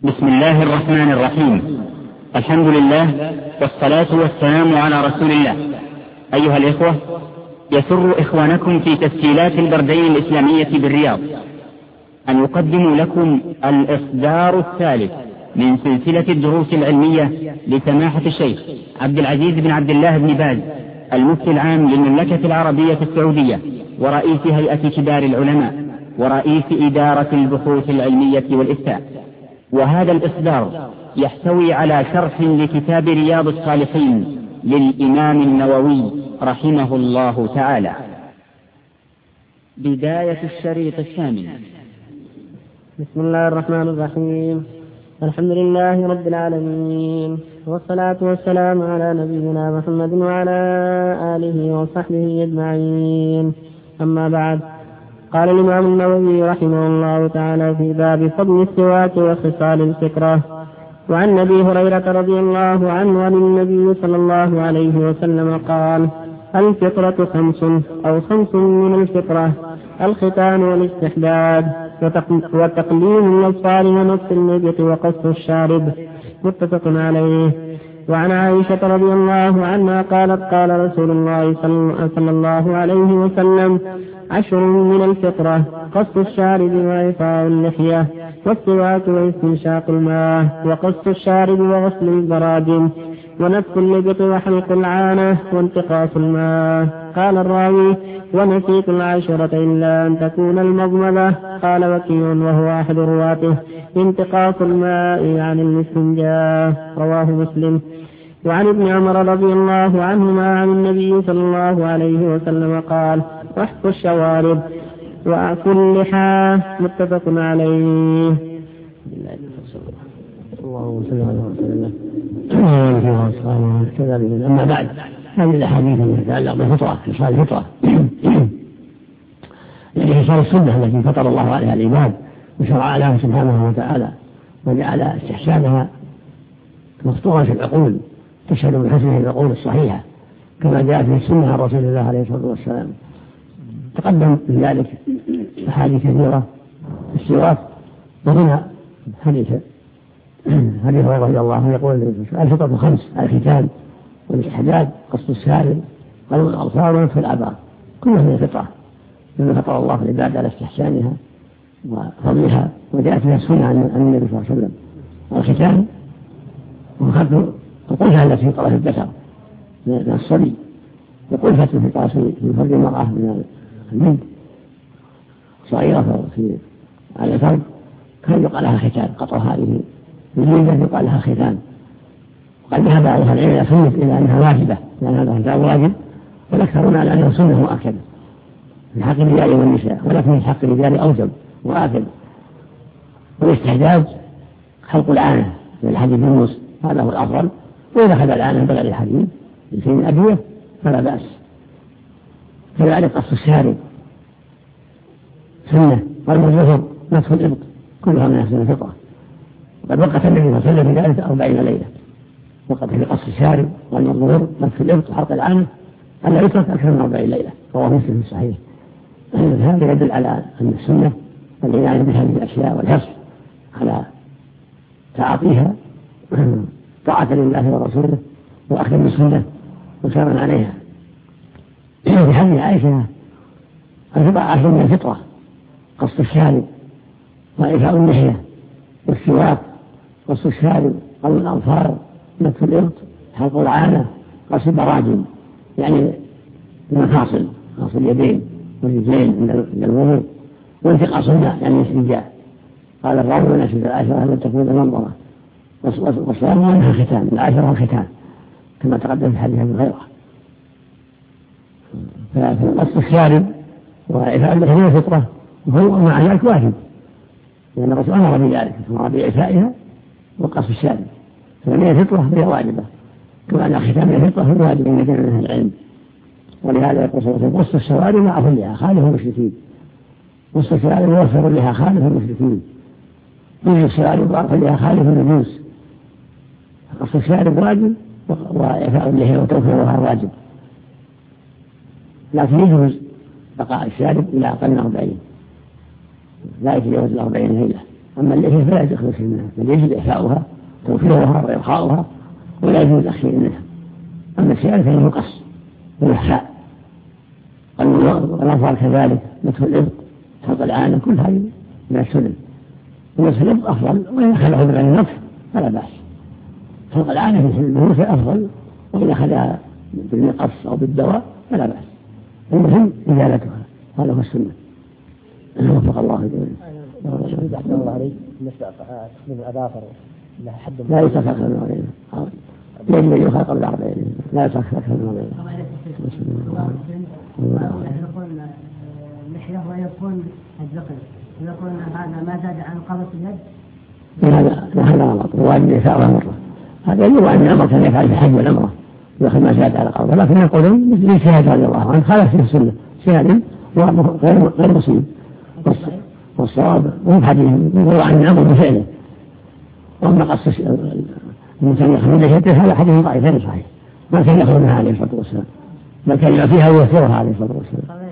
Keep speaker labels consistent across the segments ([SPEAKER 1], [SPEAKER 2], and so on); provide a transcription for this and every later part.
[SPEAKER 1] بسم الله الرحمن الرحيم. الحمد لله والصلاة والسلام على رسول الله. أيها الإخوة، يسر إخوانكم في تسجيلات البردين الإسلامية بالرياض أن يقدموا لكم الإصدار الثالث من سلسلة الدروس العلمية لسماحة الشيخ عبد العزيز بن عبد الله بن باز المفتي العام للمملكة العربية السعودية ورئيس هيئة كبار العلماء ورئيس إدارة البحوث العلمية والإفتاء. وهذا الإصدار يحتوي على شرح لكتاب رياض الصالحين للإمام النووي رحمه الله تعالى. بداية الشريط الثامن.
[SPEAKER 2] بسم الله الرحمن الرحيم. الحمد لله رب العالمين، والصلاة والسلام على نبينا محمد وعلى آله وصحبه أجمعين. أما بعد، قال الإمام النووي رحمه الله تعالى في باب فضل السواك وخصال الفطرة. وعن أبي هريرة رضي الله عنه عن النبي صلى الله عليه وسلم قال: الفطرة خمس أو خمس من الفطرة: الختان والاستحداد وتقليم الأظفار ونصف النبط وقص الشارب. متفق عليه. وعن عائشة رضي الله عنها قالت: قال رسول الله صلى الله عليه وسلم: 10 من الفطرة: قص الشارب وإعفاء اللحية والسواك واستنشاق الماء وقص الشارب وغسل البراجم ونتف اللبط وحلق العانة وانتقاص الماء. قال الراوي: ونسيت 10 إلا أن تكون المضمضة. قال وكيع وهو أحد رواته: انتقاص الماء عن الاستنجاء. رواه مسلم. وعن ابن عمر رضي الله عنهما عن النبي صلى الله عليه وسلم قال: احفوا الشوارب وأعفوا اللحى. متفق عليه.
[SPEAKER 3] اللهم صل على رسول الله. أما بعد، هذه الأحاديث التي تتعلق بالفطرة، خصال الفطرة يعني خصال السنة التي فطر الله عليها العباد وشرع لها سبحانه وتعالى وجعل استحسانها مخطوطة في العقول تشهد بحسنها العقول الصحيحة كما جاء في السنة عن رسول الله عليه الصلاة والسلام. تقدم في ذلك أحاديث كثيرة في السواك، وهنا حديث رضي الله عنه يقول: الفطرة 5: الختان والاستحداد قص السارب قلم الأظفار ونتف الآبار. كلها من الفطرة، مما فطر الله العباد على استحسانها وفضلها، وجاءت فيها السنة عن النبي صلى الله عليه وسلم. الختان وخذ القلفة التي في طرف الذكر من الصبي، وقلفة في فرج المرأة من الجلد صغيرة على الفرج كان يقال لها ختان. قطع هذه الجلدة يقال لها ختان. وقد ذهب بعض أهل العلم يصنف إلى أنها واجبة، لأن هذا ختان واجب، والأكثرون على أنه سنة مؤكدة في حق الرجال والنساء، ولكن في حق الرجال أوجب وآكد. والاستحداد خلق العانة من الحديد النص، هذا هو الأفضل، وإذا أخذ العانة بغير الحديد لشيء من أدوية فلا بأس. كذلك قص الشارب سنة، والمزفر نتف الإبط، كلها من أحسن الفطرة. وقد وقت النبي صلى الله عليه وسلم في ذلك 40 ليلة، وقد في قص الشارب والمزفر نتف الإبط وحلق العانة ألا يترك أكثر من 40 ليلة. رواه مسلم في الصحيح. هذا يدل على أن السنة والعناية بهذه الأشياء والحرص على تعاطيها طاعة لله ورسوله وأخذ بالسنة وسارا عليها. في حديث عائشة: الفطرة 10 من الفطرة: قص الشارب وإعفاء اللحية والسواك قص الشارب قلم الأظفار نتف الإبط حلق العانة قص البراجم، يعني المفاصل، قص اليدين والرجلين عند الوضوء، وانتقاص الماء يعني الاستنجاء. قال الراوي: ونسيت 10 لم تكون المنظرة. والصواب أنها ختان، 10 الختان كما تقدم في حديث أبي هريرة. فقص الشارب وإعفاء اللحية هي فطرة، وهو مع ذلك واجب، لأن الرسول أمر بذلك، أمر بإعفائها وقص الشارب، فهي فطرة هي واجبة، كما أن الختان هي فطرة هي واجب من أهل العلم. ولهذا يقول: قص الشوارب وأعفوا اللحى خالف المشركين. قص الشوارب ووفر اللحى خالف المشركين. قص الشوارب وأعفوا اللحى خالف المجوس. قص الشارب واجب، وإعفاء اللحية وتوفيرها واجب، لكن يجوز بقاء الشارب إلى أقل من 40، لا يتجاوز 40 ليلة أما اللحية فلا يجوز تخلص منها، بل يجب إحفاؤها توفيرها وإبقاؤها ولا يجوز التخشير منها. أما الشعر فإنه القص والإحفاء والأظفار كذلك، نتف الإبط، حلق العانة، كل هذه من السنن. ونتف الإبط أفضل، وإن خلعه بغير النطف فلا بأس. حلق العانة في النموذج أفضل، وإن أخذها بالمقص أو بالدواء فلا بأس. المهم إزالتها، هذا هو السنة. وفق الله جميعا.
[SPEAKER 2] أحسن الله عليك مثل تقديم الأظافر لها حد
[SPEAKER 3] لا يترك أكثر من غيره، يجب أن يخلق قبل 40، لا يترك أكثر من غيره.
[SPEAKER 4] اللحية ويكون الذقن، يقول هذا ما زاد عن قبض اليد.
[SPEAKER 3] هذا غلط، الواجب يفعلها مرة. هذا يجب أن الأمر كان يفعل في الحج والعمرة يأخذ ما زاد على قبض، لكن يقولون مثل شهاد رضي الله عنه خالف في السنة شهاد غير مصيب، والصواب مو بحديث يقول عن الأمر بفعله. وأما قص الإنسان يأخذ لحيته هذا حديث ضعيف غير صحيح، ما كان يأخذ منها عليه الصلاة والسلام، بل كان يعطيها ويوفرها عليه الصلاة والسلام.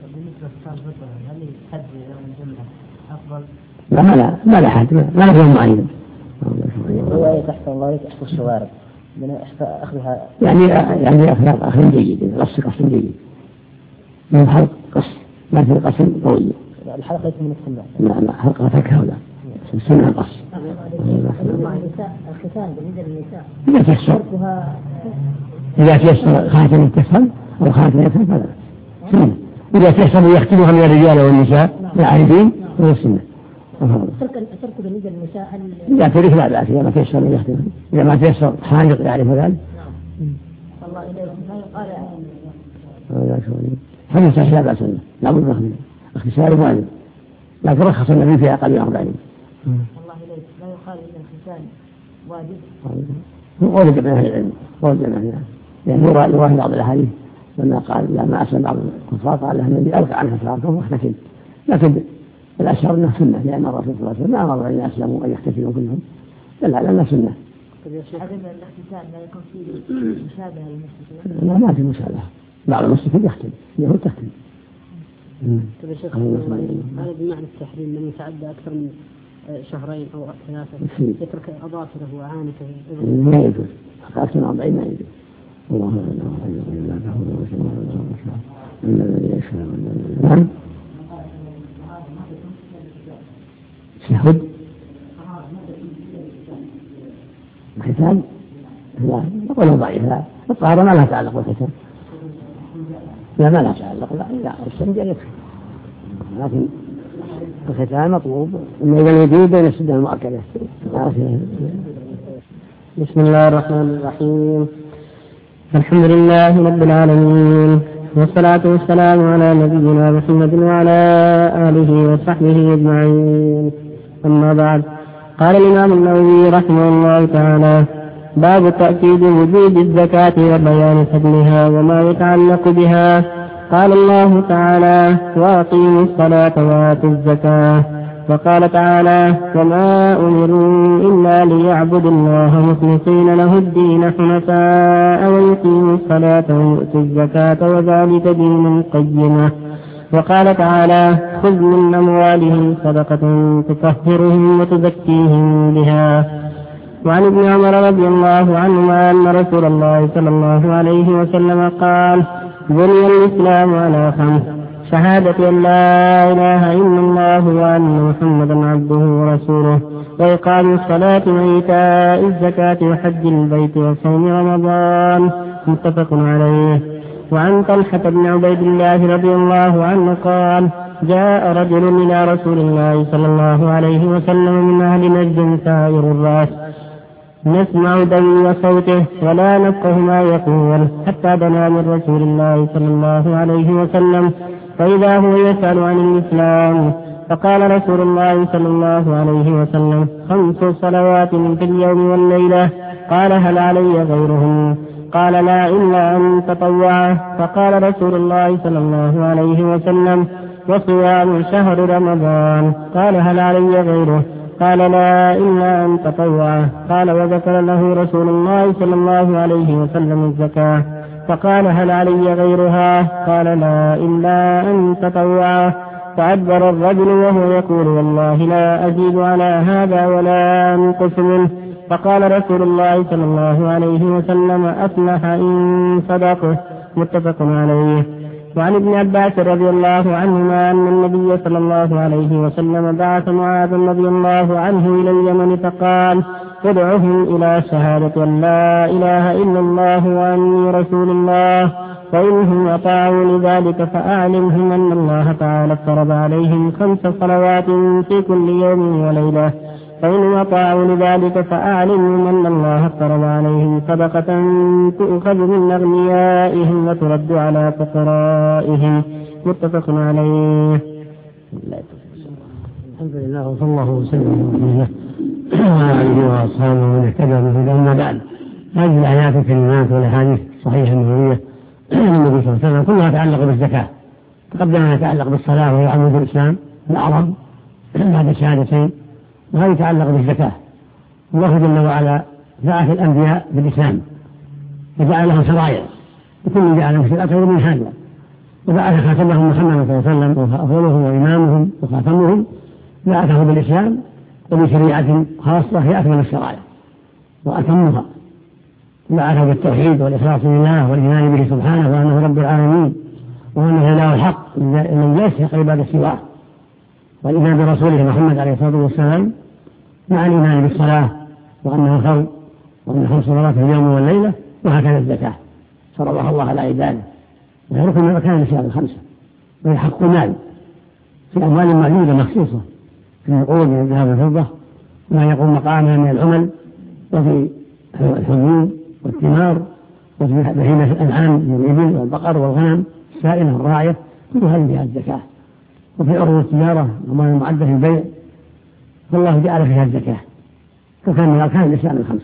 [SPEAKER 3] ما لا حد، ما له يوم معين.
[SPEAKER 2] رواية تحت الله يحفظ الشوارب من أخذها
[SPEAKER 3] يعني أخذ جيد، قص جيد من حلق قص، ما في قص قوي.
[SPEAKER 2] الحلقة ليس من السنة.
[SPEAKER 3] لا حلقة فكها ولا السنة قص.
[SPEAKER 4] الختان بالنسبة للنساء
[SPEAKER 3] إذا تيسر خاتم التفهم أو خاتم التفهم فلا سنة. إذا تيسر يختمها من الرجال والنساء العارفين فهو السنة.
[SPEAKER 4] ترك بالنسبة للنساء
[SPEAKER 3] إذا ترك لا بأس، إذا ما تيسر يختمها، إذا ما تيسر حانق يعرف ذلك.
[SPEAKER 4] الله إليك ما يقال
[SPEAKER 3] حدث لا بأس له، لا بد من اختصار واجب، لكن رخص النبي في أقل من 40.
[SPEAKER 4] الله إليك لا يقال إن الختان واجب.
[SPEAKER 3] قول جميع العلم، قول جميع العلم، يعني يروى بعض الأحاديث لما قال لما أسلم بعض الكفار قال له النبي ألقى عنها شعركم واختتم، لكن الأشهر أنها سنة، لأن الرسول صلى الله عليه وسلم ما أمر أن أسلموا أن يختتموا كلهم، بل على أنها سنة.
[SPEAKER 4] هذا الاختتان لا يكون فيه مشابهة للمسلمين؟
[SPEAKER 3] ما في مشابهة، بعض المسلمين يختم، يهود تختم.
[SPEAKER 2] طيب يا شيخ هذا بمعنى التحريم من يتعدى أكثر من شهرين أو 3 يترك أظافره وعانته؟
[SPEAKER 3] ما يجوز، أكثر من 40 ما يجوز. الله لا حول ولا قوة إلا بالله. نعم. شهد الختان لا ولا ضعيف، لا الطهارة ما لها تعلق بالختان، لا ما لها تعلق، لا الشنجة يكفي، لكن الختان مطلوب إنه إذا الوجود بين السدة المؤكدة.
[SPEAKER 2] بسم الله الرحمن الرحيم. الحمد لله رب العالمين، والصلاة والسلام على نبينا محمد وعلى آله وصحبه أجمعين. أما بعد، قال الإمام النووي رحمه الله تعالى: باب تأكيد وجوب الزكاة وبيان فضلها وما يتعلق بها. قال الله تعالى: وأقيموا الصلاة وآتوا الزكاة. وقال تعالى: وما أمروا إلا ليعبدوا الله مخلصين له الدين حنفاء ويقيموا الصلاة ويؤتوا الزكاة وذلك دين القيمة. وقال تعالى: خذ من أموالهم صدقة تطهرهم وتزكيهم بها. وعن ابن عمر رضي الله عنهما أن رسول الله صلى الله عليه وسلم قال: بني الإسلام على 5: شهادة أن لا إله إلا الله وأن محمدا عبده ورسوله، وإقام الصلاة وإيتاء الزكاة وحج البيت وصوم رمضان. متفق عليه. وعن طلحة بن عبيد الله رضي الله عنه قال: جاء رجل إلى رسول الله صلى الله عليه وسلم من أهل نجد سائر الرأس، نسمع دم صوته ولا نفقه ما يقول، حتى دنا من رسول الله صلى الله عليه وسلم فإذا هو يسأل عن الإسلام. فقال رسول الله صلى الله عليه وسلم: 5 صلوات في اليوم والليلة. قال: هل علي غيرهم؟ قال: لا إلا أن تطوع. فقال رسول الله صلى الله عليه وسلم: وصيام شهر رمضان. قال: هل علي غيره؟ قال: لا إلا أن تطوع. قال: وذكر له رسول الله صلى الله عليه وسلم الزكاة. فقال: هل علي غيرها؟ قال: لا إلا أن تطوع. فأدبر الرجل وهو يقول والله لا أزيد على هذا ولا أنقص منه. فقال رسول الله صلى الله عليه وسلم أفلح إن صدقه. متفق عليه. وعن ابن عباس رضي الله عنهما أن النبي صلى الله عليه وسلم بعث معاذ رضي الله عنه إلى اليمن فقال ادعهم إلى شهادة أن لا إله إلا الله وأني رسول الله، فإنهم أطاعوا لذلك فأعلمهم أن الله تعالى افترض عليهم 5 صلوات في كل يوم وليلة، فإنهم أطاعوا لذلك فأعلمهم أن الله افترض عليهم صدقة تؤخذ من أغنيائهم وترد على فقرائهم. متفق عليه.
[SPEAKER 3] الحمد لله وصلى الله وسلم وعلى آله وأصحابه ومن اهتدى بهداه. أما بعد، هذه الآيات الكريمات والأحاديث الصحيحة النبوية النبي صلى الله عليه وسلم كلها تتعلق بالزكاة. تقدم أن يتعلق بالصلاة وهي عمود الإسلام الأعظم بعد الشهادتين، وهذا يتعلق بالزكاة. الله جل وعلا بعث الأنبياء بالإسلام وجعل لهم شرائع، وكل جعل لهم شريعة من هذا، وبعث خاتمهم محمد صلى الله عليه وسلم وأفضلهم وإمامهم وخاتمهم، بعثه بالإسلام وبشريعة خاصة هي أكمل الشرائع وأتمها. بعثه بالتوحيد والإخلاص لله والإيمان به سبحانه وأنه رب العالمين وأنه إله الحق الذي لا يستحق عبادة سواه، والإيمان برسوله محمد عليه الصلاة والسلام مع الإيمان بالصلاة وأنه فرض وأن 5 صلوات في اليوم والليلة، وهكذا الزكاة فرضها الله على عباده، وهي ركن من أركان الإسلام 5، وهي حق مال في أموال معدودة مخصوصة في النقود من الذهب والفضة، وما يقوم مقامها من العمل، وفي الحبوب والثمار، وفي بهيمة الأنعام من الإبل والبقر والغنم السائلة والراعية، كل هذه فيها الزكاة. وفي عروض التجارة وما المعدة في البيع، فالله جعل فيها الزكاة، فكان من أركان الإسلام 5.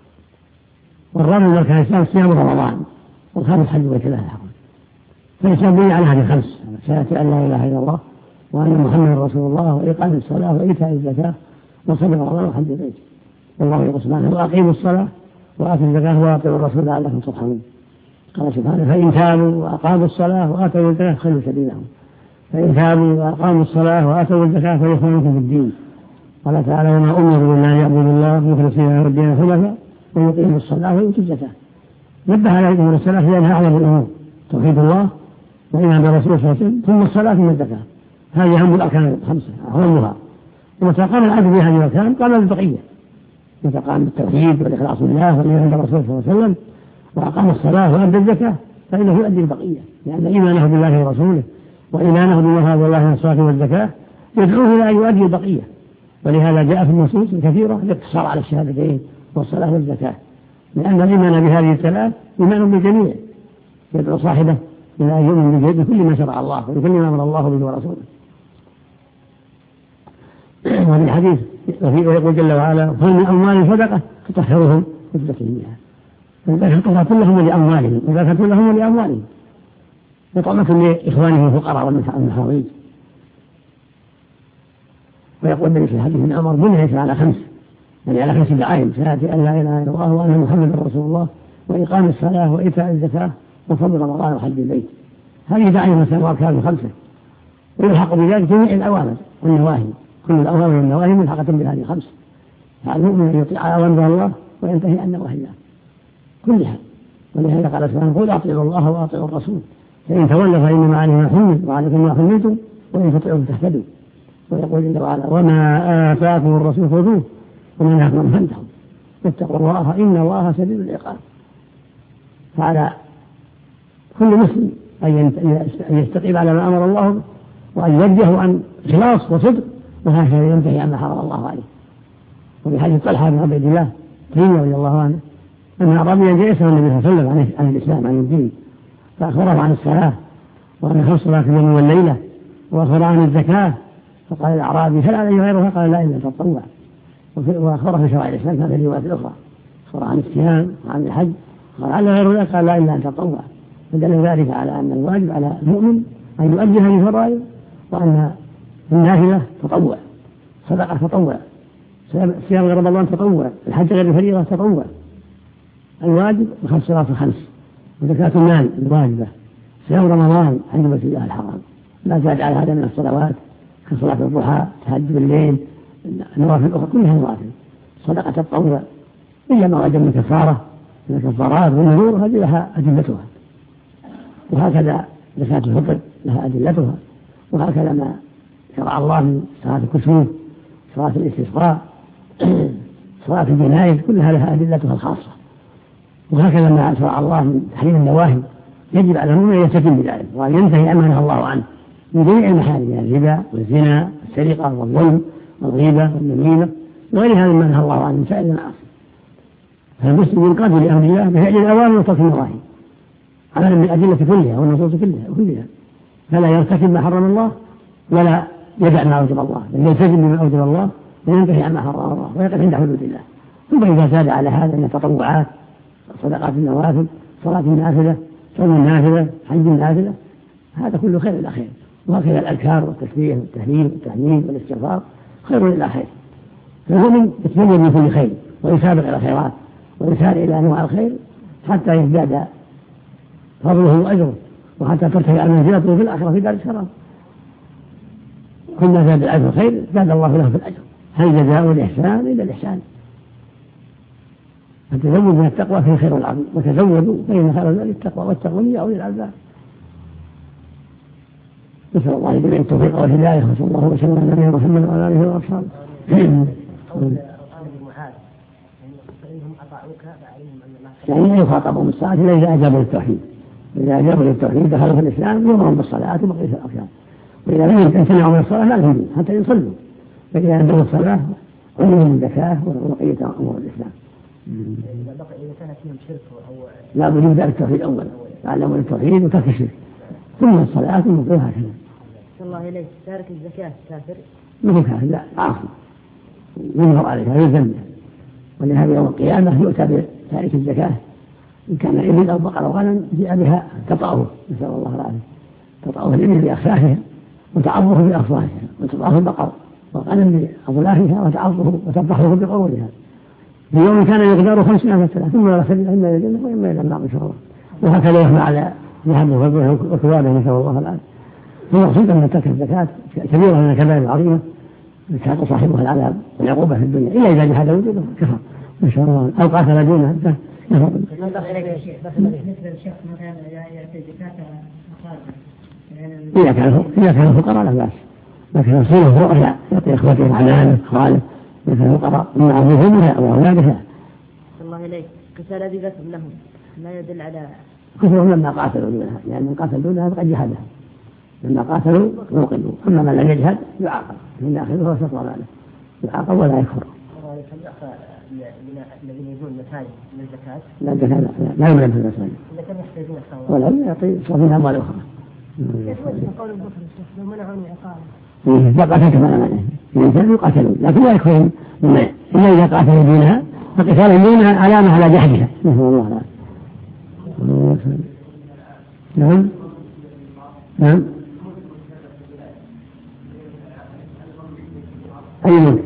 [SPEAKER 3] والرابع من أركان الإسلام صيام رمضان، والخامس حج بيت الله الحرام. فالإسلام بني على هذه 5: شهادة أن لا إله إلا الله وأن محمد رسول الله، وإقام الصلاة وإيتاء الزكاة وصوم رمضان وحج البيت. والله يقول سبحانه وأقيموا الصلاة وآتوا الزكاة وأطيعوا الرسول لعلكم ترحمون. قال سبحانه فإن تابوا وأقاموا الصلاة وآتوا الزكاة فخلوا سبيلهم، فإن تابوا وأقاموا الصلاة وآتوا الزكاة فإخوانكم في الدين. قال تعالى وما أمروا إلا أن يعبدوا الله مخلصين له الدين حنفاء ويقيموا الصلاة ويؤتوا الزكاة. نبه على أمور الصلاة لأنها أعظم الأمور، توحيد الله وإيمان برسوله صلى الله عليه وسلم، ثم الصلاة ثم الزكاة. هذه أهم الأركان 5 أهمها. ومتى قام العبد بهذه الأركان قام بالبقية، متى قام بالتوحيد والإخلاص لله والإيمان برسوله صلى الله عليه وسلم وأقام الصلاة وأدى الزكاة فإنه يؤدي البقية، لأن إيمانه بالله ورسوله وإيمانه بما هو الله من الصلاة والزكاة يدعوه إلى أن يؤدي البقية. ولهذا جاء في النصوص كثيرة الاقتصار على الشهادتين والصلاة والزكاة، لأن الإيمان بهذه الثلاث إيمان بالجميع، يدعو صاحبه إلى أن يؤمن بكل ما شرع الله وبكل ما أمر الله به ورسوله. وفي الحديث ويقول جل وعلا خذ من أموالهم صدقة تطهرهم وتزكيهم بها. فالزكاة كلهم لأموالهم، والزكاة كلهم لأموالهم، وطعمة لإخوانهم الفقراء والمحاويج. ويقول النبي في الحديث من أمر بني على 5، يعني على 5 دعائم: شهادة أن لا إله إلا الله وأن محمد رسول الله وإقام الصلاة وإيتاء الزكاة وصوم رمضان وحج البيت. هذه دعائم وأركان 5، ويلحق بذلك جميع الأوامر والنواهي، كل الأوامر والنواهي ملحقة بهذه 5. فالمؤمن أن يطيع أوامر الله وينتهي عن نواهي الله كلها. ولهذا قال سبحانه قل أطيعوا الله وأطيعوا الرسول فإن تولوا فإنما عليه ما حمل وعليكم ما حملتم وإن تطيعوا تهتدوا. ويقول جل وعلا وما آتاكم الرسول خذوه وما نهاكم عنه فانتهوا واتقوا الله إن الله شديد العقاب. فعلى كل مسلم أن يستقيم على ما أمر الله وأن يوجهه عن إخلاص وصدق، وهكذا ينتهي عما حرم الله عليه. وفي حديث طلحة بن عبد الله تيمي رضي الله عنه أن أعرابيا جاء يسأل النبي صلى الله عليه وسلم عن الإسلام عن الدين، فأخبره عن الصلاة وأن 5 صلوات في اليوم والليلة، وأخبره عن الزكاة، فقال الأعرابي هل علي غيرها؟ قال لا إلا تطوع. وأخبره في شرائع الإسلام كما في الروايات الأخرى، أخبره عن الصيام وعن الحج، قال هل غير ذلك؟ قال لا إلا أن تطوع. فدل ذلك على أن الواجب على المؤمن أن يؤدي هذه الفرائض، وأن النافلة تطوع، صدقة تطوع، صيام غير رمضان تطوع، الحج غير الفريضة تطوع. الواجب 5 صلوات 5، وزكاة المال الواجبة، صيام رمضان، حج بيت الله الحرام، ما زاد على هذا من الصلوات كصلاة الضحى، تهجد بالليل، نوافل أخرى كلها نوافل. صدقة التطوع إلا ما وجد من كفارة من الكفارات والنذور هذه لها أدلتها، وهكذا زكاة الفطر لها أدلتها، وهكذا ما شرع الله من صلاة الكسوف، صلاة الاستسقاء، صلاة الجنائز كلها لها أدلتها الخاصة. وهكذا ما شرع الله من تحريم النواهي يجب على المؤمن أن يلتزم بذلك وأن ينتهي عما نهى الله عنه من جميع المحارم، الربا والزنا والسرقة والظلم والغيبة والنميمة وغير هذا ما نهى الله عنه من سائر المعاصي. فالمسلم ينقاد لأمر الله بفعل الأوامر وترك النواهي عملا بالأدلة كلها والنصوص كلها، فلا يرتكب ما حرم الله ولا يدع ما أوجب الله، بل يلتزم بما أوجب الله وينتهي عما حرم الله ويقف عند حدود الله. ثم إذا زاد على هذا من التطوعات، صدقات النوافل، صلاة النافلة، صوم النافلة، حج النافلة، هذا كله خير إلى خير. وهكذا الأذكار والتسبيح والتهليل والتحميد والاستغفار خير إلى خير. فالمؤمن يتميز من كل خير ويسابق إلى الخيرات ويسار إلى أنواع الخير حتى يزداد فضله وأجره، وحتى ترتفع منزلته في الآخرة في دار السلام. كل زاد الأجر خير زاد الله له في الأجر. هل جزاء الإحسان إلا الإحسان؟ فتزود من التقوى فيه خير العظيم، وتزودوا فإن خير الزاد التقوى واتقون يا أولي الألباب. نسأل الله جميع التوفيق والهداية، وصلى الله وسلم على نبينا محمد وعلى آله وأصحابه. يعني يخاطبهم الساعة إلا إذا أجابوا للتوحيد. إذا أجابوا للتوحيد دخلوا في الإسلام يؤمرون بالصلاة وبقية الأركان، وإذا لم يمتنعوا من الصلاة لا يهمهم حتى يصلوا، فإذا أنزلوا الصلاة علموا الزكاة وبقية أمور الإسلام.
[SPEAKER 4] إذا كان فيهم شرك أو
[SPEAKER 3] لا بد من التوحيد أولا، تعلموا التوحيد وترك الشرك ثم الصلاة ثم هكذا.
[SPEAKER 4] صلى الله إليه تارك الزكاة كافر؟
[SPEAKER 3] مو كافر، لا عاصي ينظر عليها يذنب، ولهذا يوم القيامة يؤتى بتارك الزكاة إن كان إبل أو بقر أو غنم جاء بها تطأه، نسأل الله العافية، تطأه الإبل بأخفافها وتعضه بأصواتها، وتطأه البقر والغنم بأظلافها وتعضه وتطحه بقرونها. في يوم كان يقدر 500 سنة ثم يرسل إما إلى الجنة وإما إلى النار إن شاء الله. وهكذا يحمى على ذهبه وكوابه نسأل الله العافية. المقصود أن ترك الزكاة كبيرة من الكبائر العظيمة يستحق صاحبها العذاب والعقوبة في الدنيا إلا إذا جحد وجوده كفر إن شاء الله أو قاتل دونه حتى يفضل.
[SPEAKER 4] بالنسبة للشخص مثلا يأتي زكاة
[SPEAKER 3] إذا كان فقراء لا بأس، لكن يصيره فقراء لا يعطي إخوته العنان إخواله، إذا كان فقراء معهم وأولاده.
[SPEAKER 4] الله إليك قتال أبي بكر لهم ما يدل على
[SPEAKER 3] كفرهم لما قاتلوا دونها، لأن من قاتل دونها فقد جهدها، لما قاتلوا نوقلوا، أما من لم يجهد يعاقب من داخله وشطر ماله يعاقب ولا يكفر.
[SPEAKER 4] الذين يبنون مساجد من الزكاة
[SPEAKER 3] لا الزكاة لا يملك في المساجد
[SPEAKER 4] إذا كانوا يحتاجون
[SPEAKER 3] ولا يعطي صافين أموال أخرى.
[SPEAKER 4] قول البخل لو منعوني عقارا
[SPEAKER 3] بقى كما منعه الإنسان يقاتلون لكن لا يكفرون إلا إذا قاتلوا دونها فقتال دونها علامة على جهدها. نسأل الله العافية. نعم نعم. أي ملك؟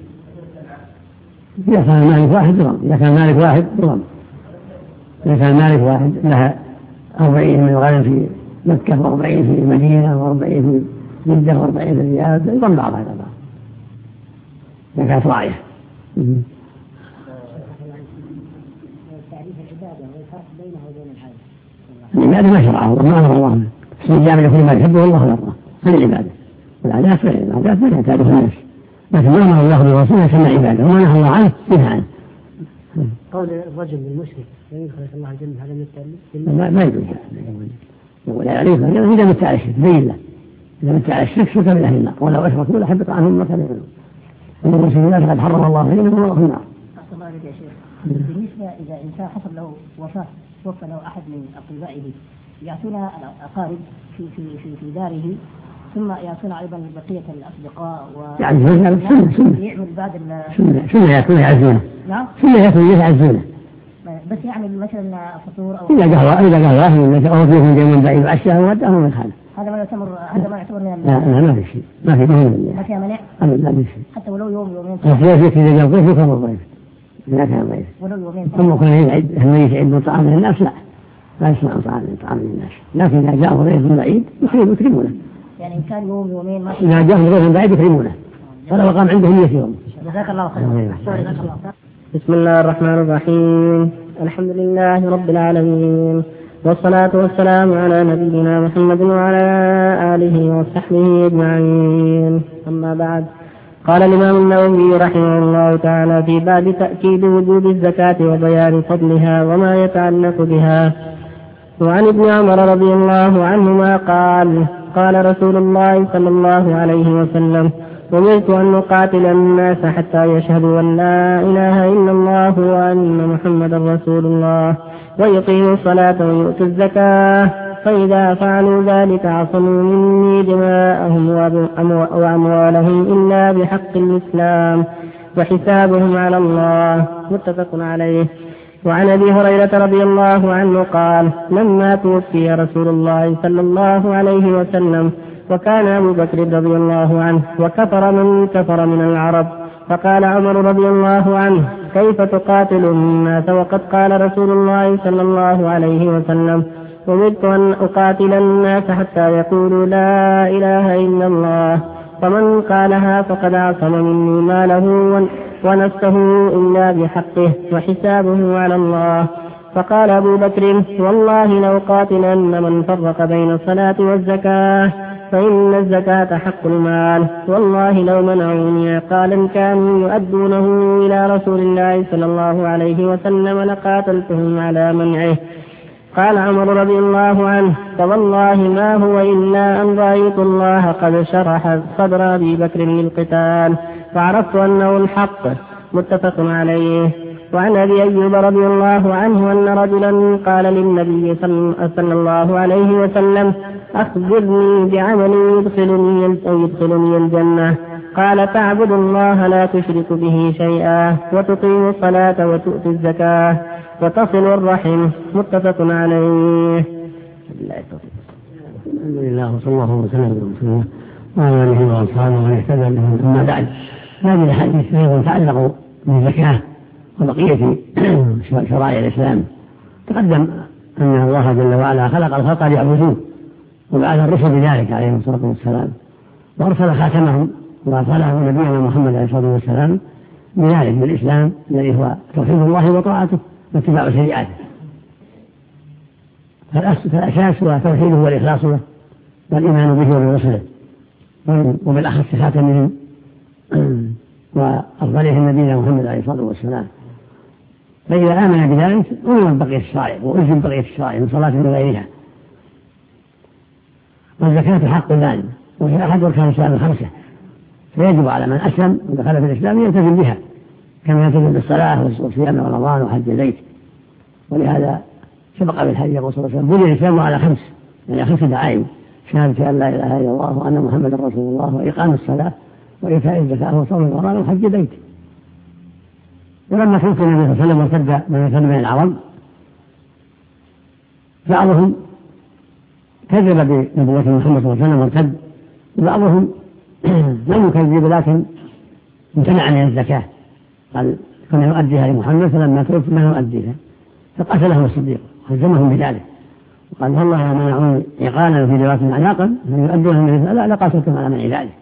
[SPEAKER 3] إذا كان مالك واحد ضرب، إذا كان مالك واحد ضرب، إذا كان مالك واحد لها 40 من الغنم في مكة و40 في المدينة و40 في جدة و40 في الرياض يضم بعضها إلى بعض إذا كانت راعية. العبادة ما شرعه وما أمر الله منه، استجاب لكل ما يحبه الله يرضاه، هذه العبادة. والعادات غير العادات ما يحتاجها الناس، لكن ما أمر الله برسوله كما عبادة وما نهى الله عنه نهى عنه.
[SPEAKER 4] قول الرجل المشرك يدخل الله الجنة هذا مثل
[SPEAKER 3] ما يدري ولا يعرف إذا مت على الشرك بين له، إذا مت على الشرك شرك من أهل النار ولو أشركوا لحبط عنهم ما كانوا يعملون. إن المشركين قد حرم الله عليهم وهم في النار.
[SPEAKER 4] الله عليك يا شيخ. بالنسبة إذا إنسان حصل له وفاة توفى له أحد من أقربائه يأتون الأقارب في داره ثم يأتون أيضا بقية الأصدقاء
[SPEAKER 3] يعني سنة
[SPEAKER 4] يعمل بعد
[SPEAKER 3] سنة يأتون يعزونه.
[SPEAKER 4] نعم.
[SPEAKER 3] سنة يأتون يعزونه.
[SPEAKER 4] بس يعمل مثلا فطور أو
[SPEAKER 3] إذا قال واحد من أو فيهم جاي من بعيد وعشاه ووداه من خاله.
[SPEAKER 4] هذا ما يعتبر من
[SPEAKER 3] لا ما في شيء ما في
[SPEAKER 4] ما فيها منع.
[SPEAKER 3] ما في شيء.
[SPEAKER 4] حتى ولو يومين.
[SPEAKER 3] ضيف إذا جاء ضيف يكون ضيف. إذا كان ضيف.
[SPEAKER 4] ولو يومين.
[SPEAKER 3] ثم كنا يعد الميت يعد طعام للناس لا يسمع طعام للناس، لكن إذا جاء ضيف من بعيد يكرمونه
[SPEAKER 4] يعني إن كان يوم يومين ما
[SPEAKER 3] إذا جاءهم غير من بعيد يكرمونه فلو قام عندهم يسيرهم.
[SPEAKER 4] جزاك الله خير.
[SPEAKER 2] بسم الله الرحمن الرحيم. الحمد لله رب العالمين، والصلاة والسلام على نبينا محمد وعلى آله وصحبه أجمعين. أما بعد، قال الإمام النووي رحمه الله تعالى في باب تأكيد وجوب الزكاة وبيان فضلها وما يتعلق بها. وعن ابن عمر رضي الله عنهما قال: قال رسول الله صلى الله عليه وسلم: أمرت أن نقاتل الناس حتى يشهدوا أن لا إله إلا الله وأن محمدا رسول الله ويقيموا الصلاة ويؤتوا الزكاة، فإذا فعلوا ذلك عصموا مني دماءهم وأموالهم إلا بحق الإسلام وحسابهم على الله. متفق عليه. وعن أبي هريرة رضي الله عنه قال: لما توفي رسول الله صلى الله عليه وسلم وكان أبو بكر رضي الله عنه وكفر من كفر من العرب، فقال عمر رضي الله عنه: كيف تقاتل الناس وقد قال رسول الله صلى الله عليه وسلم: أمرت أن أقاتل الناس حتى يقولوا لا إله إلا الله، فمن قالها فقد عصم مني ماله ونفسه إلا بحقه وحسابه على الله. فقال أبو بكر: والله لو قاتلن من فرق بين الصلاة والزكاة، فإن الزكاة حق المال، والله لو منعوني عقالا كانوا يؤدونه إلى رسول الله صلى الله عليه وسلم لقاتلتهم على منعه. قال عمر رضي الله عنه: فوالله ما هو إلا أن رأيت الله قد شرح صدر أبي بكر للقتال فعرفت أنه الحق. متفق عليه. وعن أبي أيوب رضي الله عنه أن رجلا قال للنبي صلى الله عليه وسلم: أخبرني بعمل يدخلني الجنة. قال: تعبد الله لا تشرك به شيئا وتقيم الصلاة وتؤتي الزكاة وتصل الرحم. متفق عليه.
[SPEAKER 3] الحمد لله وصلى الله وسلم على رسول الله وعلى آله وأصحابه ومن اهتدى بهم. أما بعد، هذه الأحاديث أيضا تعلق بالزكاة وبقية شرائع الإسلام. تقدم أن الله جل وعلا خلق الخلق ليعبدوه وبعث الرسل بذلك عليهم الصلاة والسلام، وأرسل خاتمهم وأرسله نبينا محمد عليه الصلاة والسلام بذلك بالإسلام الذي هو توحيد الله وطاعته واتباع شريعته. فالأساس هو توحيده والإخلاص له والإيمان به وبرسله، وبالأخص خاتمهم وأفضلهم نبينا محمد عليه الصلاة والسلام. فإذا آمن بذلك أمن بقية الشرائع وألزم بقية الشرائع من صلاة وغيرها. والزكاة حق المال وهي أحد أركان الإسلام الخمسة، فيجب على من أسلم ودخل في الإسلام يلتزم بها كما يلتزم بالصلاة وصيام رمضان وحج البيت. ولهذا سبق بالحديث يقول صلى الله عليه وسلم: بني الإسلام على خمس، يعني 5 دعائم: شهادة أن لا إله إلا الله وأن محمدا رسول الله وإقام الصلاة وإيتاء الزكاة وصوم رمضان وحج البيت. ولما توفي النبي صلى الله عليه وسلم وارتد من العرب، بعضهم كذب بنبوة محمد صلى الله عليه وسلم وارتد، وبعضهم لم يكذب لكن امتنع من الزكاة، قال: كنا نؤديها لمحمد فلما توفي ما نؤديها، فقتلهم الصديق وهزمهم بذلك وقال: والله منعوني عقالا في جوات عناقا يؤدونها من لا لقاتلتهم على منع ذلك.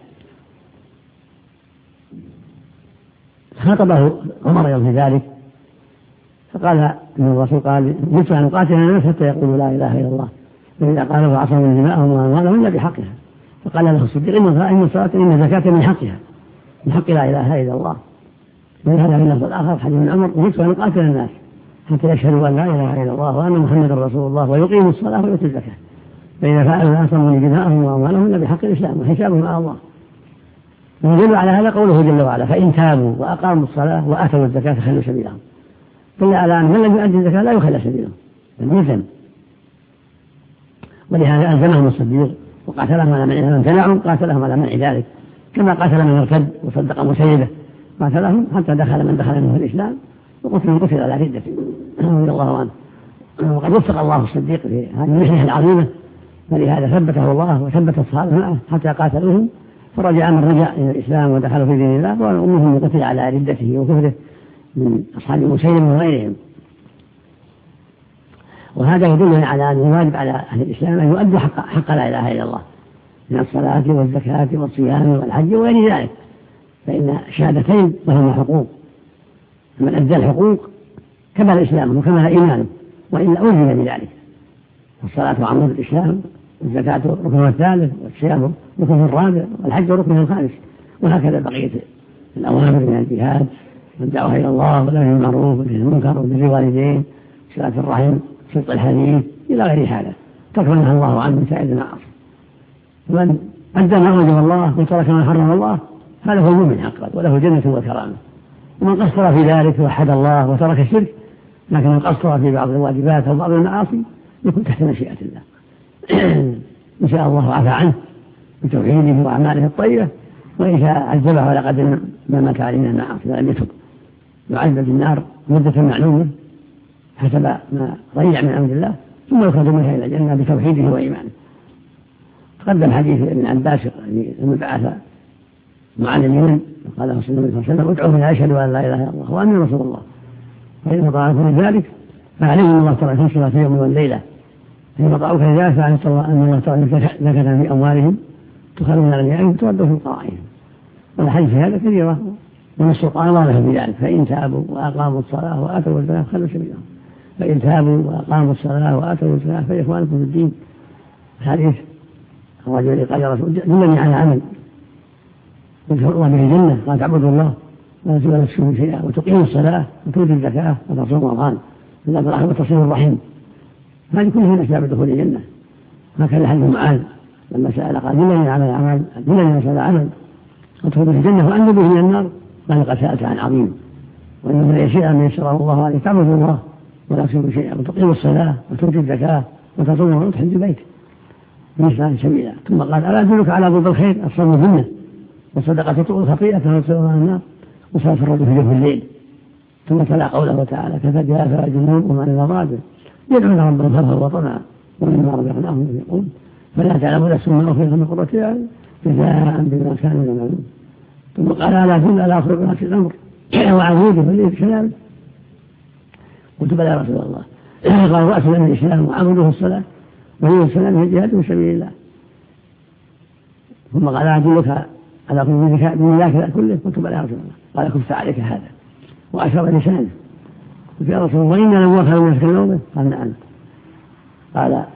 [SPEAKER 3] خاطبه عمر في ذلك فقال ان الرسول قال: مثل ان نقاتل الناس حتى يقولوا لا اله الا الله، فاذا قالوا عصموا من دماءهم واموالهم الا بحقها. فقال له الصديق: ان الصلاه ان الزكاه من حقها، من حق لا اله الا الله. ولهذا في اللفظ الاخر حديث من عمر: مثل ان نقاتل الناس حتى يشهدوا ان لا اله الا الله وان محمدا رسول الله ويقيموا الصلاه ويؤتوا الزكاه، فاذا فعلوا عصموا من دماءهم واموالهم الا بحق الاسلام وحسابهم على الله. ويدل على هذا قوله جل وعلا: فإن تابوا وأقاموا الصلاة وآتوا الزكاة فخلوا سبيلهم. دل على أن من لم يؤدي الزكاة لا يخلى سبيله بل يلزم. ولهذا ألزمهم الصديق وقاتلهم على منع، من امتنعوا قاتلهم على منع ذلك، كما قاتل من ارتد وصدق مسيبه، قاتلهم حتى دخل من دخل منه الإسلام وقتل من قتل على ردته رضي الله عنه. وقد وفق الله الصديق في هذه المحنة العظيمة، فلهذا ثبته الله وثبت الصحابة معه حتى قاتلوهم، فرجع من رجع إلى الإسلام ودخلوا في دين الله، وأمهم قتل على ردته وكفره من أصحاب مسيلم وغيرهم. وهذا يدل على أن الواجب على أهل الإسلام أن يؤدوا حق لا إله إلا الله، من الصلاة والزكاة والصيام والحج وغير ذلك، فإن الشهادتين لهما حقوق، من أدى الحقوق كمل إسلامه وكمل إيمانه، وإلا ألزم بذلك. الصلاة عمود الإسلام، والزكاة ركنها الثالث، والصيام ركنه الرابع، والحج ركنه الخامس، وهكذا بقية الأوامر من الجهاد والدعوة إلى الله والأمر بالمعروف والنهي عن المنكر وبر الوالدين، صلة الرحم، صدق الحديث، إلى غير هذا، ترك ما نهى الله عنه من سائر المعاصي. ومن أدى ما أوجب الله وترك ما حرم الله هذا هو المؤمن حقا وله جنة وكرامة. ومن قصر في ذلك وحد الله وترك الشرك، لكن من قصر في بعض الواجبات أو بعض المعاصي يكون تحت مشيئة الله. إن شاء الله عفى عنه بتوحيده وأعماله الطيبة، وإن شاء عذبه على قدر ما مات عليه من المعاصي ولم يتب، يعذب بالنار مدة معلومة حسب ما ضيع من أمر الله، ثم يخرج منها إلى الجنة بتوحيده وإيمانه. تقدم حديث ابن عباس لما بعث معاذ اليمن قال له صلى الله عليه وسلم: ادعوا من أشهد أن لا إله إلا الله وأني رسول الله، فإن طاعكم ذلك فعليهم الله تعالى في صلاة يوم والليلة، فإن طاعوك ذلك فعليهم أن الله تعالى زكاة في أموالهم تخرج من أغنيائهم تودوا في فقرائهم. والحديث هذا كثيرة ونص القرآن واضح بذلك: فإن تابوا وأقاموا الصلاة وآتوا الزكاة فخلوا سبيلهم، فإن تابوا وأقاموا الصلاة وآتوا الزكاة فإخوانكم في الدين. الحديث الرجل قال: يا رسول دلني على عمل يدخل الله به الجنة، قال: تعبدوا الله ولا تشركوا شيئا وتقيموا الصلاة وتؤتوا الزكاة وتصوموا رمضان وتصل الرحم. هذه كلها من أسباب دخول الجنة. هكذا حديث معاذ لما سأل قال: دلني على عمل، دلني على عمل ادخل به الجنة وأنجو به من النار، قال: قد سألت عن عظيم، وإنه لا يشيء من يسره الله عليه، تعبدوا الله ولا تشركوا شيئا وتقيموا الصلاة وتؤتوا الزكاة وتصوموا وتحج البيت بإحسان سبيلا. ثم قال: ألا أدلك على ضد الخير؟ الصوم جنة، والصدقة تطؤ الخطيئة وتصل عن النار، وصلاة الرجل في جوف الليل. ثم تلا قوله تعالى: فتجافى جنوبهم عن المضاجع يدعون ربهم خوفا وطمعا ومما رزقناهم ينفقون فلا تعلم نفس ما أخفي لهم من قرة أعين جزاء بما كانوا يعملون. ثم قال: ألا أدل على خيرات الأمر وعبوده فليه الكلام؟ قلت: بلى يا رسول الله. قال: رأس من الإسلام وعبوده الصلاة وهي السلام في الجهاد في سبيل الله. ثم قال: أدلك على خير من ذاك كله؟ قلت: بلى يا رسول الله. قال: كف عليك هذا، وأشرب لسانه. قلت: يا رسول الله وإن لم يوفى من يسكن نومه؟ قال: نعم. قال: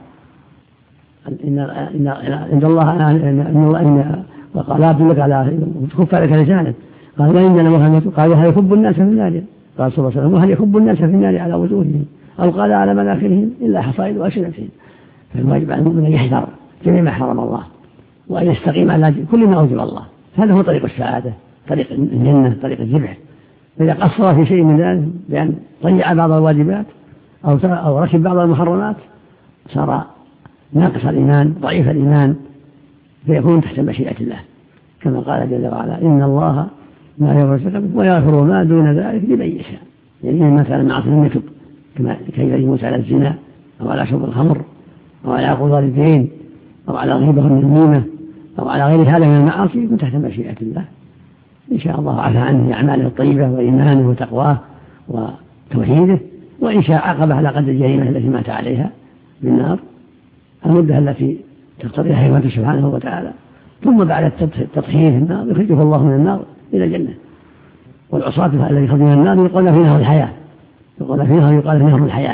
[SPEAKER 3] إن الله وقال: أدلك على كف عليك لسانه. قال: وإن لم يوفى. قال: وهل يكب الناس في النار؟ قال صلى الله عليه وسلم: وهل يكب الناس في النار على وجوههم أو قال على مناخرهم إلا حصائد ألسنتهم؟ فالواجب على المؤمن أن يحذر جميع ما حرم الله وأن يستقيم على كل ما أوجب الله. هذا هو طريق السعادة، طريق الجنة، طريق الذبح. فإذا قصر في شيء من ذلك بأن ضيع بعض الواجبات أو ركب بعض المحرمات صار ناقص الإيمان ضعيف الإيمان، فيكون تحت مشيئة الله، كما قال جل وعلا: إن الله ما يغفر ويغفر ما دون ذلك لمن يشاء. يعني ما كان معصية لم يتب، كيف يموت على الزنا أو على شرب الخمر أو على عقوق الوالدين أو على غيبة النميمة أو على غير هذا من المعاصي، يكون تحت مشيئة الله. إن شاء الله عفى عنه بأعماله الطيبة وإيمانه وتقواه وتوحيده، وإن شاء عاقبه على قدر الجريمة التي مات عليها بالنار المدة التي تقتضيها حكمته سبحانه وتعالى. ثم بعد التطهير في النار يخرجه الله من النار إلى الجنة. والعصاة الذي يخرج من النار يقال في نهر الحياة، يقال في نهر الحياة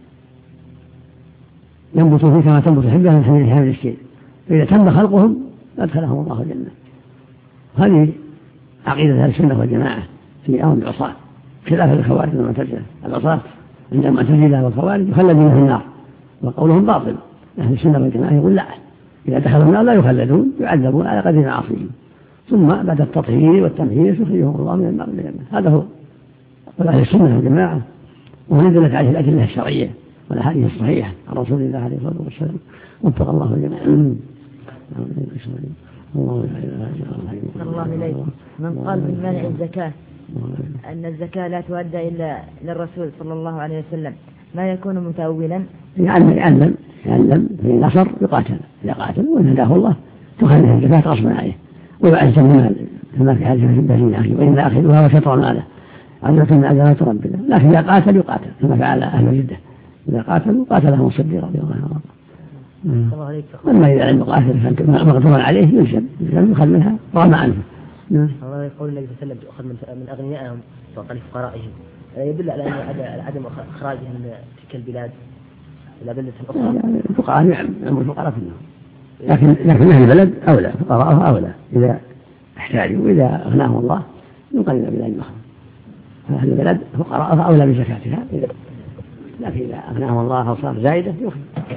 [SPEAKER 3] ينبت فيه كما تنبت الحبة من حمل الشيء، فإذا تم خلقهم أدخلهم الله الجنة. هذه عقيدة أهل السنة والجماعة في أمر العصاة، خلاف الخوارج والمعتزلة. العصاة عند المعتزلة والخوارج يخلدون في النار وقولهم باطل. أهل السنة والجماعة يقول لا، إذا دخلوا النار لا يخلدون، يعذبون على قدر معاصيهم، ثم بعد التطهير والتمهيد يخرجهم الله من النار إلى الجنة. هذا هو أهل السنة والجماعة، ونزلت عليه الأدلة الشرعية والأحاديث الصحيحة عن رسول الله عليه الصلاة والسلام. وفق الله الجميع.
[SPEAKER 5] الله إليك. من قال بمنع الزكاة أن الزكاة لا تؤدى إلا للرسول صلى الله عليه وسلم، ما يكون متأولا؟
[SPEAKER 3] يعلم في نصر يقاتل، إذا قاتل ونهداه الله تخلف الزكاة غصبا عليه ويعزم المال كما في حديث البهين أخي: وإن أخذها وشطر ماله عزة من عزلات ربنا. لكن إذا قاتل يقاتل كما فعل أهل جدة، إذا قاتلوا قاتلهم الصديق رضي الله عنه. أما إذا لم يقاتل مقدورا عليه يلزم يؤخذ منها رغم عنه.
[SPEAKER 2] الله يقول النبي صلى الله عليه وسلم تؤخذ من أغنيائهم تعطى لفقرائهم، يدل على أن عدم إخراجهم من تلك البلاد إلى بلدة أخرى.
[SPEAKER 3] الفقراء يعمل الفقراء كلهم، لكن أهل البلد أولى، فقراءه أولى إذا احتاجوا، وإذا أغناهم الله ينقل إلى بلاد أخرى. فأهل البلد فقراءه أولى بزكاتها، لكن إذا أغناهم الله أو صار زائدة يخرج.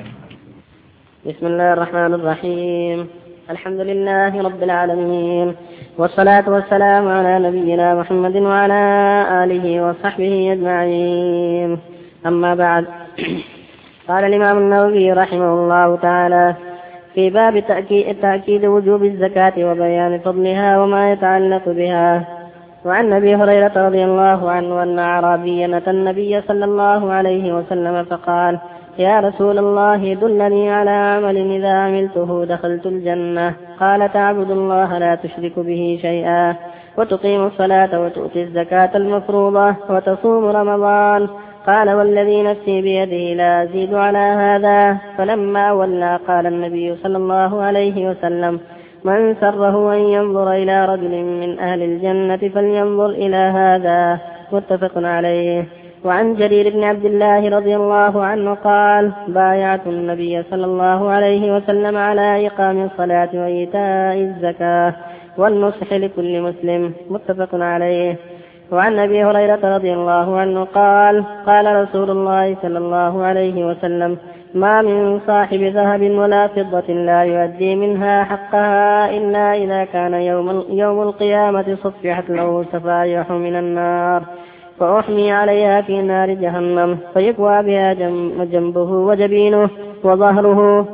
[SPEAKER 2] بسم الله الرحمن الرحيم. الحمد لله رب العالمين، والصلاة والسلام على نبينا محمد وعلى آله وصحبه أجمعين. أما بعد، قال الإمام النووي رحمه الله تعالى في باب تأكيد وجوب الزكاة وبيان فضلها وما يتعلق بها. وعن أبي هريرة رضي الله عنه أن أعرابيا أتى النبي صلى الله عليه وسلم فقال: يا رسول الله دلني على عمل إذا عملته دخلت الجنة. قال: تعبد الله لا تشرك به شيئا، وتقيم الصلاة وتؤتي الزكاة المفروضة، وتصوم رمضان. قال: والذي نفسي بيده لا أزيد على هذا. فلما ولى قال النبي صلى الله عليه وسلم: من سره أن ينظر إلى رجل من أهل الجنة فلينظر إلى هذا. متفق عليه. وعن جرير بن عبد الله رضي الله عنه قال: بايعت النبي صلى الله عليه وسلم على إقام الصلاة وإيتاء الزكاة والنصح لكل مسلم. متفق عليه. وعن أبي هريرة رضي الله عنه قال: قال رسول الله صلى الله عليه وسلم: ما من صاحب ذهب ولا فضة لا يؤدي منها حقها إلا إذا كان يوم القيامة صفحت له سفائح من النار، فأحمي عليها في نار جهنم، فيكوى بها جنبه وجبينه وظهره،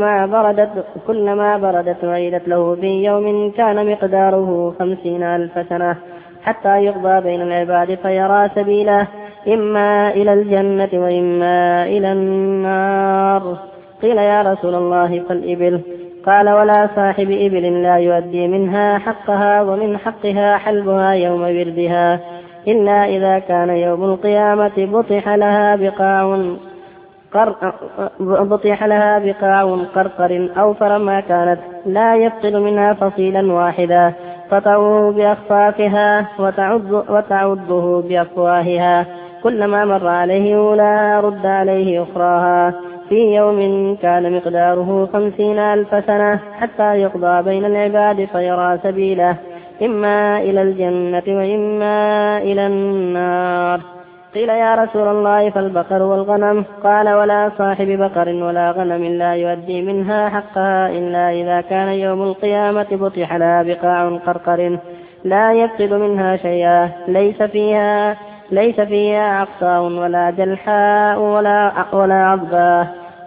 [SPEAKER 2] كلما بردت وعيدت له في يوم كان مقداره 50,000 سنة، حتى يقضى بين العباد فيرى سبيله إما إلى الجنة وإما إلى النار. قيل: يا رسول الله فالإبل؟ قال: ولا صاحب إبل لا يؤدي منها حقها، ومن حقها حلبها يوم بردها، إلا إذا كان يوم القيامة بطح لها بقاع قرقر أوفر ما كانت، لا يبطل منها فصيلا واحدا، تطعه بأخفافها وتعضه بأفواهها، كلما مر عليه أولاها رد عليه أخراها، في يوم كان مقداره 50,000 سنة، حتى يقضى بين العباد فيرى سبيله إما إلى الجنة وإما إلى النار. قيل: يا رسول الله فالبقر والغنم؟ قال: ولا صاحب بقر ولا غنم لا يؤدي منها حقها إلا إذا كان يوم القيامة بطح لها بقاع قرقر لا يفقد منها شيئا، ليس فيها عقصاء ولا جلحاء ولا عضباء،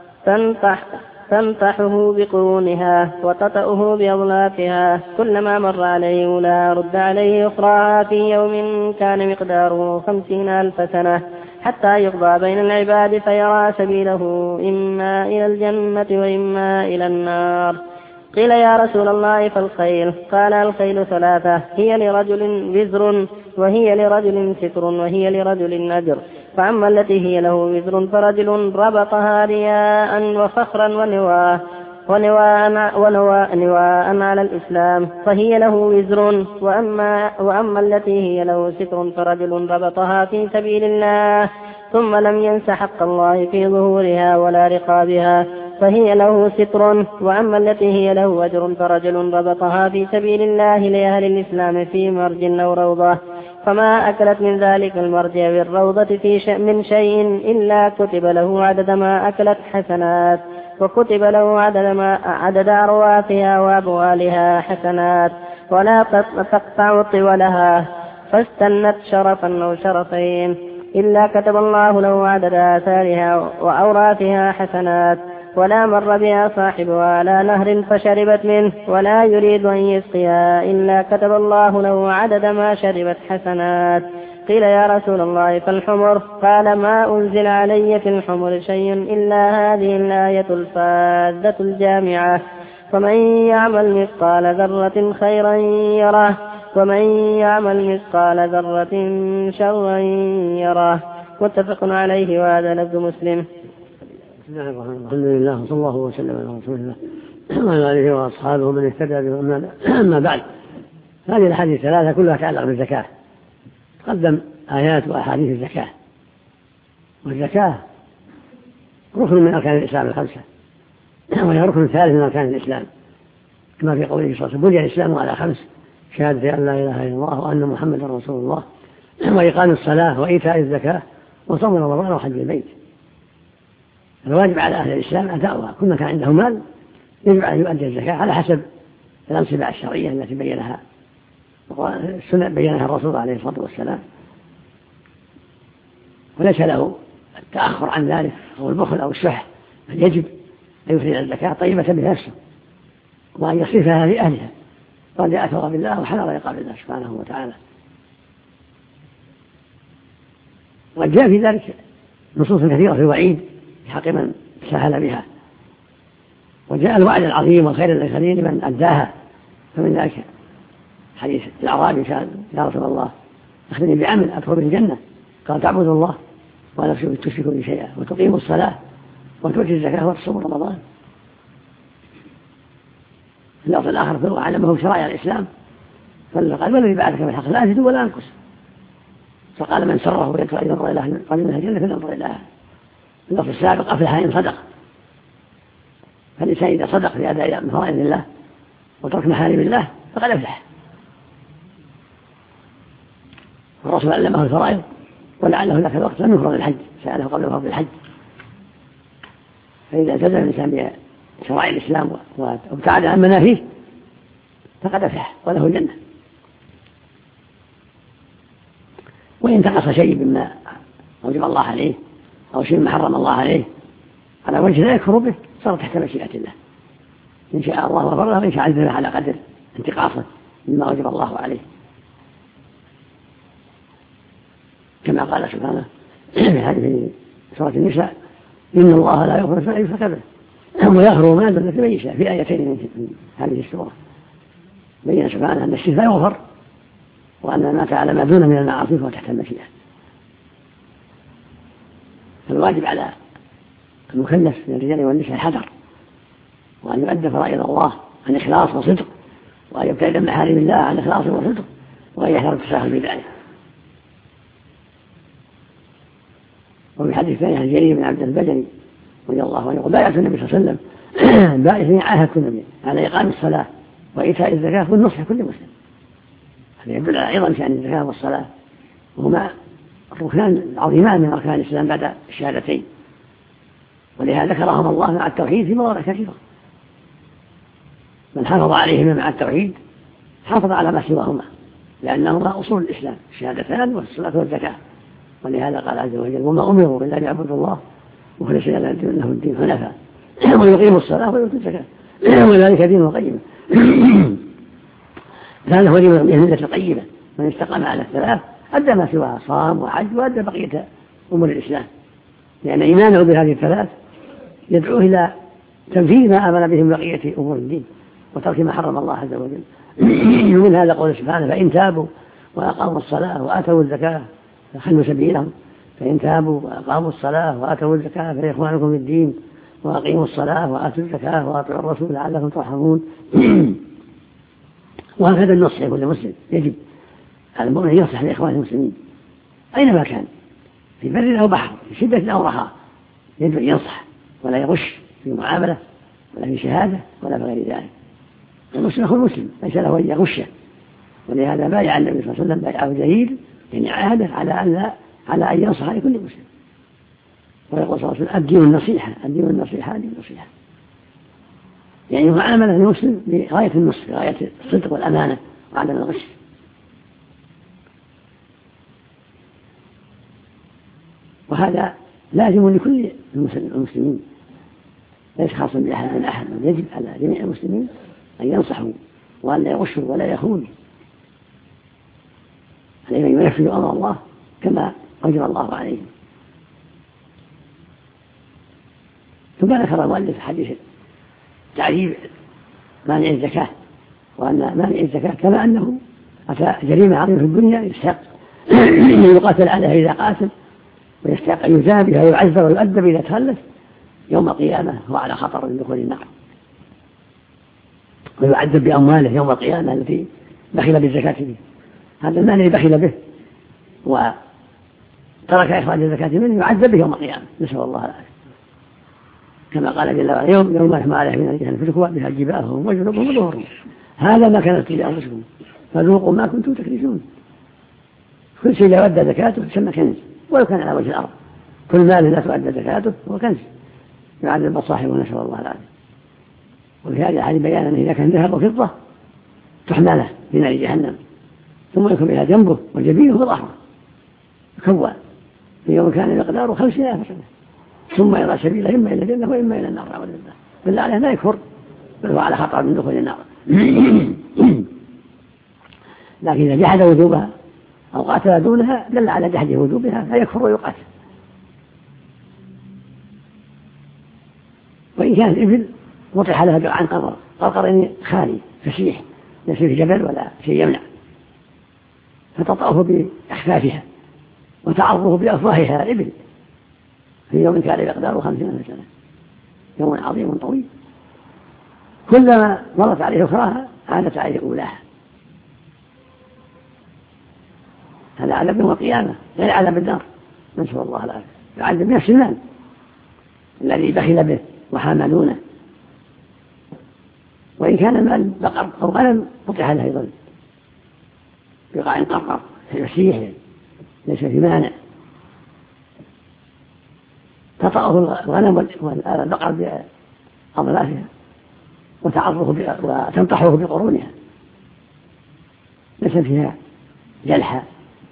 [SPEAKER 2] تنطحه بقرونها وتطأه بأظلافها، كلما مر عليه أولى رد عليه أخراها، في يوم كان مقداره 50,000 سنة، حتى يقضى بين العباد فيرى سبيله إما إلى الجنة وإما إلى النار. قيل: يا رسول الله فالخيل؟ قال: الخيل 3، هي لرجل وزر، وهي لرجل ستر، وهي لرجل أجر. فأما التي هي له وزر فرجل ربطها رياء وفخرا ونواء على الإسلام فهي له وزر. وأما التي هي له ستر فرجل ربطها في سبيل الله ثم لم ينس حق الله في ظهورها ولا رقابها فهي له ستر. وأما التي هي له أجر فرجل ربطها في سبيل الله لأهل الإسلام في مرج أو روضة، فما أكلت من ذلك المرج بالروضة من شيء إلا كتب له عدد ما أكلت حسنات، وكتب له عدد أرواثها وأبوالها حسنات، ولا تقطع طولها فاستنت شرفا أو شرفين إلا كتب الله له عدد آثارها وأوراثها حسنات. ولا مر بها صاحبها على نهر فشربت منه ولا يريد أن يسقيها إلا كتب الله له عدد ما شربت حسنات. قيل: يا رسول الله فالحمر؟ قال: ما أنزل علي في الحمر شيء إلا هذه الآية الفاذة الجامعة: فمن يعمل مثقال ذرة خيرا يره، ومن يعمل مثقال ذرة شرا يره. متفق عليه، وهذا لفظ مسلم.
[SPEAKER 3] بسم الله الرحمن الرحيم. الحمد لله وصلى الله وسلم على رسول الله وعلى آله وأصحابه من اهتدى به. أما بعد، هذه الأحاديث الثلاثة كلها تتعلق بالزكاة. تقدم آيات وأحاديث الزكاة، والزكاة ركن من أركان الإسلام الخمسة، وهي ركن ثالث من أركان الإسلام، كما في قوله صلى الله عليه وسلم: بني الإسلام على خمس: شهادة أن لا إله إلا الله وأن محمدا رسول الله، وإقام الصلاة، وإيتاء الزكاة، وصوم رمضان، وحج البيت. الواجب على أهل الإسلام أداؤها. كل من كان عنده مال يجب أن يؤدي الزكاة على حسب الأنصبة الشرعية التي بينها السنة بينها الرسول عليه الصلاة والسلام، وليس له التأخر عن ذلك أو البخل أو الشح، بل يجب أن يخرج الزكاة طيبة بنفسه وأن يصرفها لأهلها رجاء ثواب الله وحذر عقاب الله سبحانه وتعالى. وجاء في ذلك نصوص كثيرة في الوعيد في حق من سهل بها، وجاء الوعد العظيم والخير الذي لمن أداها. فمن ذلك حديث الأعرابي: كان يا رسول الله أخذني بعمل أدخل به الجنة. قال: تعبد الله ولا تشرك به شيئا، وتقيم الصلاة، وتؤتي الزكاة، وتصوم رمضان. في اللفظ الآخر: وعلمه شرائع الإسلام. فقال: والذي بعدك بالحق لا أزيد ولا أنقص. فقال: من سره يدخل أن ينظر إلى رجل من الجنة فلينظر إليها. اللفظ السابق: أفلح إن صدق. فالإنسان إذا صدق في أداء فرائض الله وترك محارم الله فقد أفلح. الرسول علمه الفرائض، ولعله ذاك الوقت لم يفرض الحج، سأله قبل فرض الحج. فإذا التزم الإنسان بشرائع الإسلام وابتعد عن منافيه فقد أفلح وله الجنة. وإن انتقص شيء مما أوجب الله عليه أو شيء مما حرم الله عليه على وجه لا يكفر به صار تحت مشيئة الله. إن شاء الله غفر له، وإن شاء عذبه على قدر انتقاصه مما أوجب الله عليه، كما قال سبحانه في سورة النساء: إن الله لا يغفر أن يشرك به ويغفر ما دون ذلك لمن يشاء. في آيتين من هذه السورة بين سبحانه أن الشرك لا يغفر، وأن ما فعل ما دون من المعاصي فهو تحت المشيئة. فالواجب على المكلف من الرجال والنساء الحذر، وأن يؤدى فرائض الله عن إخلاص وصدق، وأن يبتعد عن محارم الله عن إخلاص وصدق، وأن يحذر التساهل بذلك. وفي حديث ثاني عن جرير بن عبد البجلي رضي الله عنه: بايعت النبي صلى الله عليه وسلم بايعتني عاهدت النبي على إقام الصلاة وإيتاء الزكاة والنصح لكل مسلم. هذا يدل على أيضا شأن الزكاة والصلاة، وهما ركنان عظيمان من أركان الإسلام بعد الشهادتين، ولهذا ذكرهم الله مع التوحيد في مواضع كثيرة. من حافظ عليهما مع التوحيد حافظ على ما سواهما، لأنهما أصول الإسلام: الشهادتان والصلاة والزكاة. ولهذا قال عز وجل: وما أمروا إلا ليعبدوا الله مخلصين له الدين حنفاء ويقيموا الصلاة ويؤتوا الزكاة وذلك دين القيم. هذا هو دين الملة القيمة. من استقام على الثلاث أدى ما سواها، صام وحج وأدى بقية أمور الإسلام، لأن إيمانه بهذه الثلاث يدعوه إلى تنفيذ ما آمن به بقية أمور الدين وترك ما حرم الله عز وجل. ومن هذا قول سبحانه: فإن تابوا وأقاموا الصلاة وآتوا الزكاة فخلوا سبيلهم. فإن تابوا وأقاموا الصلاة وآتوا الزكاة فإخوانكم في الدين، وأقيموا الصلاة وآتوا الزكاة وأطيعوا الرسول لعلكم ترحمون. وهكذا النصح لكل مسلم. يجب على المؤمن ينصح لإخوانه المسلمين أينما كان، في بر أو بحر، في شدة أو رخاء، يجب أن ينصح ولا يغش في معاملة ولا في شهادة ولا في غير ذلك. المسلم أخو المسلم ليس له أن يغشه، ولهذا بايع النبي صلى الله عليه وسلم بايعه جرير، يعني عاهده على أن ينصح لكل مسلم. ويقول صلى الله عليه وسلم: الدين النصيحة، الدين النصيحة، الدين النصيحة. يعني معاملة المسلم بغاية النصح، بغاية الصدق والأمانة وعدم الغش. وهذا لازم لكل المسلمين، ليس خاصا بأحد من أحد. يجب على جميع المسلمين أن ينصحوا وأن لا يغشوا ولا يخونوا، عليهم أن ينفذوا أمر الله كما أجرى الله عليهم. ثم ذكر المؤلف حديث تعجيب مانع الزكاة، وأن مانع الزكاة كما أنه أتى جريمة عظيمة في الدنيا يستحق يقاتل عليها إذا قاتل، ويستحق أن يجاب بها ويعذب ويؤدب إذا تخلف، يوم القيامة هو على خطر من دخول النار، ويعذب بأمواله يوم القيامة التي بخل بالزكاة به. هذا المال الذي بخل به وترك إخراج الزكاة منه يعذب به يوم القيامة، نسأل الله العافية، كما قال جل وعلا يوم يحمى عليه من الجهل فتكوى بها جباههم وجنوبهم وظهورهم هذا ما كانت لأنفسكم فذوقوا ما كنتم تكنزون. كل شيء لا يؤدى زكاته يسمى كنز ولو كان على وجه الأرض، كل مال لا تؤدى زكاته هو كنز يعذب صاحبه، نسأل الله العافية. وفي هذا الحديث بيان أنه إذا كان ذهب وفضة تحمى له في نار جهنم ثم يكون إلى جنبه وجبينه وظهره يكوى في يوم كان مقداره 50,000 سنة ثم يرى سبيله إما إلى الجنة وإما إلى النار. بالله عليه لا يكفر بل هو على خطر من دخول النار. لكن إذا جحد وجوبها أو قاتل دونها دل على جحد وجوبها فيكفر ويقاتل. وإن كانت الإبل وطح لها عن قرقر خالي فسيح ليس في جبل ولا شيء يمنع فتطأه بأحفافها وتعرضه بأفواهها الإبل في يوم كان مقداره 50,000 سنة، يوم عظيم طويل، كلما مرت عليه أخراها عادت عليه أولاها. هذا عذاب يوم القيامة غير عذاب النار، نسأل الله العافية. يعذب بنفس المال الذي بخل به وحاملونه، وإن كان المال بقر أو غنم قطع له أيضا بقاع قرقر فسيح ليس في مانع، تطأه الغنم والبقر بأضلافها وتنطحه بقرونها ليس فيها جلحة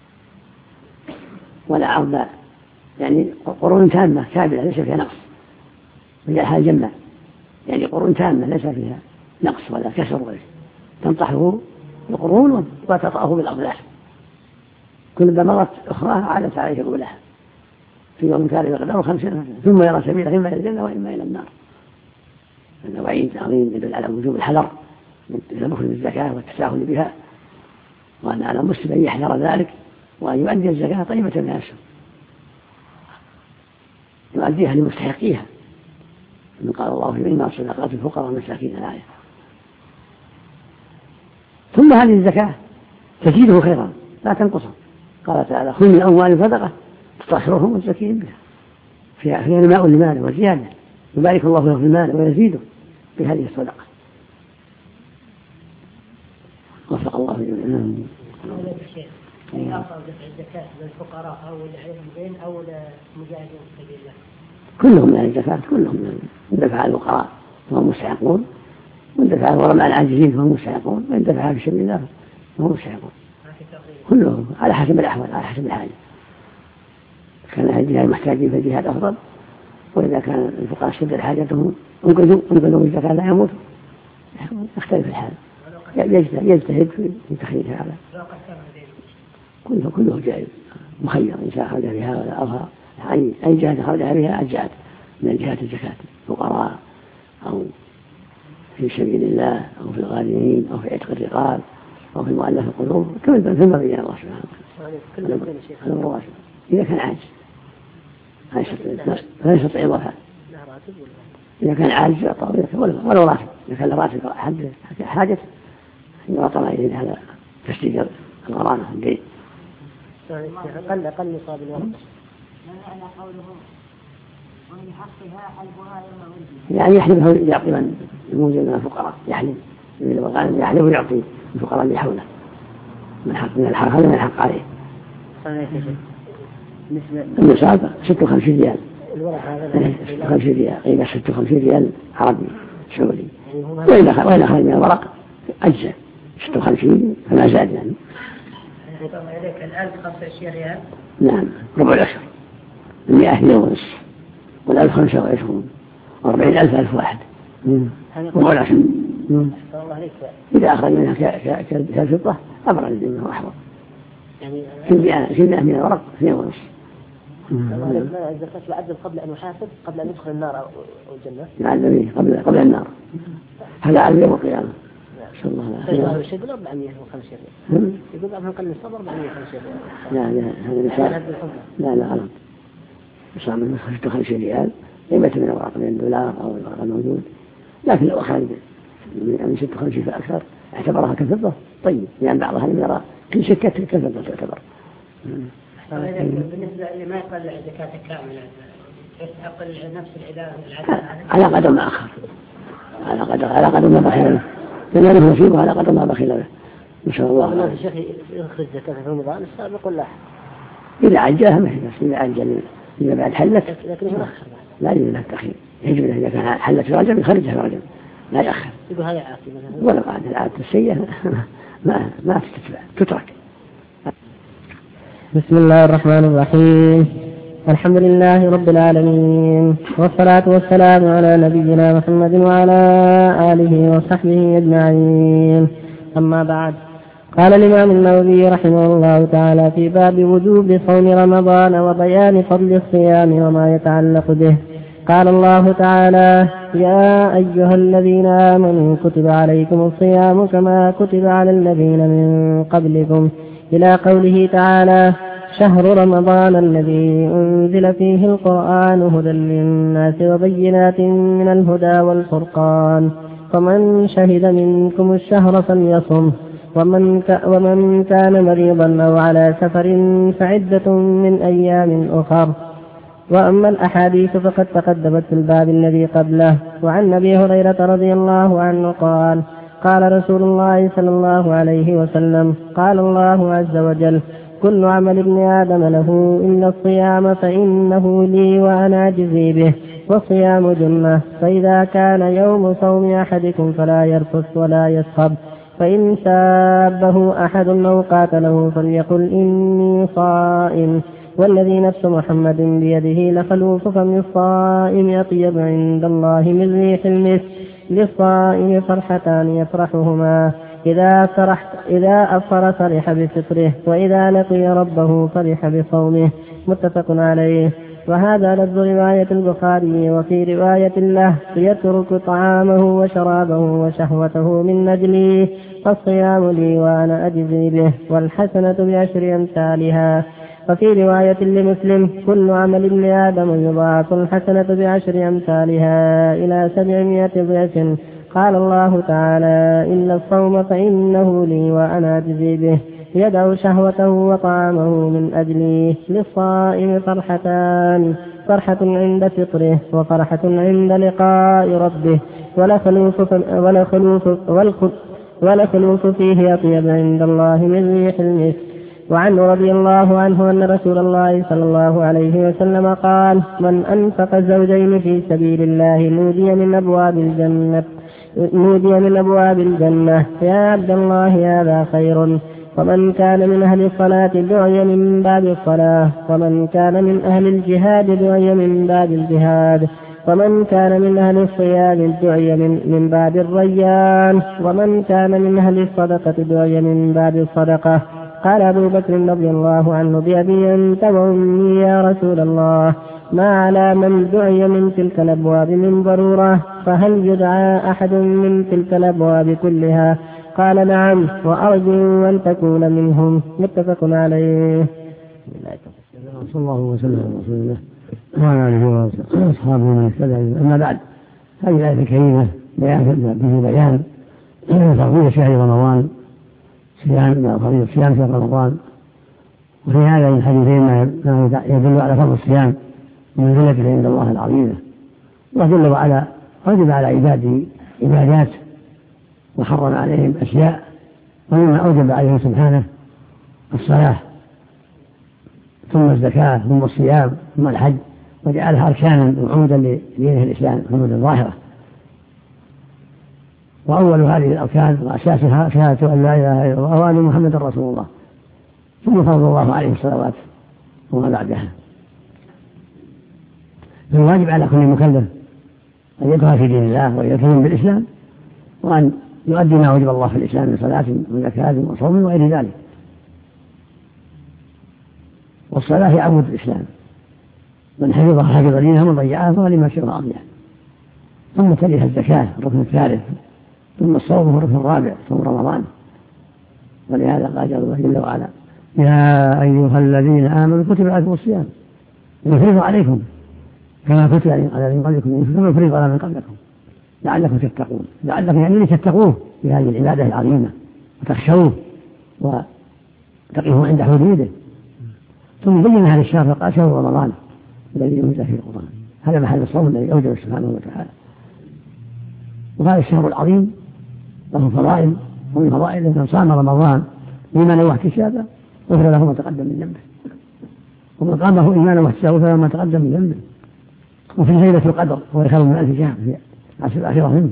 [SPEAKER 3] ولا عرض، يعني قرون تامة كاملة ليس فيها نقص، وجلحة الجمة يعني قرون تامة ليس فيها نقص ولا كسر ولا تنطحه بقرون وتطأه بالأضلاف، كل ما مرت أخراها عادت عليه أولها في يوم كان مقداره 50 ثم يرى سبيله إما إلى الجنة وإما إلى النار. هذا وعيد عظيم يدل على وجوب الحذر من مخرج الزكاة والتساهل بها، وأن على المسلم أن يحذر ذلك وأن يؤدي الزكاة طيبة بنفسه يؤديها لمستحقيها، من قال الله إنما الصدقات الفقراء والمساكين الآية. ثم هذه الزكاة تزيده خيرا لا تنقصه، قال تعالى خذ من أموالهم صدقة تطهرهم وتزكيهم بها فيها نماء لماله وزيادة يبارك الله له في المال ويزيده بهذه الصدقة. وفق الله جميعا.
[SPEAKER 4] أي أفضل دفع الزكاة للفقراء أو لعلم الدين أو لمجاهدين في سبيل الله؟
[SPEAKER 3] كلهم من الزكاة، كلهم من دفع الفقراء فهم مستحقون، ومن دفع الغرماء العاجزين فهم مستحقون، ومن دفع في سبيل الله فهم مستحقون، كلهم على حسب الأحوال على حسب الحاجة. كان الجهاد المحتاجين في الجهاد أفضل، وإذا كان الفقراء شد حاجتهم انقذوا الزكاة لا يموتوا، يختلف الحال، يجتهد في تخريج هذا. كله جائز مخير، إن شاء خرج بها ولا أظهر أي جهة خرجها بها أجزأت من الجهات الزكاة، فقراء أو في سبيل الله أو في الغالبين أو في عتق الرقاب أو في مؤلف القلوب ثم بين الله سبحانه وتعالى. إذا كان عاجز لا يستطيع الوفاء، إذا كان عاجز يعطى ولو راتب، إذا كان راتب حاجة يعطى ما يريد هذا تسديد الغرامة الدين.
[SPEAKER 2] أقل نصاب الورق.
[SPEAKER 4] معنى قوله ومن حقها حلبها يوم ولدها،
[SPEAKER 3] يعني يحلبه يعطي من يموت من الفقراء، يحلب ويعطي الفقراء اللي حوله من حق من الحق، هذا من الحق عليه. النصاب 56 ريال، 56 ريال قيمة 56 ريال عربي سعودي، وإذا خرج من الورق أجزاء 56 فما زاد يعني.
[SPEAKER 4] طبعا إليك الآن 25 ريال.
[SPEAKER 3] نعم ربع العشر 100 ونصف والألف 25 و40,000 ألف واحد ربع العشر. إذا أخرج منها كالفضة أبرد منه وأحفظ، يعني كل 100 من الورق 2 ونصف.
[SPEAKER 2] الزكاة يعدل قبل أن يحاسب قبل أن يدخل النار أو الجنة.
[SPEAKER 3] يعدل قبل النار، هذا عدل يوم القيامة.
[SPEAKER 2] يقول 450 ريال، يقول أبنى قل الصبر 450 ريال.
[SPEAKER 3] لا هذا مثال، لا غلط، يصام من 56 ريال قيمة من أوراق $2 أو الورق الموجود، لكن لو أخذ من 56 فأكثر اعتبرها كالفضة طيب، لأن بعضها لم يرى كل شكة كالفضة تعتبر.
[SPEAKER 4] بالنسبة لما يقل زكاة كاملة يستحق نفس العدد
[SPEAKER 3] على قدر ما أخر، على قدر ما بخل له، لأنه نصيبه على قدر ما بخل له إن شاء الله.
[SPEAKER 4] الشيخ يخرج زكاة في رمضان السابق ولا
[SPEAKER 3] إذا عجلها مثل إذا عجل إذا بعد حلت
[SPEAKER 4] لكن
[SPEAKER 3] لا يجب له التأخير، يجب له إذا كان حلت في رجب يخرجها في رجب لا يأخر.
[SPEAKER 4] يقول هذا عاصي مثلا
[SPEAKER 3] ولا بعد العادة السيئة ما تتبع تترك.
[SPEAKER 2] بسم الله الرحمن الرحيم. الحمد لله رب العالمين، والصلاة والسلام على نبينا محمد وعلى آله وصحبه أجمعين. أما بعد، قال الإمام النووي رحمه الله تعالى في باب وجوب صوم رمضان وبيان فضل الصيام وما يتعلق به. قال الله تعالى: يا أيها الذين آمنوا كتب عليكم الصيام كما كتب على الذين من قبلكم، إلى قوله تعالى: شهر رمضان الذي أنزل فيه القرآن هدى للناس وبينات من الهدى والفرقان، فمن شهد منكم الشهر فليصم، ومن كان مريضا أو على سفر فعدة من أيام أخر. وأما الأحاديث فقد تقدمت في الباب الذي قبله. وعن أبي هريرة رضي الله عنه قال: قال رسول الله صلى الله عليه وسلم: قال الله عز وجل: كل عمل ابن آدم له إلا الصيام فإنه لي وأنا أجزي به، والصيام جنة، فإذا كان يوم صوم أحدكم فلا يرفث ولا يسخب، فإن سابه أحد أو قاتله فليقل إني صائم، والذي نفس محمد بيده لخلوف فم الصائم أطيب عند الله من ريح المسك. للصائم فرحتان يفرحهما: إذا أفطر فرح بفطره، وإذا لقي ربه فرح بصومه. متفق عليه. وهذا لفظ رواية البخاري. وفي رواية له: يترك طعامه وشرابه وشهوته من أجلي، فالصيام لي وأنا أجزي به، والحسنة بعشر أمثالها. وفي رواية لمسلم: كل عمل ابن آدم يضاعف الحسنة بعشر أمثالها إلى 700 ضعف. قال الله تعالى: إلا الصوم فإنه لي وأنا أجزي به، يدع شهوته وطعامه من أجلي. للصائم فرحتان: فرحة عند فطره، وفرحة عند لقاء ربه، ولخلوف فيه أطيب عند الله من ريح المسك. وعنه رضي الله عنه أن رسول الله صلى الله عليه وسلم قال: من أنفق الزوجين في سبيل الله نودي من أبواب الجنة يا عبد الله هذا خير. ومن كان من أهل الصلاة دعي من باب الصلاة، ومن كان من أهل الجهاد دعي من باب الجهاد، ومن كان من أهل الصيام دعي من باب الريان، ومن كان من أهل الصدقة دعي من باب الصدقة. قال أبو بكر رضي الله عنه: بأبي أنت وأمي يا رسول الله، ما على من دعي من تلك الأبواب من ضرورة، فهل يدعى أحد من تلك الأبواب كلها؟ قال: نعم، وأرجو أن تكون منهم. متفق عليه.
[SPEAKER 3] صلى الله وسلم على رسول الله وعلى آله وأصحابه من اهتدى. أما بعد، هذه الآية الكريمة بيان فرضية شهر رمضان، فرضية صيام شهر رمضان. وفي هذا الحديثين ما يدل على فضل الصيام ومنزلته عند الله العظيمة، وجل وعلا أوجب على عباده عبادات وحرم عليهم أشياء، ومما أوجب عليهم سبحانه الصلاة، ثم الزكاة، ثم الصيام، ثم الحج، وجعلها أركانا وعمودا لدينه الإسلام، عمودا ظاهرة. وأول هذه الأركان وأساسها شهادة أن لا إله إلا الله وأن محمدا رسول الله، ثم فرض الله عليه الصلوات وما بعدها. فالواجب على كل مكلف أن يدخل في دين الله ويلتزم بالإسلام، وأن يؤدي ما وجب الله في الإسلام من صلاة وزكاة وصوم وغير ذلك. والصلاة هي عمود الإسلام، من حفظها حفظ دينه، ومن ضيعها فهو لما شرع أضيع. ثم تليها الزكاة الركن الثالث، ثم الصوم هو الركن الرابع، صوم رمضان. ولهذا قال الله جل وعلا: يا أيها الذين آمنوا كتب عليكم الصيام يفرض عليكم كما كتب على من قبلكم كما فرض على من قبلكم لعلكم تتقون، لعلكم يعني تتقوه في هذه العبادة العظيمة وتخشوه وتقفوا عند حدوده. ثم بين هذا الشهر فقال شهر رمضان الذي أنزل فيه القرآن، هذا محل الصوم الذي أوجب سبحانه وتعالى. وهذا الشهر العظيم له فضائل، ومن فضائله من صام رمضان إيمانا واحتسابا غفر له ما تقدم من ذنبه، ومن قامه إيمانا واحتسابا غفر له ما تقدم من ذنبه. وفي ليلة القدر هو خير من 1000 شهر في عشر الآخرة منه.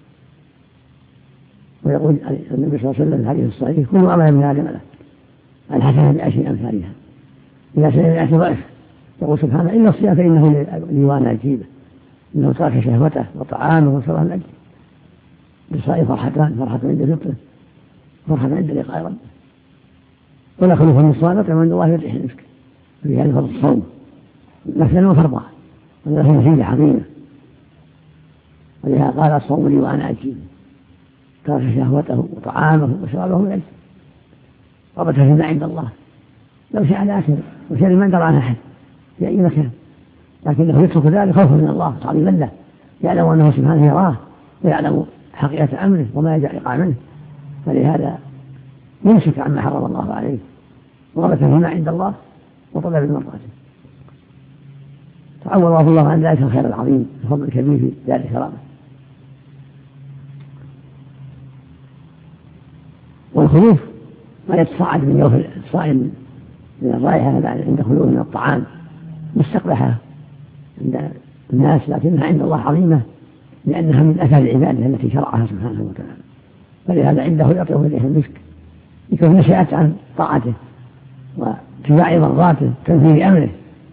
[SPEAKER 3] ويقول النبي صلى الله عليه وسلم في الحديث الصحيح كل عمل من آدم له الحسنة بعشر أمثالها إذا سئل بعشر ضعف. يقول سبحانه إن الصيام فإنه لي وأنا أجيبه، إنه ترك شهوته وطعامه وشربه من أجله. للصائم فرحتان، فرحة عند فطره، فرحة عند لقاء ربه. ولا خلوف من الصلاة عند الله يريح المسك. في هذا فرض الصوم مثلا وفرضا، وله نتيجة عظيمة. ولهذا قال الصوم لي وأنا أجيبه، ترك شهوته وطعامه وشربه من أجله. ربط فيما عند الله، لو شاء لأكل وشاء ما يقدر عنه أحد في أي مكان، لكنه يترك ذلك خوفا من الله تعظيما له، يعلم أنه سبحانه يراه ويعلم حقيقة أمره وما يجعل يقع منه، فلهذا يمسك عما حرم الله عليه وربط فيما عند الله وطلب المرضات. تعوض الله عن ذلك الخير العظيم الفضل الكبير في دار الكرامة. والخلوف ما يتصاعد من يوم الصائم من الرائحة عند خلوه من الطعام مستقبحة عند الناس، لكنها عند الله عظيمة لأنها من أثر العبادة التي شرعها سبحانه وتعالى. فلهذا عنده يطيب إليه المسك يكون نشأت عن طاعته واتباع مرضاته تنفيذ أمره.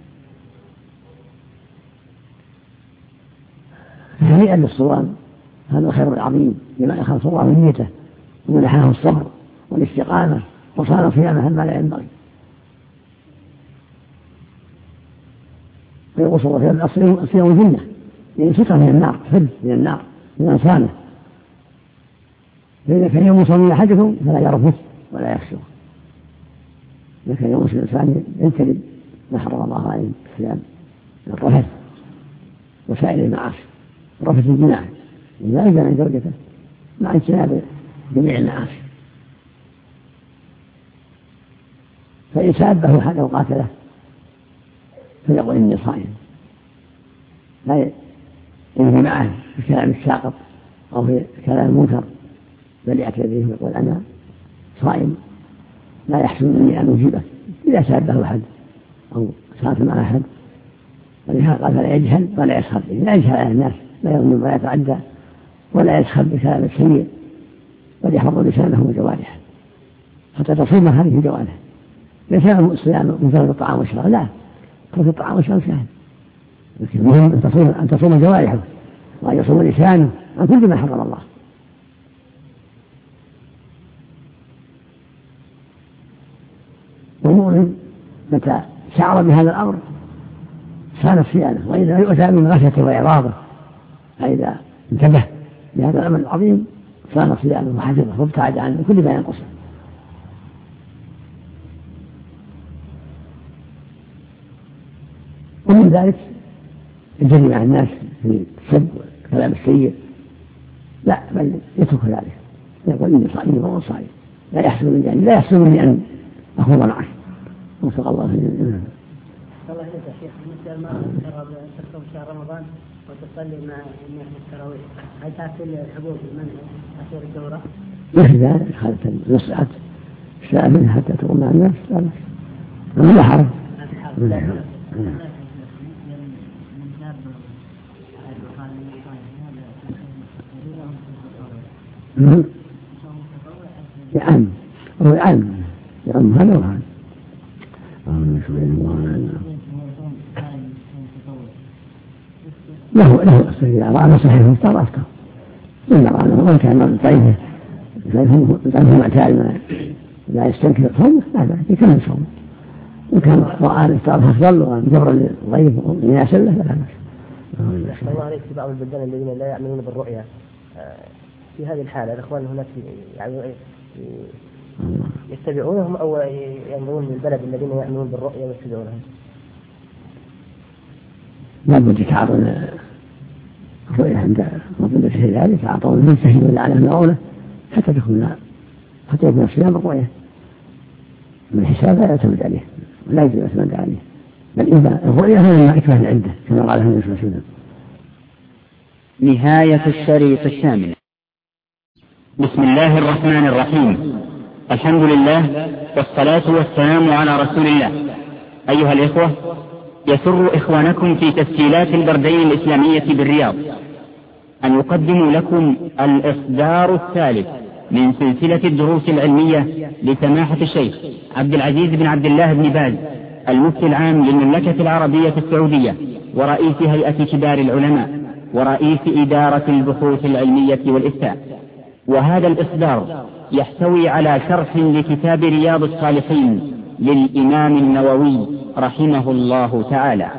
[SPEAKER 3] هنيئا للصوام، هذا الخير العظيم لمن أخلص الله من نيته ومنحه الصبر والاستقامة وصار صيامه ما لا ينبغي. ويقول صلى الله عليه وسلم الصيام جنة، يعني ستر من النار، حفظ من النار من صامه. فإذا كان يوم صوم أحدكم فلا يرفث ولا يفسق، إذا كان يوم الإنسان ينتبه ما حرم الله عليه الصيام من الرفث وسائر المعاصي. رفث الجناح لا يجعل عن زوجته مع اجتناب جميع المعاصي. فإن سابه حتى وقاتله فيقول إني صائم، لا ينهي معه في كلام الساقط أو في كلام المنكر، بل يعتذر ويقول أنا صائم لا يحسن مني أن أجيبه إذا سابه أحد أو ساق مع أحد. ولهذا قال فلا يجهل ولا يسخر، لا يجهل على الناس، لا يظلم ولا يتعدى ولا يسخر بكلام السيء، بل يحفظ لسانه وجوارحه حتى تصوم هذه الجوارح. ليس الصيام مثل الطعام والشراب، لا، ترك الطعام والشراب سهل، لكن المهم أن تصوم جوارحه وأن يصوم لسانه عن كل ما حرم الله. والمؤمن متى شعر بهذا الأمر صان صيامه، وإذا يؤتى من غفلة وإعراضه فإذا انتبه لهذا الأمر العظيم صان صيامه وحفظه وابتعد عن كل ما ينقصه. ومن ذلك الجري مع الناس في السب والكلام السيء، لا، بل يترك ذلك، يقول إني صائم وهو صائم، لا يحسن مني أن أخوض معه. وفق الله
[SPEAKER 4] الله إليك يا شيخ، مثل المرأة تصوم شهر رمضان وتصلي مع الناس التراويح، هل تأكل الحبوب من أخير الدورة؟
[SPEAKER 3] مثل ذلك خالة نصعت شاء حتى تقوم مع الناس لا بأس، لا حرج. يعم هو يعم هذا وهذا. له إذا رأى صحيح مفتر أفطر، إذا رأى ما كان طيبه طيبه معتاد لا يستنكر صومه هذا يكمل صومه. إن كان رأى الإفطار أفضل وجبر الضيف ويناسب له فلا بأس.
[SPEAKER 2] الله عليك في بعض البلدان الذين لا يعملون بالرؤيا، في هذه الحالة الأخوان هناك يعني يتبعونهم أو ينظرون للبلد الذين يعملون بالرؤيا ويتبعونهم؟
[SPEAKER 3] لا بد يتعاطون الرؤية عند ربنا في ذلك، يتعاطون من سهل ولا على المعونة حتى يكون الصيام الرؤية من الحساب لا يعتمد عليه ولا يجب يعتمد عليه، بل إذا الرؤية هي ما أكمل عنده كما قال النبي صلى الله عليه وسلم.
[SPEAKER 1] نهاية الشريط الثامن. بسم الله الرحمن الرحيم. الحمد لله والصلاة والسلام على رسول الله. أيها الإخوة، يسر إخوانكم في تسجيلات البردين الإسلامية بالرياض أن يقدموا لكم الإصدار الثالث من سلسلة الدروس العلمية لسماحة الشيخ عبد العزيز بن عبد الله بن باز المفتي العام للمملكة العربية السعودية ورئيس هيئة كبار العلماء ورئيس إدارة البحوث العلمية والإفتاء. وهذا الإصدار يحتوي على شرح لكتاب رياض الصالحين للإمام النووي رحمه الله تعالى.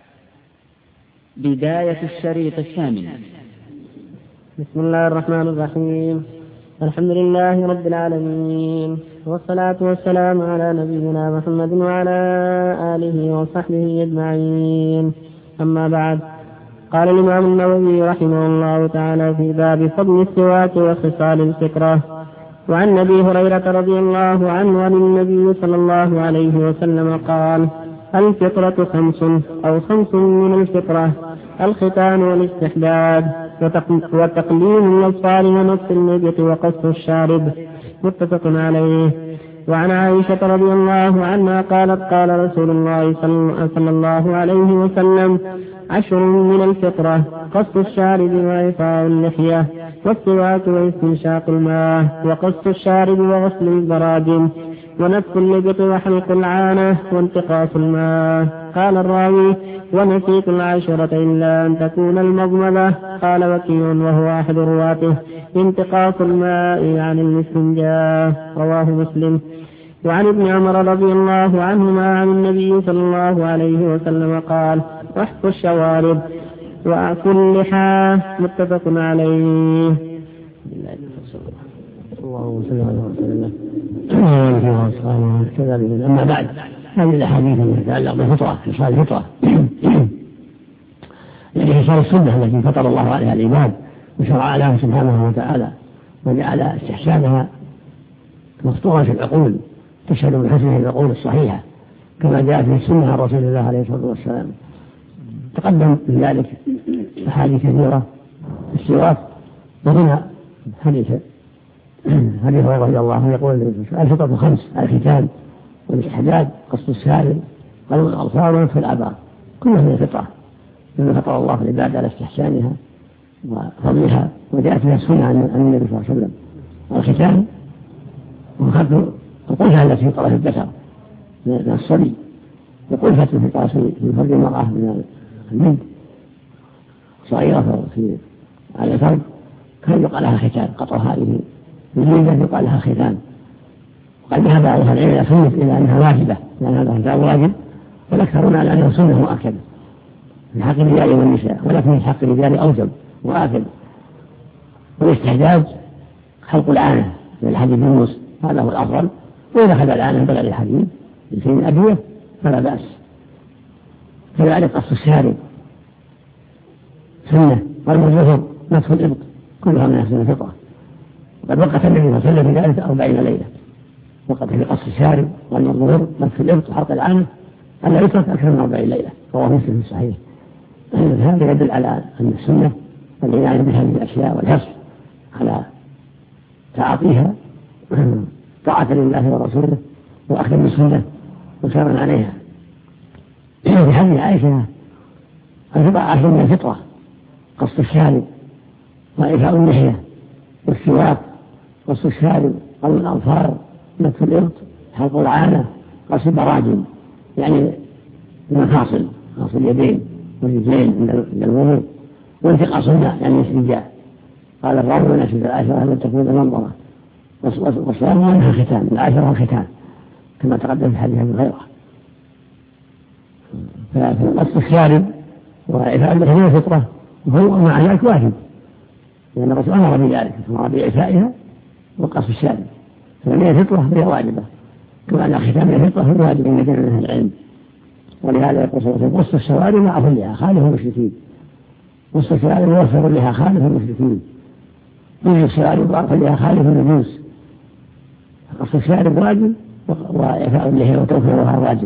[SPEAKER 1] بداية الشريط الثامن.
[SPEAKER 2] بسم الله الرحمن الرحيم. الحمد لله رب العالمين، والصلاة والسلام على نبينا محمد وعلى آله وصحبه أجمعين. أما بعد، قال الإمام النووي رحمه الله تعالى في باب فضل السواك وخصال الفطرة. وعن أبي هريرة رضي الله عنه عن النبي صلى الله عليه وسلم قال: الفطرة خمس أو خمس من الفطرة: الختان والاستحداد وتقليم الأظفار ونصف النبط وقص الشارب. متفق عليه. وعن عائشة رضي الله عنها قالت: قال رسول الله صلى الله عليه وسلم: 10 من الفطرة: قص الشارب وإعفاء اللحية والسواك واستنشاق الماء وقص الشارب وغسل البراجم ونتف اللبط وحلق العانة وانتقاص الماء. قال الراوي: ونسيت 10 إلا أن تكون المضمضة. قال وكيع وهو أحد رواته: انتقاص الماء عن الاستنجاء. رواه مسلم. وعن ابن عمر رضي الله عنهما عن النبي صلى الله عليه وسلم قال: احفوا الشوارب وأعفوا اللحى. متفق عليه.
[SPEAKER 3] أما بعد، هذه الأحاديث التي تتعلق بالفطرة، خصال الفطرة يعني خصال السنة التي فطر الله عليها العباد وشرع لها سبحانه وتعالى وجعل استحسانها مفطورة في العقول تشهد بحسنها العقول الصحيحة كما جاء في السنة عن رسول الله عليه الصلاة والسلام. تقدم في ذلك أحاديث كثيرة في السواك، وهنا حديث هريرة رضي الله عنه يقول: الفطرة 5: الختان والاستحداد قص السالم قلم الأظفار ونتف الآبار. كلها من الفطرة، مما فطر الله العباد على استحسانها وفضلها، وجاءت فيها السنة عن النبي صلى الله عليه وسلم. الختان وخذ القلفة التي في طرف الذكر من الصبي، وقلفة في طرف في فرج المرأة من البنت صغيرة على الفرج كان يقال لها ختان. قطع هذه الجلدة يقال لها ختان. وقد ذهب بعض العلم إلى سنة إلى أنها واجبة، لأن هذا ختان واجب، والأكثرون على أنه سنة مؤكدة في حق الرجال والنساء، ولكن في حق الرجال أوجب وآكد. والاستحداد خلق العانة من الحديد بالنص، هذا هو الأفضل، وإذا خلق العانة بغير الحديد بشيء أدوية فلا بأس. كذلك قص الشارب سنة، والمزفر نتف الإبط، كلها من أحسن الفطرة. وقد وقت النبي صلى الله عليه وسلم في ذلك 40 ليلة، وقد في قص الشارب والمظهر نتف الإبط وحلق العانة ألا يترك أكثر من 40 ليلة. رواه مسلم في الصحيح. هذا يدل على أن السنة والعناية بهذه الأشياء والحرص على تعاطيها طاعة لله ورسوله وأخذ بالسنة وسيرا عليها. في حديث عائشة: الفطرة 10 من الفطرة: قص الشارب وإعفاء اللحية والسواك قص الشارب قلم الأظفار نتف الإبط حلق العانة قص البراجم، يعني المفاصل، قص اليدين والرجلين عند الوضوء، وانتقاص الماء يعني الاستنجاء. قال الراوي: ونسيت 10 لم تكون المنظرة. والصواب أنها الختان، 10 الختان كما تقدم في حديث أبي هريرة. فقص الشارب وإعفاء اللحية هي فطرة، وهو مع ذلك واجب، لأن الرسول أمر بذلك، أمر بإعفائها وقص الشارب، فهي فطرة هي واجبة، كما أن الختان هي فطرة هي واجب عند جميع أهل العلم. ولهذا يقول صلى الله عليه وسلم قص الشوارب مع أهلها خالف المشركين، قص الشوارب ووفر لها خالف المشركين، قص الشوارب وأهلها خالف النجوس. قص الشوارب واجب وإعفاء اللحية وتوفيرها واجب،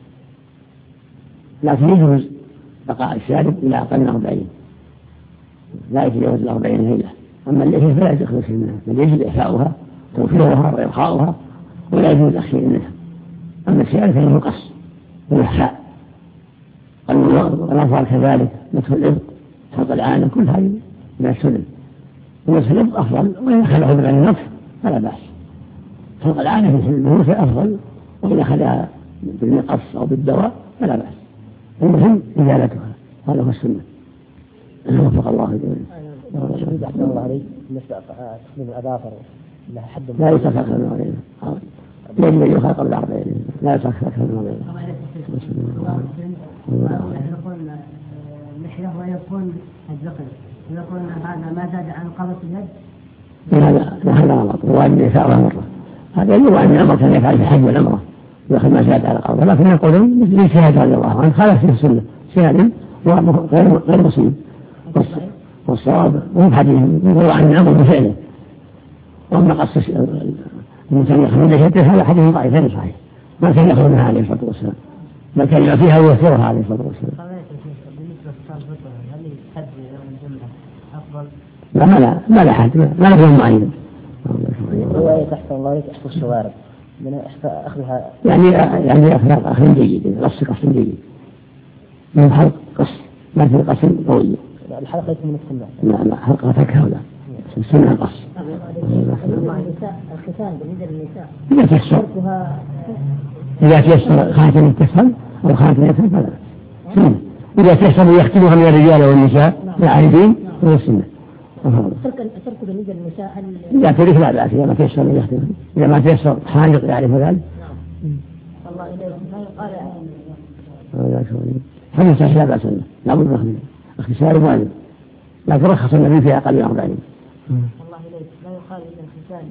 [SPEAKER 3] لكن يجوز بقاء الشارب إلى أقل من 40، لا يتجاوز 40 ليلة. أما اللحية فلا يدخل في منها، بل يجب إعفاؤها توفيرها وإبقاؤها ولا يجوز الأخير منها. أما الشارب فإنه قص والإحفاء والأظفار كذلك، نتف الإبط، حلق العانة، كل هذه من السنن. ونتف الإبط أفضل، وإن أخذه من النطف فلا بأس. حلق العانة في النموذج أفضل، وإن أخذها بالمقص أو بالدواء فلا بأس. المهم إزالتها، هذا هو السنة. وفق الله جميعا.
[SPEAKER 2] أحسن الله عليك. بالنسبة لتقليم الأظافر لها حد
[SPEAKER 3] لا يترك أكثر من 40، يجب أن يؤخذ قبل 40، لا يترك أكثر من
[SPEAKER 4] 40. اللحية ويكون الذقن، يقول هذا ما زاد عن قبض اليد.
[SPEAKER 3] هذا غلط، هو أن يفعلها مرة. هذا يجب أن الأمر كان يفعل في الحج والعمرة يأخذ ما زاد على قبضه، لكن يقولون مثل شهادة رضي الله عنه خالف في السنة، شهادة غير مصيب. والصواب مو حديث يقول عن الأمر بفعله. وأما قص الإنسان يأخذ لحيته هذا حديث ضعيف غير صحيح، ما كان يأخذ منها عليه الصلاة والسلام، بل كان يعطيها ويوفرها عليه الصلاة والسلام. ما لا حد، ما لا يوم معين.
[SPEAKER 2] هو تحت الله يحفظ الشوارب من أخذها،
[SPEAKER 3] يعني أخذ جيد، قص جيد من حلق قص، ما في قص قوي.
[SPEAKER 2] الحلقة ليس من السنة.
[SPEAKER 3] لا حلقة فكها ولا السنة قص.
[SPEAKER 4] الختان بالنسبة للنساء
[SPEAKER 3] إذا تيسر خاتم تفهم أو خاتم يفهم فلا سنة. إذا تيسر يختمها من الرجال والنساء العائدين هو السنة.
[SPEAKER 4] ترك بالنسبة للنساء
[SPEAKER 3] إذا ترك لا بأس، إذا ما تيسر يختمها، إذا ما تيسر حاجق يعرف ذلك.
[SPEAKER 4] الله إليه ما يقال
[SPEAKER 3] حديث صحيح لا بأس له، لا بد من اختصار واجب، لكن رخص النبي في أقل من 40.
[SPEAKER 4] الله إليه لا يقال إن الختان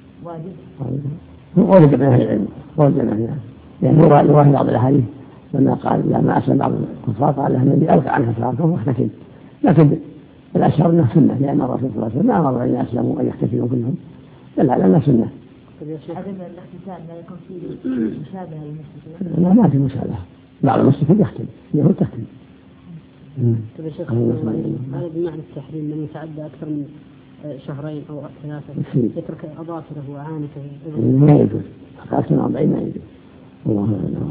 [SPEAKER 4] واجب.
[SPEAKER 3] قول جميع العلم، قول جميع العلم، يعني يروى بعض الأحاديث لما قال لما أسلم بعض الكفار قال له النبي ألقى عنها شعركم واختتم، لكن الأشهر أنها سنة، لأن الرسول صلى الله عليه وسلم ما أمر أن يسلموا أن يختتموا كلهم، بل على أنها سنة.
[SPEAKER 4] عدم الاختتان لا يكون فيه مشابهة للمسلمين؟
[SPEAKER 3] ما في مشابهة، بعض المسلمين يختم، يهود تختم.
[SPEAKER 2] طيب يا شيخ هذا بمعنى التحريم من يتعدى أكثر من شهرين أو 3 يترك أظافره وعانته؟
[SPEAKER 3] ما يجوز، أكثر من 40 ما يجوز. الله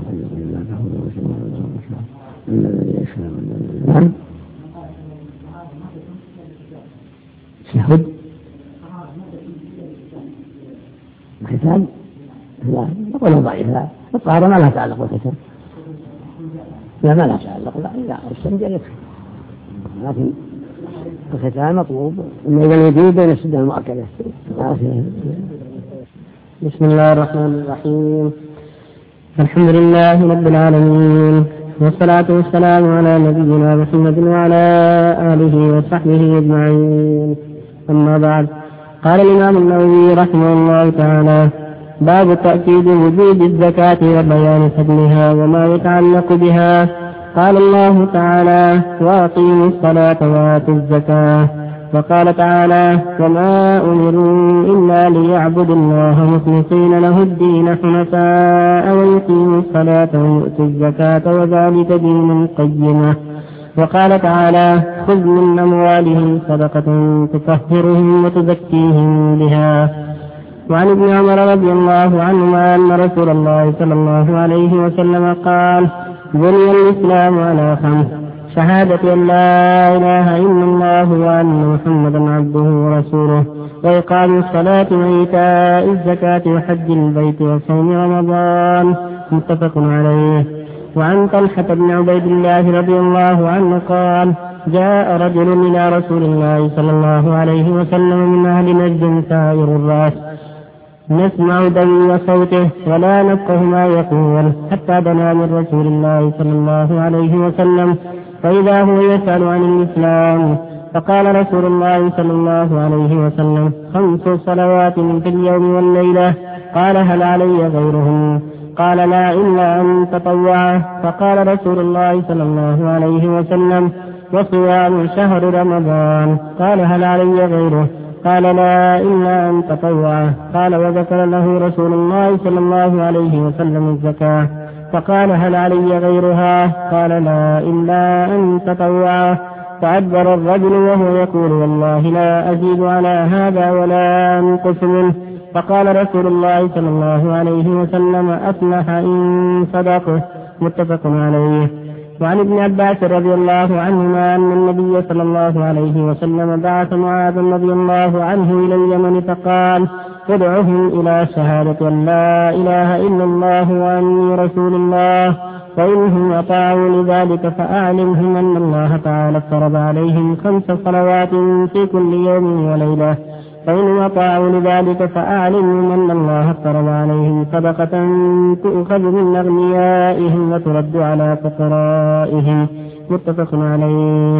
[SPEAKER 3] نعم. شهد الختان لا نقول ضعيف، لا الطهارة ما لها تعلق بالختان، لا ما لها تعلق، لا الشمس يكفي، لكن الختان مطلوب إنه إذا الوجود بين السدة المؤكدة.
[SPEAKER 2] بسم الله الرحمن الرحيم. الحمد لله رب العالمين، والصلاة والسلام على نبينا محمد وعلى آله وصحبه أجمعين. أما بعد، قال الإمام النووي رحمه الله تعالى: باب تأكيد وجوب الزكاة وبيان فضلها وما يتعلق بها. قال الله تعالى: وأقيموا الصلاة وآتوا الزكاة. وقال تعالى: وما أمروا إلا ليعبدوا الله مخلصين له الدين حنفاء ويقيموا الصلاة ويؤتوا الزكاة وذلك دين القيمة. وقال تعالى: خذ من أموالهم صدقة تطهرهم وتزكيهم بها. وعن ابن عمر رضي الله عنهما أن رسول الله صلى الله عليه وسلم قال: بني الإسلام على 5: شهادة أن لا إله إلا الله وأن محمدا عبده ورسوله، وإقام الصلاة وإيتاء الزكاة وحج البيت وصوم رمضان. متفق عليه. وعن طلحة بن عبيد الله رضي الله عنه قال: جاء رجل إلى رسول الله صلى الله عليه وسلم من أهل نجد سائر الرأس، نسمع دوي صوته ولا نفقه ما يقول، حتى دنا من رسول الله صلى الله عليه وسلم فإذا هو يسأل عن الإسلام. فقال رسول الله صلى الله عليه وسلم: 5 صلوات في اليوم والليلة. قال: هل علي غيرهم؟ قال لا إلا أن تطوعه. فقال رسول الله صلى الله عليه وسلم وصيام شهر رمضان. قال هل علي غيره؟ قال لا إلا أن تطوعه. قال وذكر له رسول الله صلى الله عليه وسلم الزكاة فقال هل علي غيرها؟ قال لا إلا أن تطوعه. فأدبر الرجل وهو يقول والله لا أزيد على هذا ولا أنقص منه. فقال رسول الله صلى الله عليه وسلم أفلح إن صدقه. متفق عليه. وعن ابن عباس رضي الله عنهما أن النبي صلى الله عليه وسلم بعث معاذ رضي الله عنه إلى اليمن فقال ادعهم إلى شهادة أن لا إله إلا الله وأني رسول الله فإنهم أطاعوا لذلك فأعلمهم أن الله تعالى افترض عليهم 5 صلوات في كل يوم وليلة فإنهم أطاعوا لذلك فأعلمهم أن الله افترض عليهم صدقة تؤخذ من أغنيائهم وترد على فقرائهم. متفق عليه.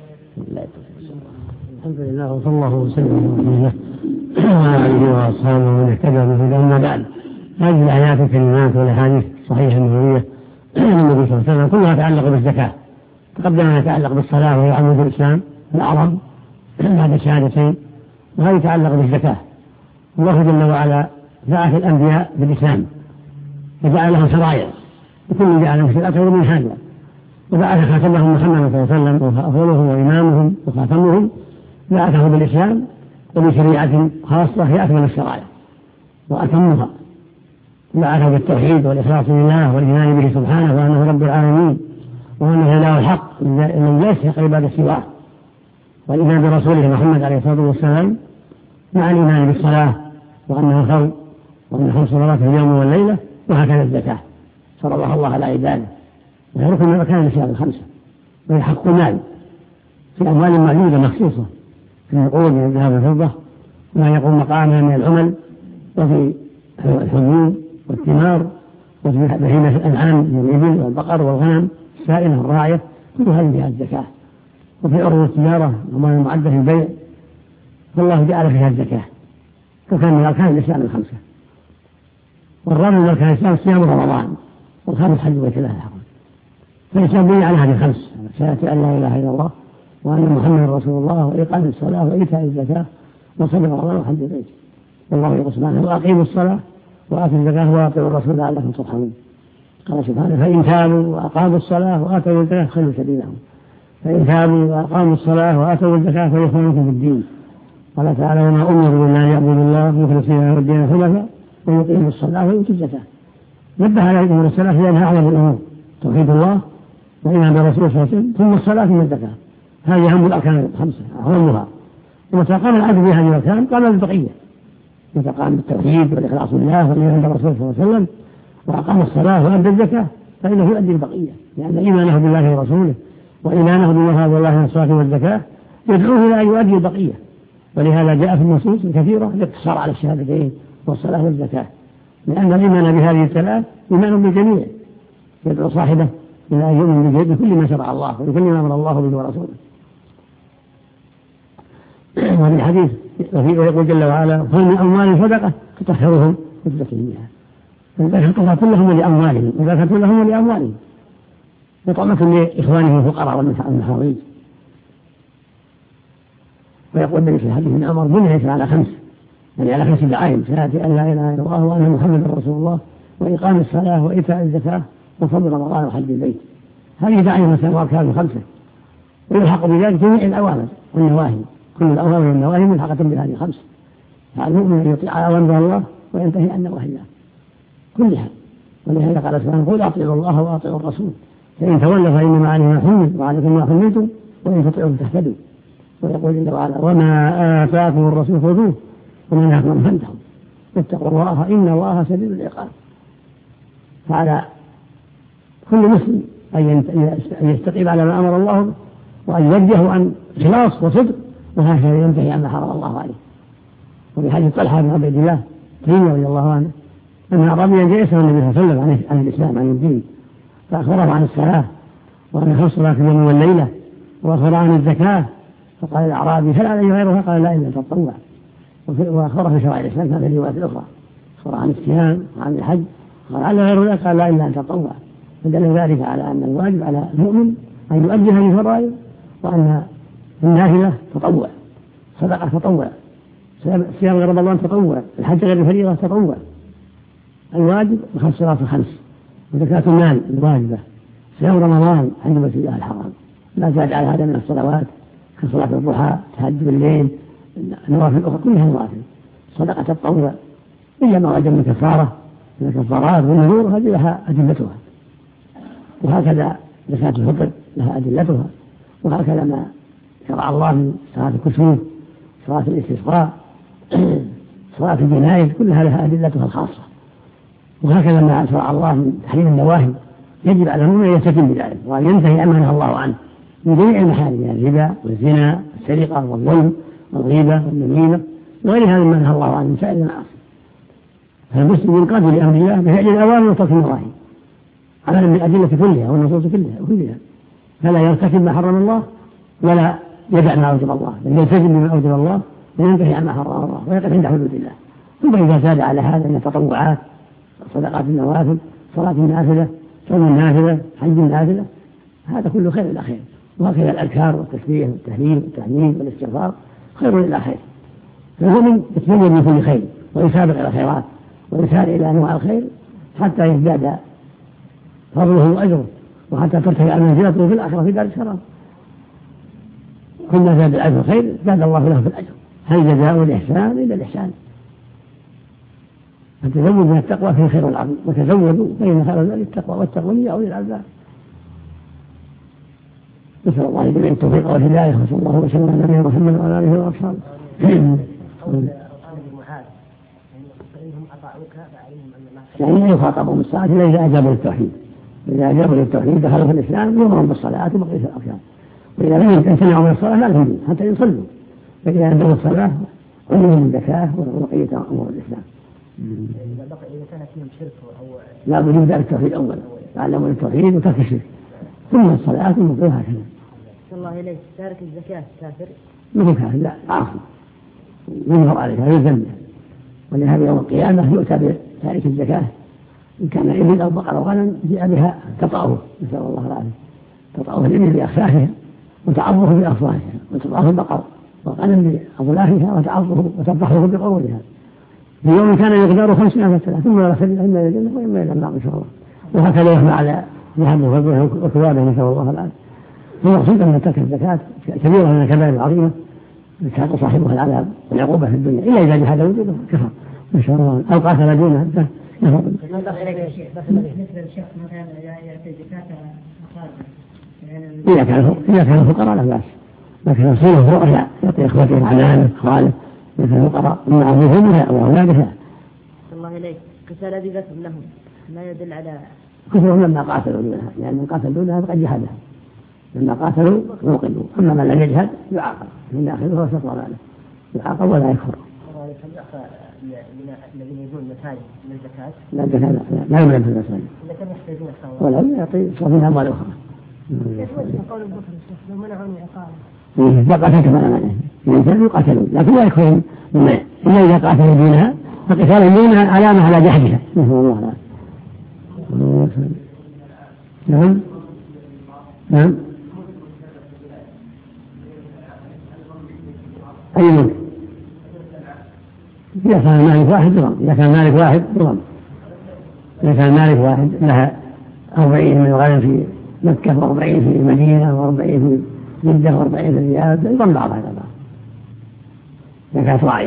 [SPEAKER 3] الحمد لله وصلى الله وسلم على آله وأصحابه ومن اهتدى بهداه. أما بعد، هذه الآيات الكريمات والأحاديث الصحيحة النبوية النبي صلى الله عليه وسلم كلها تتعلق بالزكاة. تقدم أن يتعلق بالصلاة وهي عمود الإسلام الأعظم بعد الشهادتين، وهذا يتعلق بالزكاة. الله جل وعلا بعث الأنبياء بالإسلام وجعل لهم شرائع وكل جعل لهم شريعة من هذا، وبعث خاتمهم محمد صلى الله عليه وسلم وأفضلهم وإمامهم وخاتمهم بعثه بالإسلام وبشريعة خاصة هي أكمل الشرائع وأتمها. بعثه بالتوحيد والإخلاص لله والإيمان به سبحانه وأنه رب العالمين وأنه إله الحق من لا يستحق عبادة سواه، والإيمان برسوله محمد عليه الصلاة والسلام مع الإيمان بالصلاة وأنه فرض وأن 5 صلوات في اليوم والليلة، وهكذا الزكاة فرضها الله على عباده وهي ركن من أركان الإسلام 5، وهي حق مال في أموال معدودة مخصوصة في النقود من الذهب والفضة وما يقوم مقامها من العمل وفي الحبوب والثمار وفي بهيمة الأنعام من الإبل والبقر والغنم السائمة الراعية، كل هذه فيها الزكاة. وفي عروض التجارة وما المعدة في البيع فالله جعل فيها الزكاة، فكان من أركان الإسلام 5. والرابع من أركان الإسلام صيام رمضان، والخامس حج بيت الله الحرام. فالإسلام بني على هذه 5: شهادة أن لا إله إلا الله وأن محمد رسول الله وإقام الصلاة وإيتاء الزكاة وصوم رمضان وحج البيت. والله يقول سبحانه وأقيموا الصلاة وآتوا الزكاة وأطيعوا الرسول لعلكم ترحمون. قال سبحانه فإن تابوا وأقاموا الصلاة وآتوا الزكاة فخلوا سبيلهم، فإن تابوا وأقاموا الصلاة وآتوا الزكاة فيخونكم في الدين. قال تعالى وما أمروا إلا أن يعبدوا الله مخلصين له الدين حنفاء ويقيموا الصلاة ويؤتوا الزكاة. نبه على إقام الصلاة لأنها أعظم الأمور، توحيد الله وإيمان برسوله صلى الله عليه وسلم ثم الصلاة ثم الزكاة، هذه أهم الأركان 5 أهمها. ومتى قام العبد بهذه الأركان قام بالبقية، متى قام بالتوحيد والإخلاص بالله والإيمان برسوله صلى الله عليه وسلم وأقام الصلاة وأدى الزكاة فإنه يؤدي البقية، لأن إيمانه بالله ورسوله وإيمانه بما هو الله من الصلاة والزكاة يدعوه إلى أن يؤدي البقية. ولهذا جاء في النصوص الكثيرة الاقتصار على الشهادتين والصلاة والزكاة، لأن الإيمان بهذه الثلاث إيمان بالجميع، يدعو صاحبه إلى أن يؤمن بكل ما شرع الله وبكل ما أمر الله به ورسوله. وفي الحديث ويقول جل وعلا خذ من أموالهم صدقة تطهرهم وتزكيهم بها. فالزكاة كلهم لأموالهم والزكاة كلهم لأموالهم وطعمة لإخوانهم الفقراء والمحاويج. ويقول النبي في الحديث من أمر بني الإسلام على 5، يعني على 5 دعائم: شهادة أن لا إله إلا الله وأن محمد رسول الله وإقام الصلاة وإيتاء الزكاة وصوم رمضان وحج البيت. هذه دعائم وأركان 5، ويلحق بذلك جميع الأوامر والنواهي، كل الأوامر والنواهي ملحقة بهذه 5. فالمؤمن أن يطيع أوامر الله وينتهي عن نواهي الله كلها. ولهذا قال سبحانه قل أطيعوا الله وأطيعوا الرسول فإن تولوا فإنما عليه ما حمل وعليكم ما حملتم وإن تطيعوا تهتدوا. ويقول جل وعلا وما آتاكم الرسول خذوه وما نهاكم عنه فانتهوا واتقوا الله إن الله شديد العقاب. فعلى كل مسلم أن يستقيم على ما أمر الله وأن يوجه عن إخلاص وصدق، وهكذا ينتهي عما حرم الله عليه. وفي حديث طلحة بن عبيد الله تيمي رضي الله عنه أن أعرابيا جاء يسأل النبي صلى الله عليه وسلم عن الإسلام عن الدين، فأخبره عن الصلاة وأن 5 صلوات في اليوم والليلة، وأخبره عن الزكاة. فقال الأعرابي هل علي غيرها؟ قال لا إلا تطوع. وأخبره في شرائع الإسلام في الروايات الأخرى، أخبره عن الصيام وعن الحج قال غير ذلك قال لا إلا أن تطوع. فدل ذلك على أن الواجب على المؤمن أن يؤدي هذه الفرائض، وأن النافلة تطوع، صدقة تطوع، صيام غير رمضان تطوع، الحج غير الفريضة تطوع. الواجب بخمس صلوات الخمس، وزكاة المال الواجبة، صيام رمضان، حج بيت الله الحرام، لا زاد على هذا من الصلوات كصلاة الضحى، تهجد بالليل، نوافل أخرى كلها نوافل. صدقة التطوع إلا ما وجب من كفارة من الكفارات والنذور هذه لها أدلتها، وهكذا زكاة الفطر لها أدلتها، وهكذا ما شرع الله من صلاة الكسوف، صلاة الاستسقاء، صلاة الجنائز كلها لها أدلتها الخاصة. وهكذا ما شرع الله من تحريم النواهي يجب على المؤمن أن يلتزم بذلك وأن ينتهي عما نهى الله عنه من جميع المحارم، يعني الربا والزنا والسرقة والظلم والغيبة والنميمة وغير هذا ما نهى الله عنه من سائر المعاصي. فالمسلم ينقاد لأمر الله بفعل الأوامر وترك النواهي عملا بالأدلة كلها والنصوص كلها، فلا يرتكب ما حرم الله ولا يدع ما أوجب الله، بل يلتزم بما أوجب الله وينتهي عما حرم الله ويقف عند حدود الله. ثم إذا زاد على هذا من التطوعات، صدقات النوافل، صلاة النافلة، صوم النافلة، حج النافلة، هذا كله خير إلى خير. وهكذا الأذكار والتسبيح والتهليل والتحميد والاستغفار خير إلى خير. فالمؤمن يتزود من كل خير ويسابق إلى الخيرات ويسار إلى أنواع الخير حتى يزداد فضله وأجره، وحتى ترتفع منزلته في الآخرة في دار السلام. كل زاد الأجر خير زاد الله له في الأجر. هل جزاء الإحسان إلا الإحسان؟ فتزود من التقوى فيه خير العظيم، وتزودوا فإن خير ذلك التقوى، والتقوى أولي الألباب. نسأل الله جميع التوفيق والهداية، وصلى الله وسلم على نبينا محمد وعلى آله وأصحابه. يعني يخاطبهم الصلاة إلا إذا أجابوا للتوحيد. إذا أجابوا للتوحيد دخلوا في الإسلام يؤمرون بالصلاة وبقية الأركان، وإذا لم يمتنعوا من الصلاة لا لهم حتى يصلوا، فإذا أدوا الصلاة علموا من الزكاة وبقية أمور الإسلام.
[SPEAKER 4] إذا كان فيهم شرك أو
[SPEAKER 3] لا بد من التوحيد أولا، تعلموا التوحيد وترك الشرك، ثم الصلاة ثم هكذا.
[SPEAKER 5] الله إليك تارك الزكاة كافر؟
[SPEAKER 3] مو كافر، لا عاصي ينظر عليها يذنب، ولهذا يوم القيامة يؤتى بتارك الزكاة إن كان إبل أو بقر أو غنم جاء بها تطأه، نسأل الله العافية، تطأه الإبل بأخفافها وتعضه بأصواتها، وتطأه البقر والغنم بأظلافها وتعضه وتذبحه بقرونها. في يوم كان يقدر 500 سنة ثم يرسل إما إلى الجنة وإما إلى النار إن شاء الله. وهكذا يحمى على ذهبه وكوابه نسأل الله العافية. المقصود أن ترك الزكاة كبيرة من الكبائر العظيمة يستحق صاحبها العذاب والعقوبة في الدنيا، إلا إذا جحد وجوده كفر إن شاء الله أو قاتل دونه يفضل.
[SPEAKER 4] بالنسبة للشخص مثلا يعطي زكاة
[SPEAKER 3] إذا كان فقراء لا بأس، لكن يصير فقراء يعطي إخوته العنان إخوانه إذا كان فقراء من أبوهم وأولادها.
[SPEAKER 5] الله إليك قتال أبي بكر لهم ما يدل على
[SPEAKER 3] كفرهم لما قاتلوا دونها، لأن من قاتل دونها فقد جهدها، لما قاتلوا يوقلوا، أما من لم يجهد يعاقب من داخله هو شطر ماله يعاقب ولا يكفر.
[SPEAKER 4] الذين يجون مساجد من الزكاة
[SPEAKER 3] لا الزكاة لا يملك في المساجد
[SPEAKER 4] لكن يحتاجون
[SPEAKER 3] ولا يعطي صافين أموال أخرى.
[SPEAKER 4] قول البكر لو منعوا العقاب
[SPEAKER 3] بقى كما معناه ينزلوا يقاتلون، لكن لا يكفرون إلا إذا قاتلوا دونها فقتال دونها علامة على جهدها. نسأل الله العافية. نعم نعم. أي ملك؟ إذا كان مالك واحد ضم، إذا كان مالك واحد ضم، إذا كان مالك واحد لها 40 من الغنم في مكة و40 في المدينة و40 في جدة و40 في الرياض يضم بعضها إلى بعض إذا كانت راعية.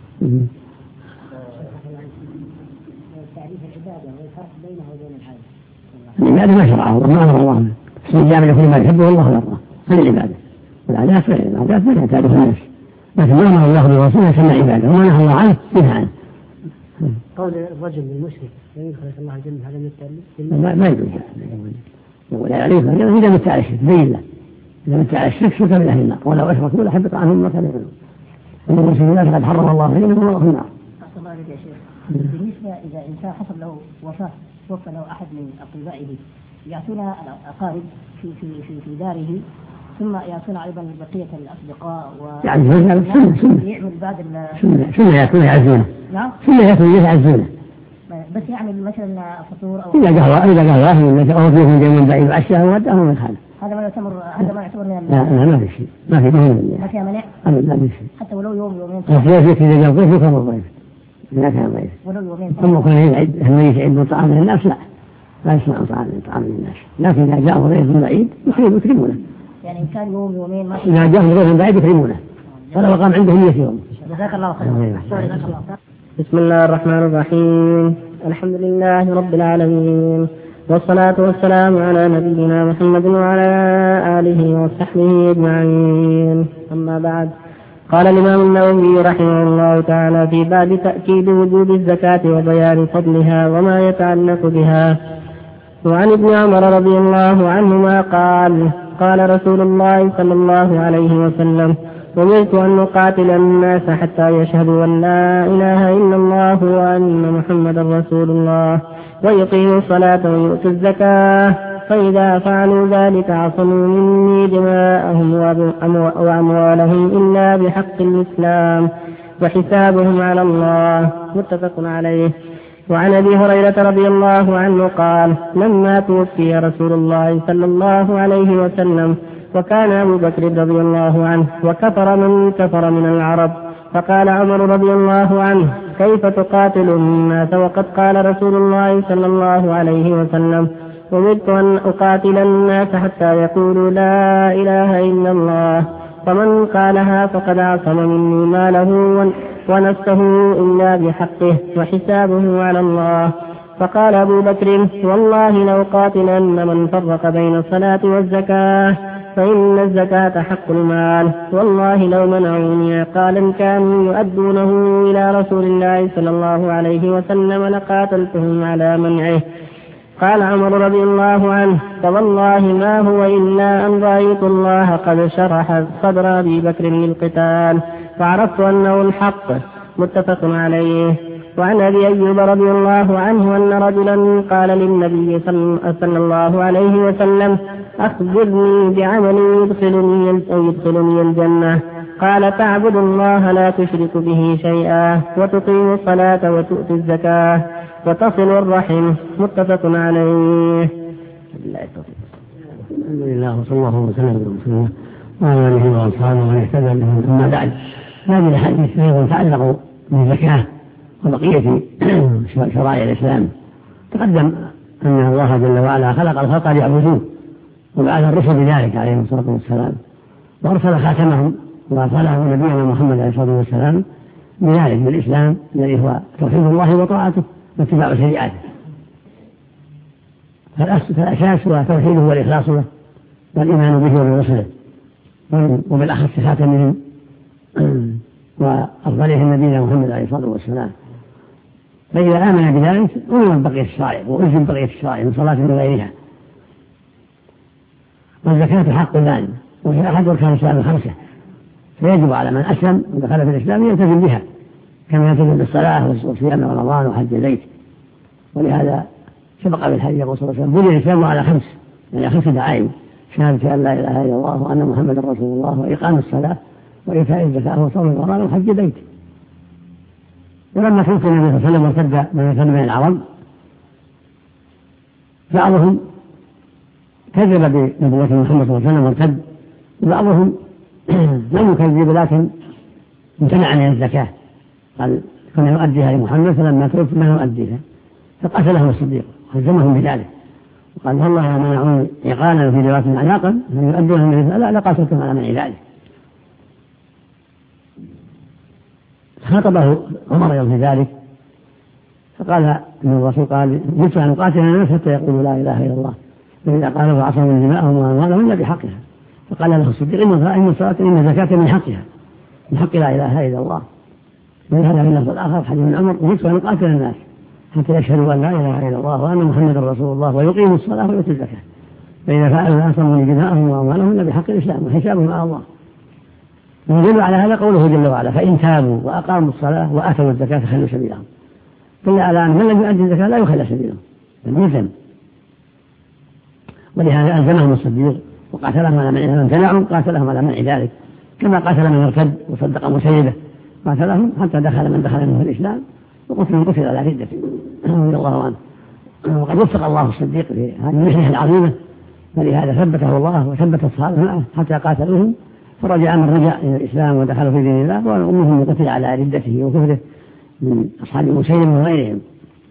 [SPEAKER 4] تعريف العبادة والفرق بينه وبين العادة.
[SPEAKER 3] العبادة ما شرعه وما أمر الله منه، الجامع يكون ما يحبه الله ويرضاه، هذه العبادة. والعادات غير العادات ما يحتاجها الناس، لكن ما أمر الله برسوله كما عبادة وما نهى الله عنه نهى عنه.
[SPEAKER 4] قول الرجل المشرك يدخل الله الجنة هذا مثل
[SPEAKER 3] ما يدري ولا يعرف إذا مت على الشرك بين له، إذا مت على الشرك شرك من أهل النار ولو أشركوا لحبط عنهم ما كانوا يعملون. إن المسلمين قد حرم الله عليهم وهم في النار.
[SPEAKER 4] الله عليك يا شيخ. بالنسبة إذا إنسان حصل له وفاة توفى له أحد من أقربائه يأتون الأقارب في داره ثم يأتون أيضا بقية الأصدقاء
[SPEAKER 3] يعني سنة
[SPEAKER 4] يعمل بعد
[SPEAKER 3] سنة يأتون يعزونه.
[SPEAKER 4] نعم
[SPEAKER 3] سنة يأتون يعزونه
[SPEAKER 4] بس يعني مثلا فطور أو
[SPEAKER 3] إذا قال واحد من أو فيهم جيم بعيد وعشاء وغدا ما يخالف.
[SPEAKER 4] هذا ما يعتبر من
[SPEAKER 3] لا ما في شيء ما
[SPEAKER 4] فيها منع.
[SPEAKER 3] ما في شيء.
[SPEAKER 4] حتى ولو يومين.
[SPEAKER 3] الضيف إذا جاء ضيف يكون الضيف. إذا كان ضيف.
[SPEAKER 4] ولو يومين.
[SPEAKER 3] ثم كان يعد الميت يعد طعام للناس لا يسمع طعام للناس. لكن إذا جاء ضيف من بعيد يكرمونه.
[SPEAKER 4] يعني إن كان يومين ما.
[SPEAKER 3] إذا جاء ضيف من بعيد يكرمونه. فلو قام عندهم 100 يوم.
[SPEAKER 4] جزاك الله خير.
[SPEAKER 2] بسم الله الرحمن الرحيم. الحمد لله رب العالمين، والصلاة والسلام على نبينا محمد وعلى آله وصحبه أجمعين. أما بعد، قال الإمام النووي رحمه الله تعالى في باب تأكيد وجوب الزكاة وبيان فضلها وما يتعلق بها. وعن ابن عمر رضي الله عنهما قال: قال رسول الله صلى الله عليه وسلم: أمرت أن أقاتل الناس حتى يشهدوا أن لا إله إلا الله وأن محمدا رسول الله ويقيموا الصلاة ويؤتوا الزكاة، فإذا فعلوا ذلك عصموا مني دماءهم وأموالهم إلا بحق الإسلام وحسابهم على الله. متفق عليه. وعن أبي هريرة رضي الله عنه قال: لما توفي رسول الله صلى الله عليه وسلم وكان أبو بكر رضي الله عنه وكفر من كفر من العرب، فقال عمر رضي الله عنه: كيف تقاتل الناس وقد قال رسول الله صلى الله عليه وسلم: أمرت أن أقاتل الناس حتى يقولوا لا إله إلا الله، فمن قالها فقد عصم مني ماله ونفسه إلا بحقه وحسابه على الله. فقال أبو بكر: والله لو قاتلن من فرق بين الصلاة والزكاة، فإن الزكاة حق المال، والله لو منعوني عقالا كانوا يؤدونه إلى رسول الله صلى الله عليه وسلم لقاتلتهم على منعه. قال عمر رضي الله عنه: فوالله ما هو إلا أن رأيت الله قد شرح صدر أبي بكر للقتال فعرفت أنه الحق. متفق عليه. وعن أبي أيوب رضي الله عنه أن رجلا قال للنبي صلى الله عليه وسلم: أخبرني بعمل يدخلني الجنة. قال: تعبد الله لا تشرك به شيئا وتقيم الصلاة وتؤتي الزكاة وتصل الرحم. متفق عليه.
[SPEAKER 3] الحمد لله وصلى الله وسلم على رسول الله وعلى آله وأصحابه ومن اهتدى بهم. أما بعد، هذه الأحاديث أيضا تعلق بالزكاة وبقية شرائع الإسلام. تقدم أن الله جل وعلا خلق الخلق ليعبدوه وبعث الرسل بذلك عليهم الصلاة والسلام، وأرسل خاتمهم وأرسله نبينا محمد عليه الصلاة والسلام بذلك بالإسلام الذي هو توحيد الله وطاعته واتباع شريعته. فالأساس هو توحيده والإخلاص له والإيمان به وبرسله، وبالأخص خاتمهم وأفضلهم نبينا محمد عليه الصلاة والسلام. فإذا آمن بذلك أمن بقية الشرائع وألزم بقية الشرائع من صلاة وغيرها. والزكاة حق المال وهي أحد أركان الإسلام الخمسة، فيجب على من أسلم ودخل في الإسلام يلتزم بها كما يلتزم بالصلاة وصيام رمضان وحج البيت. ولهذا سبق بالحديث يقول صلى الله عليه وسلم: بني الإسلام على خمس، يعني 5 دعائم: شهادة أن لا إله إلا الله وأن محمدا رسول الله وإقام الصلاة وإيتاء الزكاة وصوم رمضان وحج البيت. ولما توفي النبي صلى الله عليه وسلم وارتد من العرب، بعضهم كذب بنبوة محمد صلى الله عليه وسلم وارتد، وبعضهم لم يكذب لكن امتنع من الزكاة، قال: كنا نؤديها لمحمد فلما توفي ما نؤديها، فقتلهم الصديق وهزمهم بذلك وقال: والله منعوني عقالا في رواية عناقا لم يؤدوها النبي لا لقاتلتهم على منع ذلك. خاطبه عمر في ذلك فقال ان الرسول قال: قلت ان اقاتل الناس حتى يقولوا لا اله الا الله، فاذا قالوا عصموا من دماءهم واموالهم الا بحقها. فقال له الصديق: ان الصلاه ان الزكاه من حقها، من حق لا اله الا الله. ولهذا في اللفظ الاخر حديث من عمر: قلت ان اقاتل الناس حتى يشهدوا ان لا اله الا الله وان محمدا رسول الله ويقيموا الصلاه ويؤتوا الزكاه، فاذا فعلوا عصموا من دماءهم واموالهم الا بحق الاسلام وحسابهم على الله. ويدل على هذا قوله جل وعلا: فإن تابوا وأقاموا الصلاة وآتوا الزكاة فخلوا سبيلهم. دل على أن من لم يؤدي الزكاة لا يخلى سبيله، بل يلزم. ولهذا ألزمهم الصديق وقاتلهم على منع، امتنعوا قاتلهم على منع ذلك، كما قاتل من ارتد وصدق مسيبه، قاتلهم حتى دخل من دخل منه الإسلام وقتل من قتل على ردته. رضي الله عنه، وقد وفق الله الصديق في هذه المحنة العظيمة، فلهذا ثبته الله وثبت الصحابة معه حتى قاتلوهم، فرجع من رجع إلى الإسلام ودخلوا في دين الله، وأمهم قتل على ردته وكفره من أصحاب مسيلمة وغيرهم.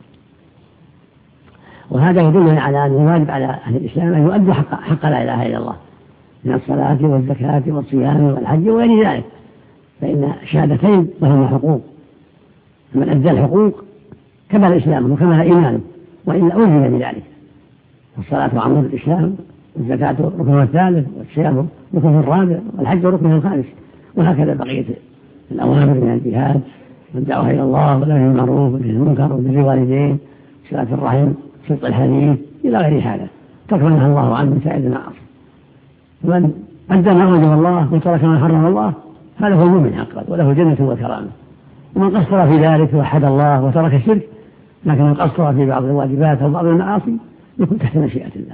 [SPEAKER 3] وهذا يدل على أن الواجب على أهل الإسلام أن يؤدوا حق لا إله إلا الله من الصلاة والزكاة والصيام والحج وغير ذلك، فإن الشهادتين لهما حقوق، من أدى الحقوق كمل إسلامه وكمل إيمانه، وإلا ألزم بذلك. الصلاة عمود الإسلام، والزكاة ركن الثالث، والصيام ركن الرابع، والحج ركن الخامس، وهكذا بقية الأوامر من الجهاد والدعوة إلى الله والأمر بالمعروف والنهي عن المنكر وبر الوالدين، صلة الرحم، صدق الحديث، إلى غير هذا، ترك ما نهى الله عنه من سائر المعاصي. ومن أدى ما أوجب الله وترك ما حرم الله هذا هو المؤمن حقا وله جنة وكرامة. ومن قصر في ذلك وحد الله وترك الشرك، لكن من قصر في بعض الواجبات أو بعض المعاصي يكون تحت مشيئة الله.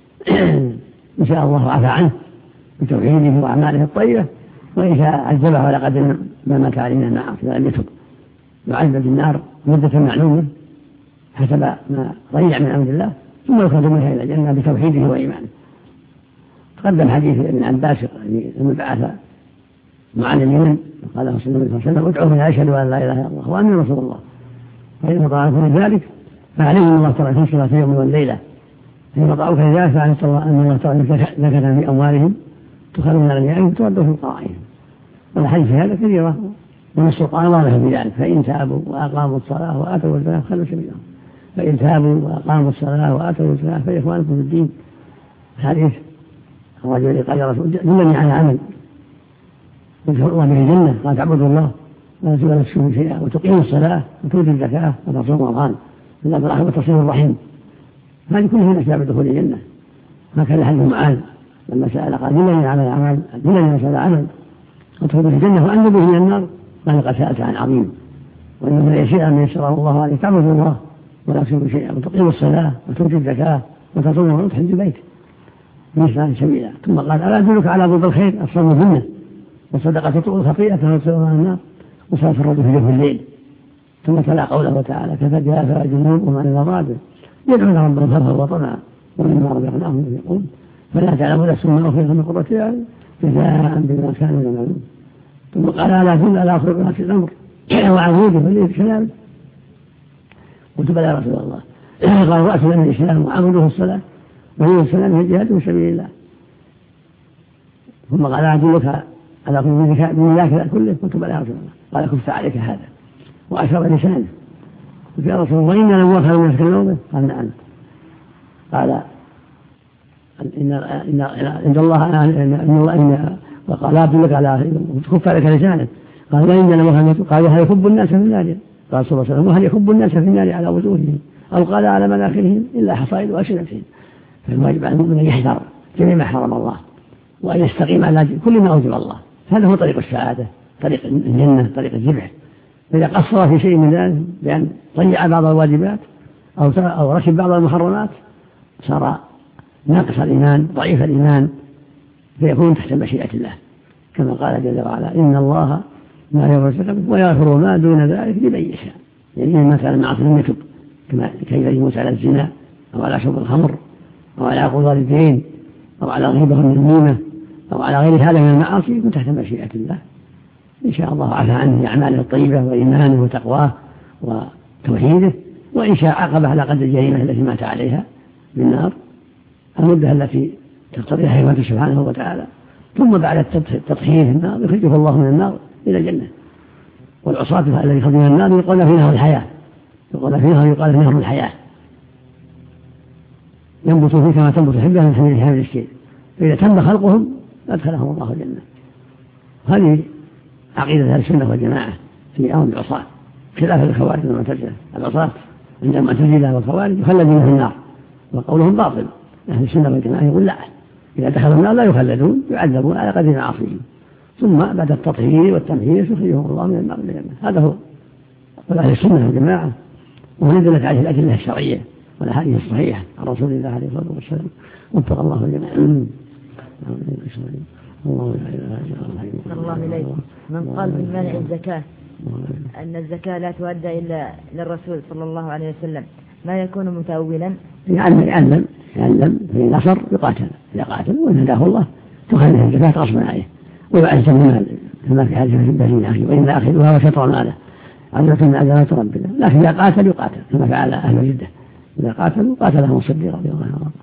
[SPEAKER 3] إن شاء الله عفى عنه بتوحيده وأعماله الطيبة، وإن شاء عذبه على قدر ما مات عليه من المعاصي ولم يتب، يعذب بالنار مدة معلومة حسب ما ضيع من أمر الله، ثم يخرج منها إلى الجنة بتوحيده وإيمانه. تقدم حديث ابن عباس لما بعث معاذ اليمن قال له صلى الله عليه وسلم: ادعوا إلى أشهد أن لا إله إلا الله وأني رسول الله، فإن طاعكم ذلك فعليهم الله تعالى في صلاة يوم والليلة، فإن طاعوك لذلك فعلم الله أن الله تعالى زكاة في أموالهم تخرج من أغنيائهم تودوا في قرائهم. والحديث هذا كثيرة، ونص القرآن واضح بذلك: فإن تابوا وأقاموا الصلاة وآتوا الزكاة خلوا سبيلهم، فإن تابوا وأقاموا الصلاة وآتوا الزكاة فإخوانكم في الدين. الحديث الرجل قال: يا رسول دلني على عمل يدخل الله به الجنة، قال: تعبدوا الله ولا تشركوا شيئا وتقيموا الصلاة وتؤتوا الزكاة وتصوموا رمضان وتصل الرحم. هذه كلها من أسباب دخول الجنة. هكذا حديث معاذ لما سأل قال: دلني على عمل، دلني على عمل ادخل به الجنة وأنجو به من النار، قال: قد سألت عن عظيم، وإن من يشاء من يسره الله عليه تعبدوا الله ولا تشركوا شيئا وتقيموا الصلاة وتؤتوا الزكاة وتصوموا وتحج البيت بإحسان سبيلا. ثم قال: ألا أدلك على ضد الخير؟ الصوم جنة، والصدقة تطؤ الخطيئة وتسوء عن النار، وصلاة الرجل في جوف الليل. ثم تلا قوله تعالى: تتجافى جنوبهم عن المضاجع يدعون ربهم خوفا وطمعا ومما رزقناهم ينفقون فلا تعلم نفس ما أخفي من قرة أعين جزاء بما كانوا يعملون. ثم قال: ألا أدل على خيرات الأمر وعبوده فليس كلامه؟ قلت: بلى يا رسول الله. قال: رأس من الإسلام وعبده الصلاة وهي السلام في الجهاد في سبيل الله. ثم قال: أدلك على من ذاك كله؟ قلت: بلى يا رسول الله. قال: كف عليك هذا، وأشار لسانه. قلت: يا رسول الله وإن لم يوفر من يتكلمون؟ قال: نعم. قال: إن الله وقال: أدلك على كف عليك لسانه. قال: وإن لم يوفر. قال: وهل يكب الناس في النار؟ قال صلى الله عليه وسلم: وهل يكب الناس في النار على وجوههم أو قال على مناخرهم إلا حصائد ألسنتهم؟ فالواجب على المؤمن أن يحذر جميع ما حرم الله، وأن يستقيم على كل ما أوجب الله. هذا هو طريق السعادة، طريق الجنة، طريق الربح. فإذا قصر في شيء من ذلك بأن ضيع بعض الواجبات أو ركب بعض المحرمات صار ناقص الإيمان ضعيف الإيمان، فيكون تحت مشيئة الله، كما قال جل وعلا: إن الله ما يغفر ويغفر ما دون ذلك لمن يشاء. يعني من كان معصية لم يتب، كيف يموت على الزنا أو على شرب الخمر أو على عقوق الوالدين أو على غيبة النميمة أو على غير هذا من المعاصي، يكون تحت مشيئة الله. إن شاء الله عفى عنه بأعماله الطيبة وإيمانه وتقواه وتوحيده، وإن شاء عاقبه على قدر الجريمة التي مات عليها بالنار المدة التي تقتضيها حكمته سبحانه وتعالى. ثم بعد التطهير في النار يخرجه الله من النار إلى الجنة. والعصاة الذي يخرج من النار يقال في نهر الحياة، يقال في نهر الحياة ينبت فيه كما تنبت الحبة من حمل السيل، فإذا تم خلقهم أدخلهم الله الجنة. هذه عقيدة أهل السنة والجماعة في أمر العصاة، خلاف الخوارج والمعتزلة. العصاة عند المعتزلة والخوارج يخلدون في النار وقولهم باطل. أهل السنة والجماعة يقول لا، إذا دخلوا النار لا يخلدون، يعذبون على قدر معاصيهم، ثم بعد التطهير والتمهيد يخرجهم الله من النار إلى الجنة. هذا هو أهل السنة والجماعة، ونزلت عليه الأدلة الشرعية والأحاديث الصحيحة عن رسول الله عليه الصلاة والسلام. وفق الله الجميع.
[SPEAKER 5] الله إليك. من قال بمنع الزكاة أن الزكاة لا تؤدى إلا للرسول صلى الله عليه وسلم، ما يكون متأولا؟
[SPEAKER 3] يعلم في نصر يقاتل، إذا قاتل وإن هداه الله تخلف الزكاة غصبا عليه ويعز المال كما في حديث البهين أخي، وإن أخذها وشطر ماله عزة من عزلات ربنا، لكن إذا قاتل يقاتل كما فعل أهل جدة، إذا قاتلوا قاتلهم الصديق رضي الله عنه.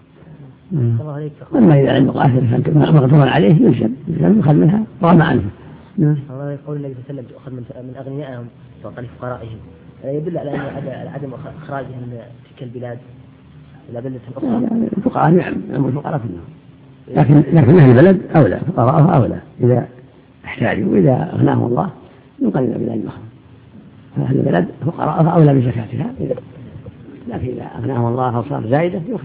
[SPEAKER 3] أما إذا لم يقاتل مقدورا عليه يلزم يؤخذ منها رغم عنه.
[SPEAKER 2] قول النبي صلى الله عليه وسلم تؤخذ من أغنيائهم تعطى لفقرائهم، يدل على أن عدم إخراجهم في تلك البلاد إلى بلدة أخرى.
[SPEAKER 3] الفقراء يعمل الفقراء كلهم، لكن أهل البلد أولى، فقراءه أولى إذا احتاجوا، وإذا أغناهم الله ينقل إلى بلاد أخرى، فأهل البلد فقراءه أولى بزكاتها، لكن إذا أغناهم الله وصار زائدة يخرج.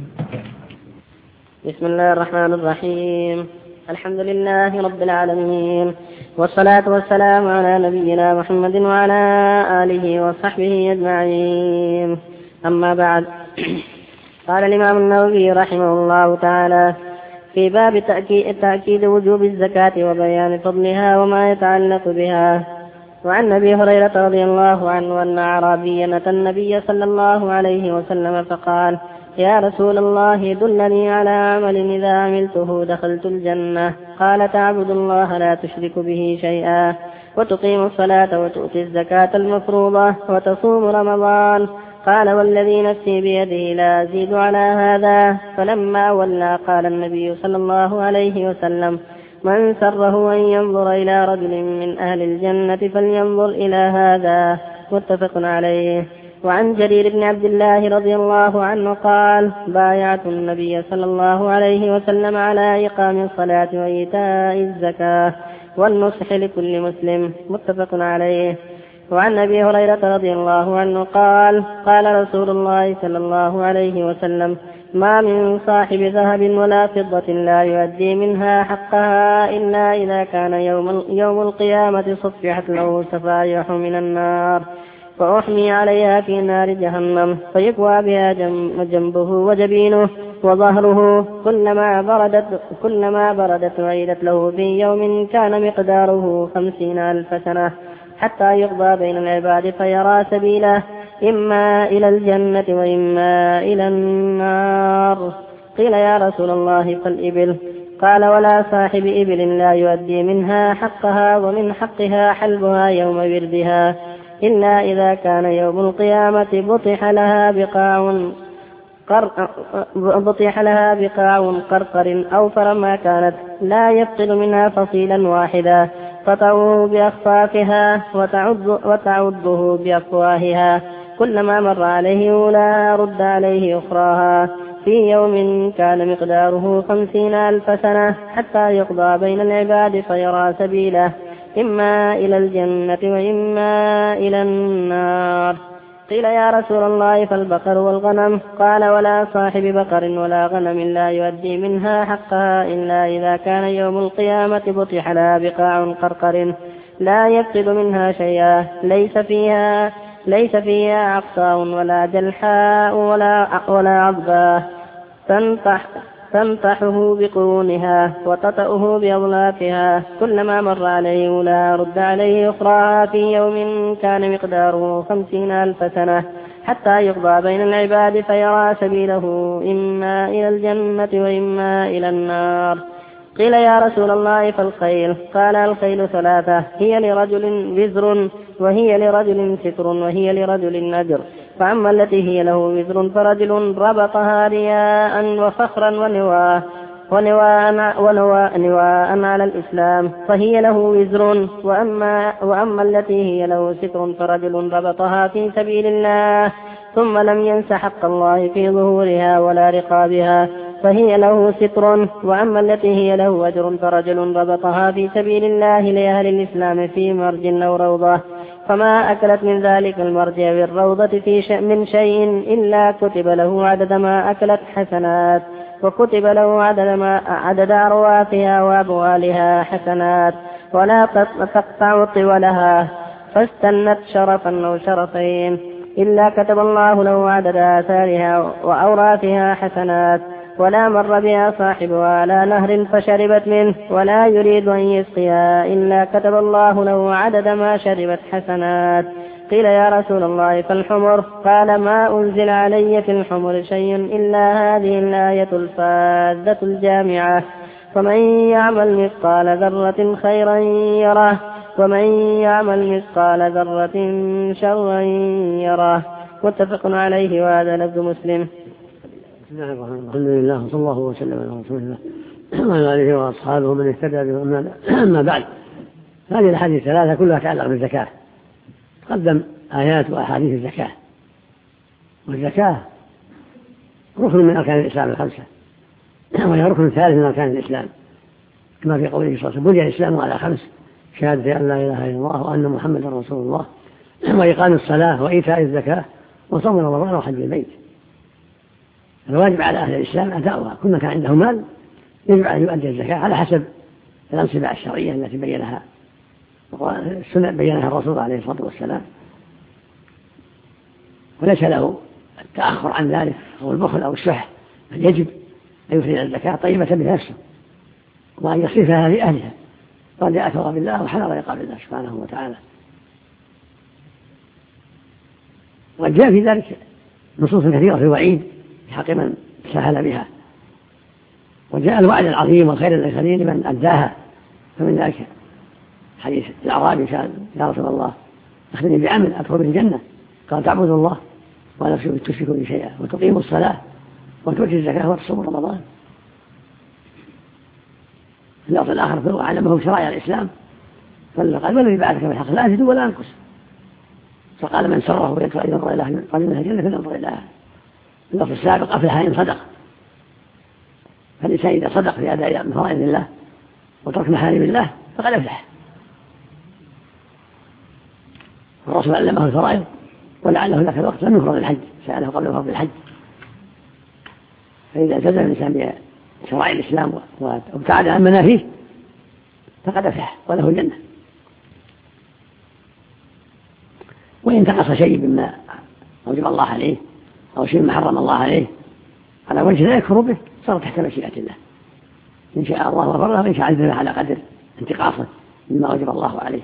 [SPEAKER 2] بسم الله الرحمن الرحيم. الحمد لله رب العالمين، والصلاة والسلام على نبينا محمد وعلى آله وصحبه أجمعين. أما بعد، قال الإمام النووي رحمه الله تعالى في باب تأكيد وجوب الزكاة وبيان فضلها وما يتعلق بها. وعن أبي هريرة رضي الله عنه أن أعرابيا أتى النبي صلى الله عليه وسلم فقال: يا رسول الله دلني على عمل إذا عملته دخلت الجنة. قال: تعبد الله لا تشرك به شيئا، وتقيم الصلاة وتؤتي الزكاة المفروضة، وتصوم رمضان. قال: والذي نفسي بيده لا أزيد على هذا. فلما ولى قال النبي صلى الله عليه وسلم: من سره أن ينظر إلى رجل من أهل الجنة فلينظر إلى هذا. متفق عليه. وعن جرير بن عبد الله رضي الله عنه قال: بايعت النبي صلى الله عليه وسلم على إقام الصلاة وإيتاء الزكاة والنصح لكل مسلم. متفق عليه. وعن أبي هريرة رضي الله عنه قال: قال رسول الله صلى الله عليه وسلم: ما من صاحب ذهب ولا فضة لا يؤدي منها حقها إلا إذا كان يوم القيامة صفحت له سفائح من النار، فأحمي عليها في نار جهنم، فيكوى بها جنبه وجبينه وظهره، كلما بردت عيدت له في يوم كان مقداره 50,000 سنة، حتى يقضى بين العباد فيرى سبيله إما إلى الجنة وإما إلى النار. قيل: يا رسول الله فالإبل؟ قال: ولا صاحب إبل لا يؤدي منها حقها، ومن حقها حلبها يوم وردها، إلا إذا كان يوم القيامة بطح لها بقاع قرقر أوفر ما كانت، لا يفقد منها فصيلا واحدا، تطعه بأخفافها وتعضه بأفواهها، كلما مر عليه أولاها رد عليه أخراها، في يوم كان مقداره 50,000 سنة، حتى يقضى بين العباد فيرى سبيله إما إلى الجنة وإما إلى النار. قيل: يا رسول الله فالبقر والغنم؟ قال: ولا صاحب بقر ولا غنم لا يؤدي منها حقها إلا إذا كان يوم القيامة بطح لها بقاع قرقر لا يفقد منها شيئا، ليس فيها عقصاء ولا جلحاء ولا عضباء، تنطحه بقرونها وتطأه بأظلافها، كلما مر عليه أولى رد عليه أخرى، في يوم كان مقداره 50,000 سنة، حتى يقضى بين العباد فيرى سبيله إما إلى الجنة وإما إلى النار. قيل: يا رسول الله فالخيل؟ قال: الخيل 3، هي لرجل وزر، وهي لرجل ستر، وهي لرجل أجر. فأما التي هي له وزر فرجل ربطها رياء وفخرا ونواء على الإسلام فهي له وزر. وأما التي هي له ستر فرجل ربطها في سبيل الله ثم لم ينس حق الله في ظهورها ولا رقابها فهي له ستر. وأما التي هي له أجر فرجل ربطها في سبيل الله لأهل الإسلام في مرج أو روضة، فما أكلت من ذلك المرج بالروضة من شيء إلا كتب له عدد ما أكلت حسنات، وكتب له عدد أرواثها وأبوالها حسنات، ولا تقطع طولها فاستنت شرفا أو شرفين إلا كتب الله له عدد آثارها وأوراثها حسنات. ولا مر بها صاحبها على نهر فشربت منه ولا يريد أن يسقيها إلا كتب الله له عدد ما شربت حسنات. قيل يا رسول الله فالحمر؟ قال ما أنزل علي في الحمر شيء إلا هذه الآية الفاذة الجامعة: ومن يعمل مثقال ذرة خيرا يره ومن يعمل مثقال ذرة شرا يره. متفق عليه وهذا لفظ مسلم.
[SPEAKER 3] بسم الله الرحمن الرحيم. الحمد لله صلى الله وسلم على رسول الله وعلى آله وأصحابه من اهتدى به. أما بعد، هذه الأحاديث الثلاثة كلها تتعلق بالزكاة. تقدم آيات وأحاديث الزكاة، والزكاة ركن من أركان الإسلام الخمسة، وهي ركن ثالث من أركان الإسلام، كما في قوله صلى الله عليه وسلم: بني الإسلام على خمس: شهادة أن لا إله إلا الله وأن محمدا رسول الله، وإقام الصلاة وإيتاء الزكاة وصوم رمضان وحج البيت. الواجب على أهل الإسلام أداؤها. كل من كان عنده مال يجب أن يؤدي الزكاة على حسب الأنصبة الشرعية التي بينها السنة بينها الرسول عليه الصلاة والسلام، وليس له التأخر عن ذلك أو البخل أو الشح، بل يجب أن يخرج الزكاة طيبة بنفسه وأن يصرفها لأهلها رجاء ثواب الله وحذر عقاب الله سبحانه وتعالى. وجاء في ذلك نصوص كثيرة في الوعيد في حق من سهل بها، وجاء الوعد العظيم والخير الذي لمن أداها. فمن ذلك حديث الأعرابي: كان يا رسول الله أخبرني بعمل أدخل به الجنة. قال: تعبد الله ولا تشرك به شيئا وتقيم الصلاة وتؤتي الزكاة وتصوم رمضان. في اللفظ الآخر: علمه شرائع الإسلام. فقال: والذي بعثك بالحق لا أزيد ولا أنقص. فقال: من سره يدخل أن ينظر إلى قال منها الجنة فلينظر إليها. اللفظ السابق: أفلح إن صدق. فالإنسان إذا صدق في أداء فرائض الله وترك محارم الله فقد أفلح. الرسول علمه الفرائض، ولعله ذاك الوقت لم يفرض الحج، سأله قبل فرض الحج. فإذا التزم الإنسان بشرائع الإسلام وابتعد عن منافيه فقد أفلح وله الجنة. وإن انتقص شيء مما أوجب الله عليه أو شيء ما حرم الله عليه على وجه لا يكفر به صار تحت مشيئة الله. إن شاء الله غفر له وإن شاء عذبه على قدر انتقاصه مما أوجب الله عليه،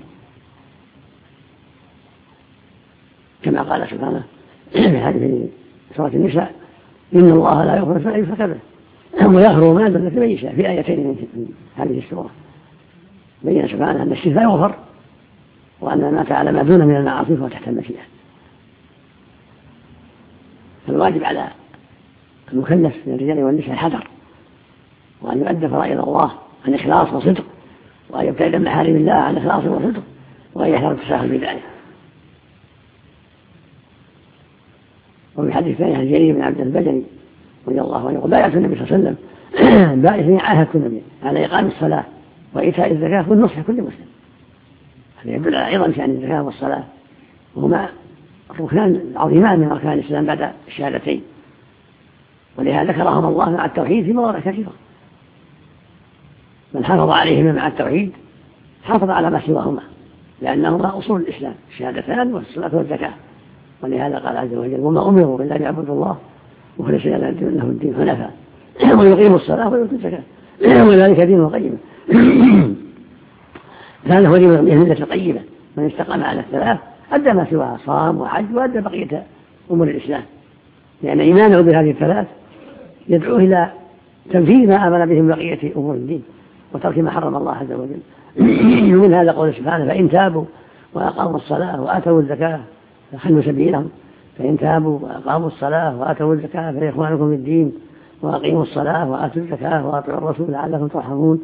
[SPEAKER 3] كما قال سبحانه في سورة النساء: إن الله لا يغفر أن يشرك به ويغفر ما دون ذلك لمن يشاء. في آيتين من هذه السورة بين سبحانه أن الشرك لا يغفر وأن ما فعل ما دون من المعاصي فهو تحت المشيئة. فالواجب على المكلف من الرجال والنساء الحذر، وأن يؤدى فرائض الله عن إخلاص وصدق، وأن يبتعد عن محارم الله عن إخلاص وصدق، وأن يحذر التساهل بذلك. وفي حديث ثاني عن جرير بن عبد البجلي رضي الله عنه: بايعت النبي صلى الله عليه وسلم بايعتني عاهدت النبي على إقام الصلاة وإيتاء الزكاة والنصح كل مسلم. هذا يدل على أيضا شأن الزكاة والصلاة، وهما ركنان عظيمان من أركان الإسلام بعد الشهادتين، ولهذا ذكرهم الله مع التوحيد في مواضع كثيرة. من حافظ عليهما مع التوحيد حافظ على ما سواهما، لأنهما أصول الإسلام: الشهادتان والصلاة والزكاة. ولهذا قال عز وجل: وما أمروا إلا ليعبدوا الله مخلصين له الدين حنفاء ويقيموا الصلاة ويؤتوا الزكاة وذلك دين القيم. هذا هو دين الملة الطيبة. من استقام على الثلاث أدى ما سواها، صام وحج وأدى بقية أمور الإسلام، لأن إيمانه بهذه الثلاث يدعو إلى تنفيذ ما آمن به بقية أمور الدين وترك ما حرم الله عز وجل. ومن هذا قول سبحانه: فإن تابوا وأقاموا الصلاة وآتوا الزكاة فخلوا سبيلهم. فإن تابوا وأقاموا الصلاة وآتوا الزكاة فإخوانكم في الدين وأقيموا الصلاة وآتوا الزكاة وأطيعوا الرسول لعلكم ترحمون.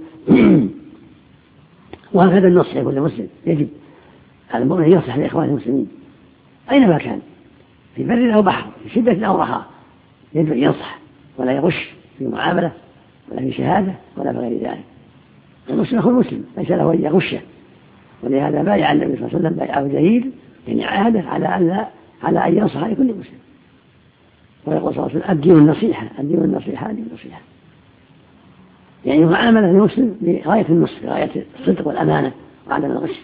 [SPEAKER 3] وهكذا النصح لكل مسلم. يجب على المؤمن ينصح لإخوانه المسلمين أينما كان، في بر أو بحر، في شدة أو رخاء، يجب أن ينصح ولا يغش في معاملة ولا في شهادة ولا في غير ذلك. المسلم أخو المسلم ليس له أن يغشه، ولهذا بايع النبي صلى الله عليه وسلم بايعه جرير، يعني عاهده على أن ينصح لكل مسلم. ويقول صلى الله عليه وسلم: الدين النصيحة، الدين النصيحة، الدين النصيحة. يعني معاملة المسلم بغاية النصح، بغاية الصدق والأمانة وعدم الغش.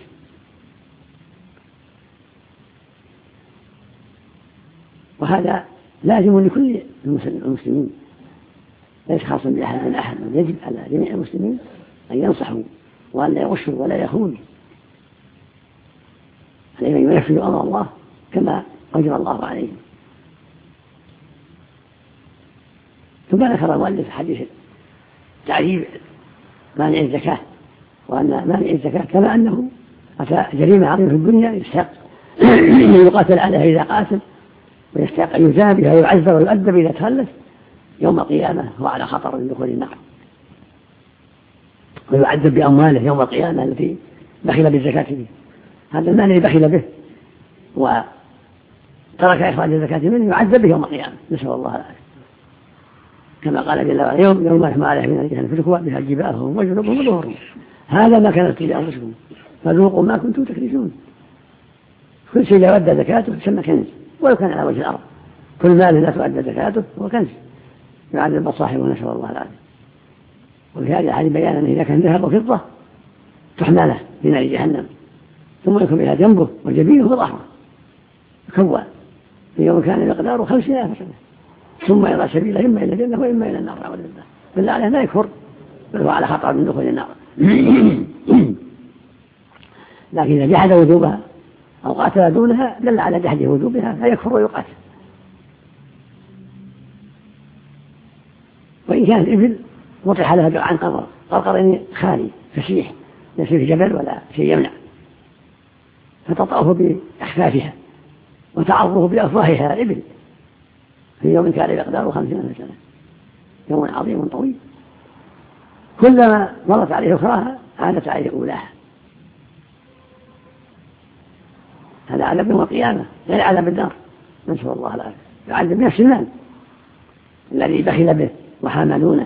[SPEAKER 3] وهذا لازم لكل المسلمين، ليس خاصا بأحد من أحد، يجب على جميع المسلمين أن ينصحوا وأن لا يغشوا ولا يخونوا، عليهم أن ينفذوا أمر الله كما أجرى الله عليهم. ثم ذكر المؤلف حديث تعذيب مانع الزكاة، وأن مانع الزكاة كما أنه أتى جريمة عظيمة في الدنيا يستحق يقاتل عليها إذا قاتل، ويستحق أن يجاب بها ويعذب ويؤدب إذا تخلف، يوم القيامة هو على خطر من دخول النار، ويعذب بأمواله يوم القيامة التي بخل بالزكاة به. هذا المال الذي بخل به وترك إخراج الزكاة منه يعذب به يوم القيامة، نسأل الله العافية، كما قال جل وعلا يوم يحمى عليه من الجهل في الكوى بها جباههم وجنوبهم وظهورهم هذا ما كانت لأنفسكم فذوقوا ما كنتم تكنزون. كل شيء لا يؤدى زكاته يسمى كنز ولو كان على وجه الأرض، كل مال لا تؤدى زكاته هو كنز يعذب صاحبه، نسأل الله العافية. وفي هذا الحديث بيان أنه إذا كان ذهب وفضة تحمى له في نار جهنم، ثم يكون إلى جنبه وجبينه وظهره يكوى في يوم كان مقداره 50,000 سنة، ثم يرى سبيله إما إلى الجنة وإما إلى النار والعياذ بالله. بالله عليه لا يكفر بل هو على خطر من دخول النار. لكن إذا جحد وجوبها أو قاتل دونها دل على جحد وجوبها فيكفر ويقاتل. وإن كانت إبل وطح لها عن قرقر خالي فسيح ليس في جبل ولا شيء يمنع، فتطأه بأخفافها وتعرضه بأفواهها الإبل في يوم كان مقداره 50,000 سنة، يوم عظيم طويل، كلما مرت عليه أخراها عادت عليه أولاها. هذا عذاب يوم القيامة غير عذاب النار، نسأل الله العافية. يعذب بنفس المال الذي بخل به وحاملونه،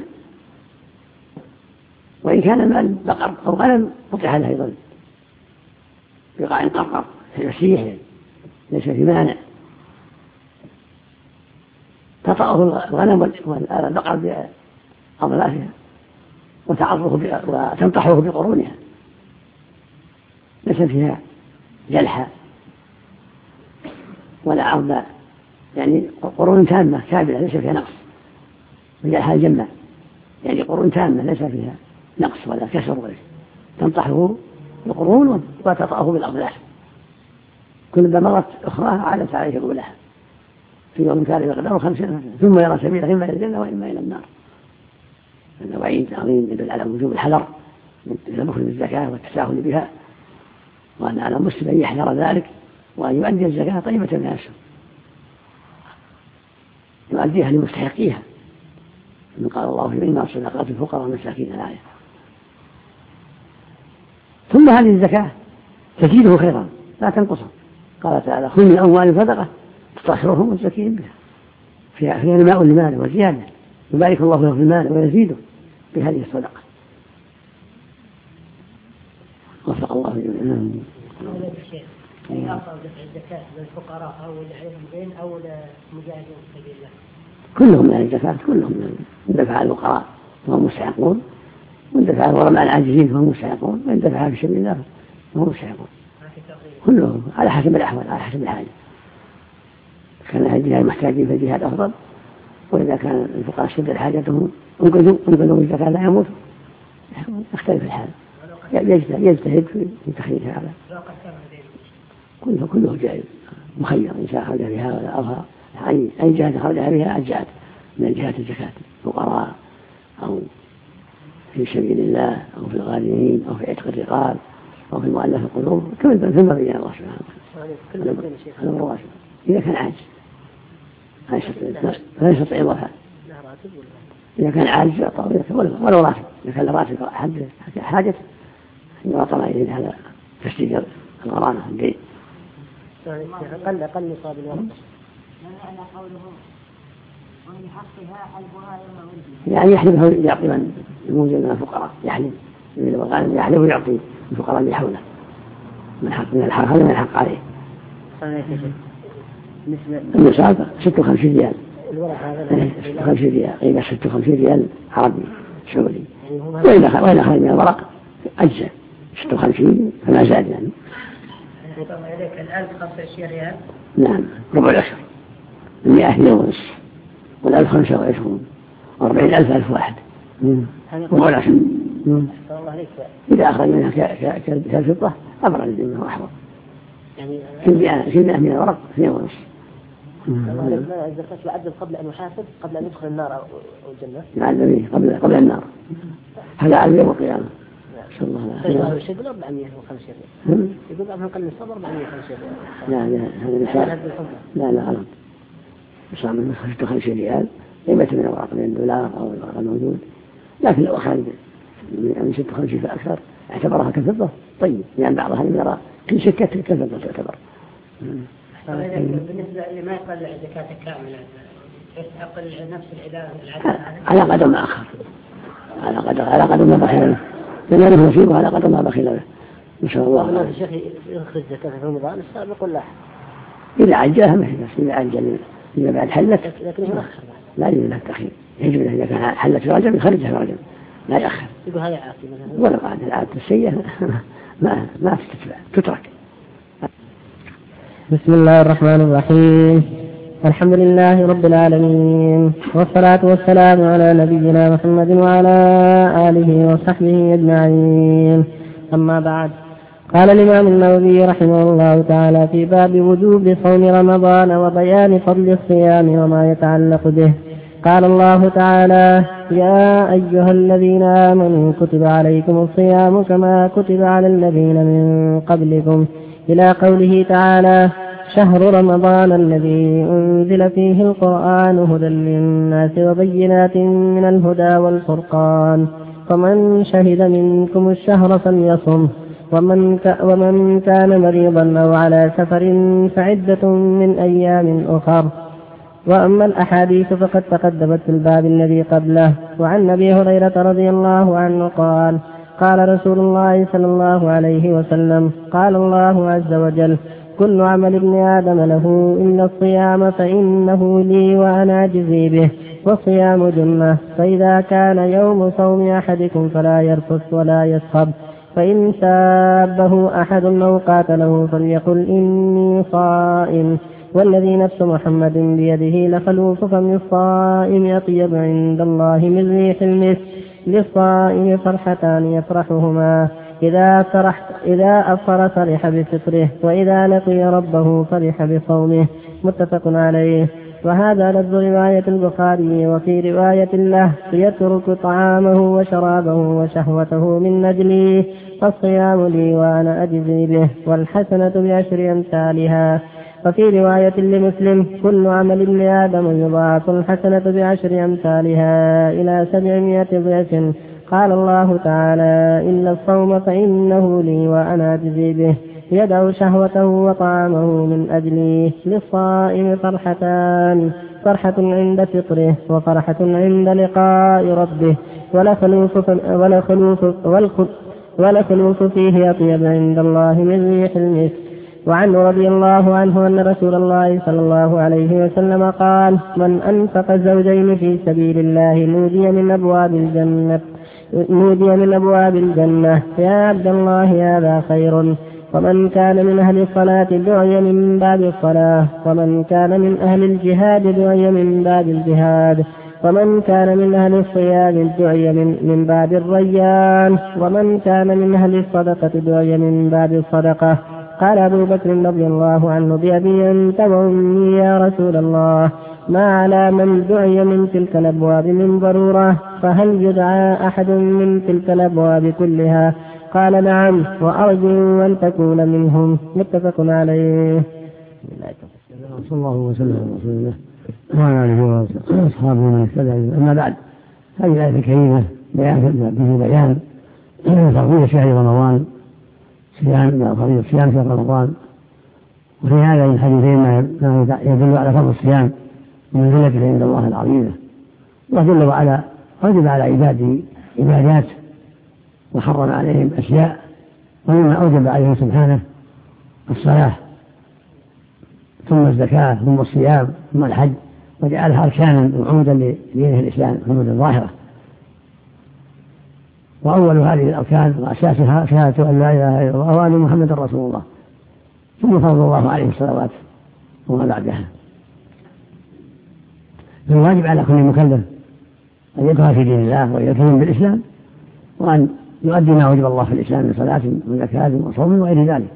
[SPEAKER 3] وإن كان المال بقر أو غنم قطع له أيضا بقاع قرقر فسيح ليس في مانع، تطأه الغنم والبقر بأضلافها وتنطحه بقرونها، ليس فيها جلحة ولا عرض، يعني قرون تامة كاملة ليس فيها نقص، وجلحة الجمة يعني قرون تامة ليس فيها نقص ولا كسر ولا تنطحه بقرون وتطأه بالأضلاف، كل ما مرت أخراها عادت عليه أولها في يوم كان مقداره 50 ثم يرى سبيله إما إلى الجنة وإما إلى النار. هذا وعيد عظيم يدل على وجوب الحذر من مخرج الزكاة والتساهل بها، وأن على المسلم أن يحذر ذلك وأن يؤدي الزكاة طيبة من نفسه يؤديها لمستحقيها، من قال الله في إنما الصدقات الفقراء والمساكين الآية. ثم هذه الزكاة تزيده خيرا لا تنقصه، قال تعالى خذ من أموالهم صدقة تطهرهم وتزكيهم بها، فيها نماء لماله وزيادة، يبارك الله له في المال ويزيده بهذه الصدقة. وفق الله جميعا.
[SPEAKER 4] أي أفضل دفع الزكاة للفقراء أو لعلم الدين أو لمجاهدين في سبيل الله؟
[SPEAKER 3] كلهم من الزكاة، كلهم من دفع الفقراء فهم مستحقون، ومن دفع الغرماء العاجزين فهم مستحقون، ومن دفع في سبيل الله فهم مستحقون، كلهم على حسب الأحوال على حسب الحاجة. كان الجهاد المحتاجين في الجهاد أفضل، وإذا كان الفقراء شدت حاجتهم انقذوا الزكاة لا يموت، يختلف الحال، يجتهد في تخريج هذا. كله جائز مخير، إن شاء خرج بها ولا أظهر أي جهة خرجها بها أجزأت من الجهات الزكاة، فقراء أو في سبيل الله أو في الغالبين أو في عتق الرقاب أو في مؤلف القلوب، ثم بين الله سبحانه وتعالى. إذا كان عاجز لا يستطيع الوفاء، إذا كان عاجز يعطى ولو راتب، إذا كان راتب حاجته يعطى ما يريد هذا تسديد الغرامة الدين.
[SPEAKER 2] قل نصاب الورق.
[SPEAKER 4] معنى قوله ومن حقها حلبها يوم ولدها،
[SPEAKER 3] يعني يحلبها يعطي من يموجد من الفقراء، يحلب ويعطي الفقراء اللي حوله من حق من الحق، هذا من الحق عليه. النصاب 56 ريال، 56 ريال قيمة 56 ريال عربي سعودي، وإذا خرج من الورق أجزاء 56 فما زاد يعني.
[SPEAKER 4] طبعا عليك الآن 25 ريال.
[SPEAKER 3] نعم ربع العشر 100 ونصف، والألف 25 40,000 ألف واحد وقول عشان إذا أخذ منها كالفضة أبرد الذمة وأحفظ
[SPEAKER 2] يعني
[SPEAKER 3] كل 100 من الورق 2.5.
[SPEAKER 2] الزكاة يعدل قبل أن يحاسب قبل أن يدخل النار أو الجنة.
[SPEAKER 3] يعدل قبل النار. هذا على يوم القيامة. شاء الله.
[SPEAKER 2] يقول 450. يقول أبو قلنا الصبر 450.
[SPEAKER 3] لا هذا مثال. لا غلط. صار من 50 ريال قيمة من الورق $2 أو الورق الموجود. لكن لو أخذ من 56 فأكثر اعتبرها كفضة طيب يعني بعضها يرى كل شكة كفضة تعتبر.
[SPEAKER 4] بالنسبة لما يقبل الزكاة كاملة يستحق نفس العدد
[SPEAKER 3] على قدر ما أخر على قدر ما بخل له لأنه نصيبه على قدر ما بخل له إن شاء الله.
[SPEAKER 2] الله الشيخ يأخذ الزكاة في رمضان السابق ولا
[SPEAKER 3] إذا عجلها مثل بس إذا عجل إذا بعد حلت
[SPEAKER 2] لكن
[SPEAKER 3] لا يجب له التأخير يجب له إذا كان حلت في رجب يخرجها في رجب لا يأخر.
[SPEAKER 2] يقول هذا عاقل
[SPEAKER 3] ولا بعد العادة السيئة ما تتبع تترك.
[SPEAKER 2] بسم الله الرحمن الرحيم. الحمد لله رب العالمين والصلاة والسلام على نبينا محمد وعلى آله وصحبه أجمعين. أما بعد، قال الإمام النووي رحمه الله تعالى في باب وجوب صوم رمضان وبيان فضل الصيام وما يتعلق به. قال الله تعالى: يا أيها الذين آمنوا كتب عليكم الصيام كما كتب على الذين من قبلكم إلى قوله تعالى: شهر رمضان الذي أنزل فيه القرآن هدى للناس وبينات من الهدى والفرقان فمن شهد منكم الشهر فليصم ومن كان مريضا أو على سفر فعدة من أيام أخر. وأما الأحاديث فقد تقدمت في الباب الذي قبله. وعن أبي هريرة رضي الله عنه قال: قال رسول الله صلى الله عليه وسلم: قال الله عز وجل: كل عمل ابن آدم له إلا الصيام فإنه لي وأنا أجزي به والصيام جنة فإذا كان يوم صوم أحدكم فلا يرفث ولا يسخب فإن سابه أحد أو قاتله فليقل إني صائم والذي نفس محمد بيده لخلوف فم الصائم أطيب عند الله من ريح المسك للصائم فرحتان يفرحهما إذا أفطر فرح بفطره وإذا لقي ربه فرح بصومه متفق عليه. وهذا لفظ رواية البخاري. وفي رواية له: يترك طعامه وشرابه وشهوته من أجلي فالصيام لي وأنا أجزي به والحسنة بعشر أمثالها. وفي رواية لمسلم: كل عمل ابن آدم يضاعف الحسنة بعشر أمثالها إلى 700 ضعف. قال الله تعالى: إلا الصوم فإنه لي وأنا أجزي به يدع شهوته وطعامه من أجلي للصائم فرحتان: فرحة عند فطره وفرحة عند لقاء ربه ولخلوف فيه أطيب عند الله من ريح المسك. وعنه رضي الله عنه أن رسول الله صلى الله عليه وسلم قال: من أنفق زوجين في سبيل الله نودي من أبواب الجنة يا عبد الله هذا خير. ومن كان من أهل الصلاة دعي من باب الصلاة ومن كان من أهل الجهاد دعي من باب الجهاد ومن كان من أهل الصيام دعي من باب الريان ومن كان من أهل الصدقة دعي من باب الصدقة. قال أبو بكر رضي الله عنه: بأبي أنت وأمي يا رسول الله، ما على من دعي من تلك الأبواب من ضرورة، فهل يدعى أحد من تلك الأبواب كلها؟ قال: نعم، وأرجو أن تكون منهم. متفق عليه.
[SPEAKER 3] صلى الله وسلم على رسول الله وعلى آله وأصحابه من اهتدى. أما بعد، هذه الآية الكريمة بيان فرضية شهر رمضان فرضية صيام شهر رمضان. وفي هذا الحديثين ما يدل على فضل الصيام ومنزلته عند الله العظيمة. وجل وعلا أوجب على عباده عبادات وحرم عليهم أشياء، ومما أوجب عليهم سبحانه الصلاة ثم الزكاة ثم الصيام ثم الحج، وجعلها أركانا وعمودا لدينه الإسلام عمودا ظاهرة. وأول هذه الأركان وأساسها شهادة أن لا إله إلا الله وأن محمد رسول الله، ثم فرض الله عليه الصلوات وما بعدها. فالواجب على كل مكلف أن يدخل في دين الله ويلتزم بالإسلام، وأن يؤدي ما وجب الله في الإسلام من صلاة وزكاة وصوم وغير ذلك.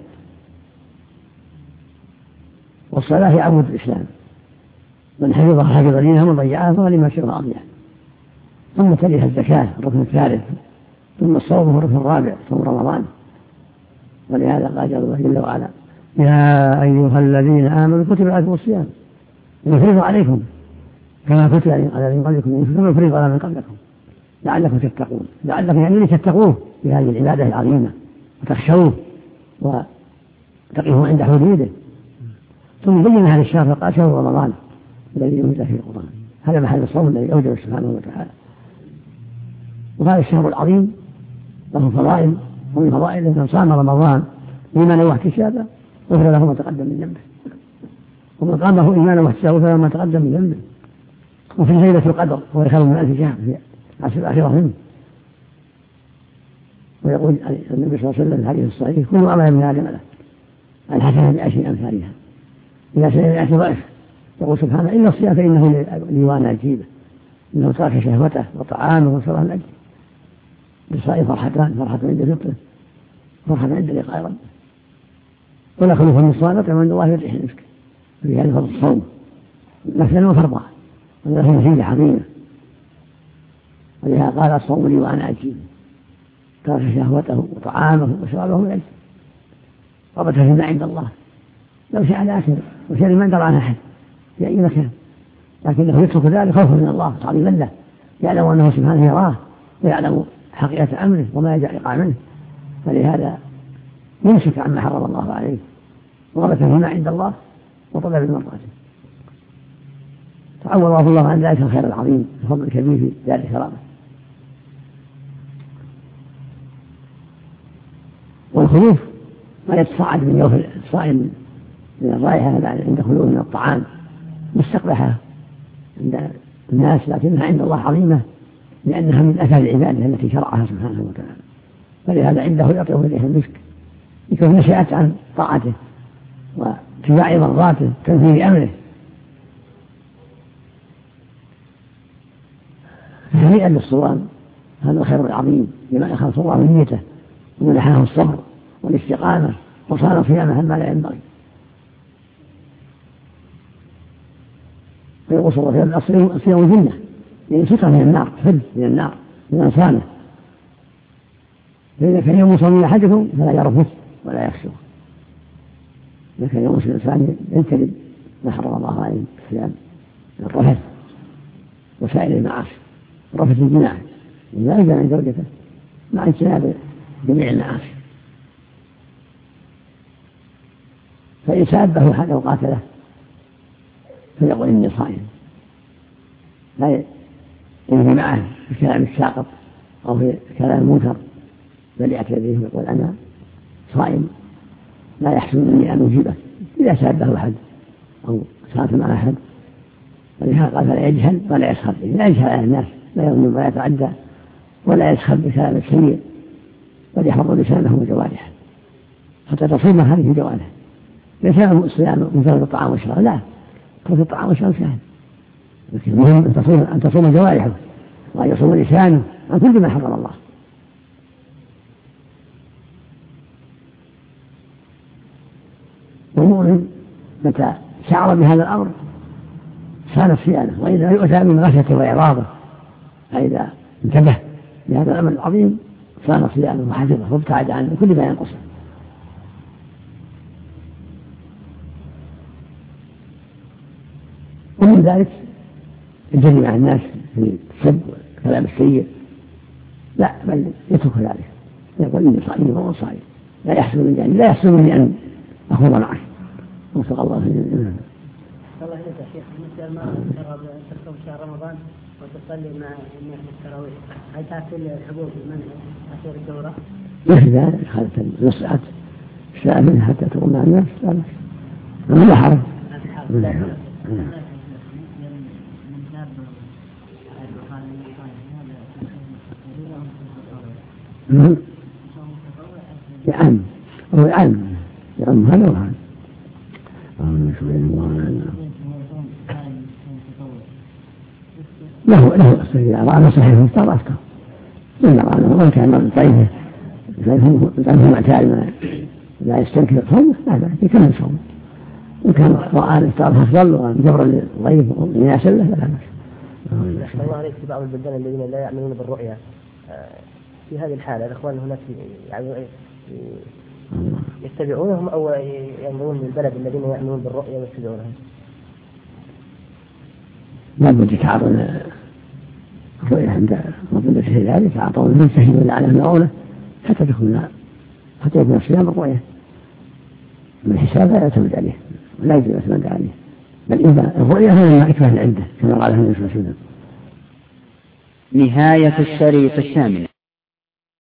[SPEAKER 3] والصلاة هي عمود الإسلام، من حفظها حفظ دينه ومن ضيعها فهو لما شرع أضيع. ثم تليها الزكاة الركن الثالث، ثم الصوم هو الركن الرابع صوم رمضان. ولهذا قال الله جل وعلا: يا أيها الذين آمنوا كتب عليكم الصيام يفرض عليكم كما كتب على من قبلكم كما يفرض على من قبلكم لعلكم تتقون. لعلكم يعني تتقوه بهذه العبادة العظيمة وتخشوه وتقفوا عند حدوده. ثم بين هذا الشهر فقال: شهر رمضان الذي أنزل فيه القرآن. هذا محل الصوم الذي أوجب سبحانه وتعالى. وهذا الشهر العظيم له فضائل، ومن فضائله من صام رمضان إيمانا واحتسابا غفر له ما تقدم من ذنبه، ومن قامه إيمانا واحتسابا غفر له ما تقدم من ذنبه. وفي ليلة القدر هو خير من 1000 شهر في عشر الآخرة منه. ويقول النبي صلى الله عليه وسلم في الحديث الصحيح: كل عمل من آدم له الحسنة ب10 أمثالها إذا سئل ب10 ضعف. يقول سبحانه: إن الصيام فإنه لي وأنا أجيبه، إنه ترك شهوته وطعامه وشربه من أجله. للصائم فرحتان: فرحة عند فطره، فرحة عند لقاء ربه. ولا خلوف من الصائم عند الله يريح المسك. في هذا فضل الصوم مثلا وفرضا، وله نتيجة عظيمة. ولهذا قال: الصوم لي وأنا أجيبه، ترك شهوته وطعامه وشربه من أجله، ربط فيما عند الله. لو شاء لأكل وشاء ما يقدر عنه أحد في أي مكان، لكنه يترك ذلك خوفا من الله تعظيما له، يعلم أنه سبحانه يراه ويعلم حقيقة أمره وما يقع منه، فلهذا يمسك عما حرم الله عليه وربط فيما عند الله وطلب المرضات. تعوض الله عن ذلك الخير العظيم الفضل الكبير في دار الكرامة. والخلوف ما يتصاعد من يوم الصائم من الرائحة عند خلوه من الطعام مستقبحة عند الناس، لكنها عند الله عظيمة لأنها من أثر العبادة التي شرعها سبحانه وتعالى. فلهذا عنده يطيب إليه المسك يكون نشأت عن طاعته واتباع مرضاته تنفيذ أمره. هنيئا للصوام، هذا الخير العظيم لمن أخلص الله نيته ومنحه الصبر والاستقامة وصار صيامه ما لا ينبغي. فيقول صلى الله عليه وسلم: الصيام جنة، يعني ستر من النار، حل من النار من صامه. فإذا كان يوم صوم أحدكم فلا يرفث ولا يفسق. إذا كان يوم الإنسان ينتدب ما حرم الله عليه الصيام من الرفث وسائر المعاصي، رفث الجناح لا يجعل عن زوجته مع اجتناب جميع المعاصي. فإن سابه حتى وقاتله فيقول: إني صائم، لا ينهي معه في كلام الساقط أو في كلام المنكر، بل يعتذر ويقول: أنا صائم لا يحسن مني أن أجيبه. إذا سابه أحد أو ساق مع أحد ولهذا قال: فلا يجهل ولا يسخر، لا يجهل على الناس، لا يظلم ولا يتعدى ولا يسخر بكلام السيء، بل يحفظ لسانه وجوارحه حتى تصوم هذه جوارحه. ليس الصيام مثل الطعام والشراب، لا، ترك الطعام والشراب سهل، لكن المهم أن تصوم جوارحه وأن يصوم لسانه عن كل ما حرم الله. والمؤمن متى شعر بهذا الأمر صان صيامه، وإذا يؤتى من غفلة وإعراضه فإذا انتبه لهذا الأمر العظيم صان صيامه وحفظه وابتعد عن كل ما ينقصه. ومن ذلك الجري مع الناس في السب والكلام السيء، لا، بل يترك ذلك، يقول: إني صائم وهو صائم، لا يحسن مني أن أخوض معه. وفق الله فيه.
[SPEAKER 4] الله إليك يا شيخ، مثل ما تركب شهر رمضان وتصلي مع الناس التراويح، هل تأكل الحبوب من أثير الدورة؟
[SPEAKER 3] مثل ذلك خالة نصعت ساعة منها حتى تقوم مع الناس، لا حرج. يعم هو يعم هذا وهذا. له إذا رأى صحيح المختار أفطر، إذا رأى أنه كان ضعيفه معتاد لا يستنكر صومه هذا يكمل صومه، إن كان رأى الإفطار أفضل وجبر للضعيف ومناسب له فلا بأس.
[SPEAKER 2] أحسن الله عليك. في بعض البلدان الذين لا يعملون بالرؤيا في هذه الحالة الإخوان هناك يتبعونهم أو ينظرون للبلد الذين يعملون بالرؤيا ويتبعونهم؟
[SPEAKER 3] لا بد يتعاطون الرؤيا عند ربنا في ذلك، يتعاطون من تهيئ لعله المعونة حتى يكون الصيام الرؤيا من الحساب لا يعتمد عليه ولا يجب يعتمد عليه، بل إذا الرؤيا هي ما إكمال عنده كما قال النبي صلى الله عليه وسلم.
[SPEAKER 1] نهاية الشريط الثامن.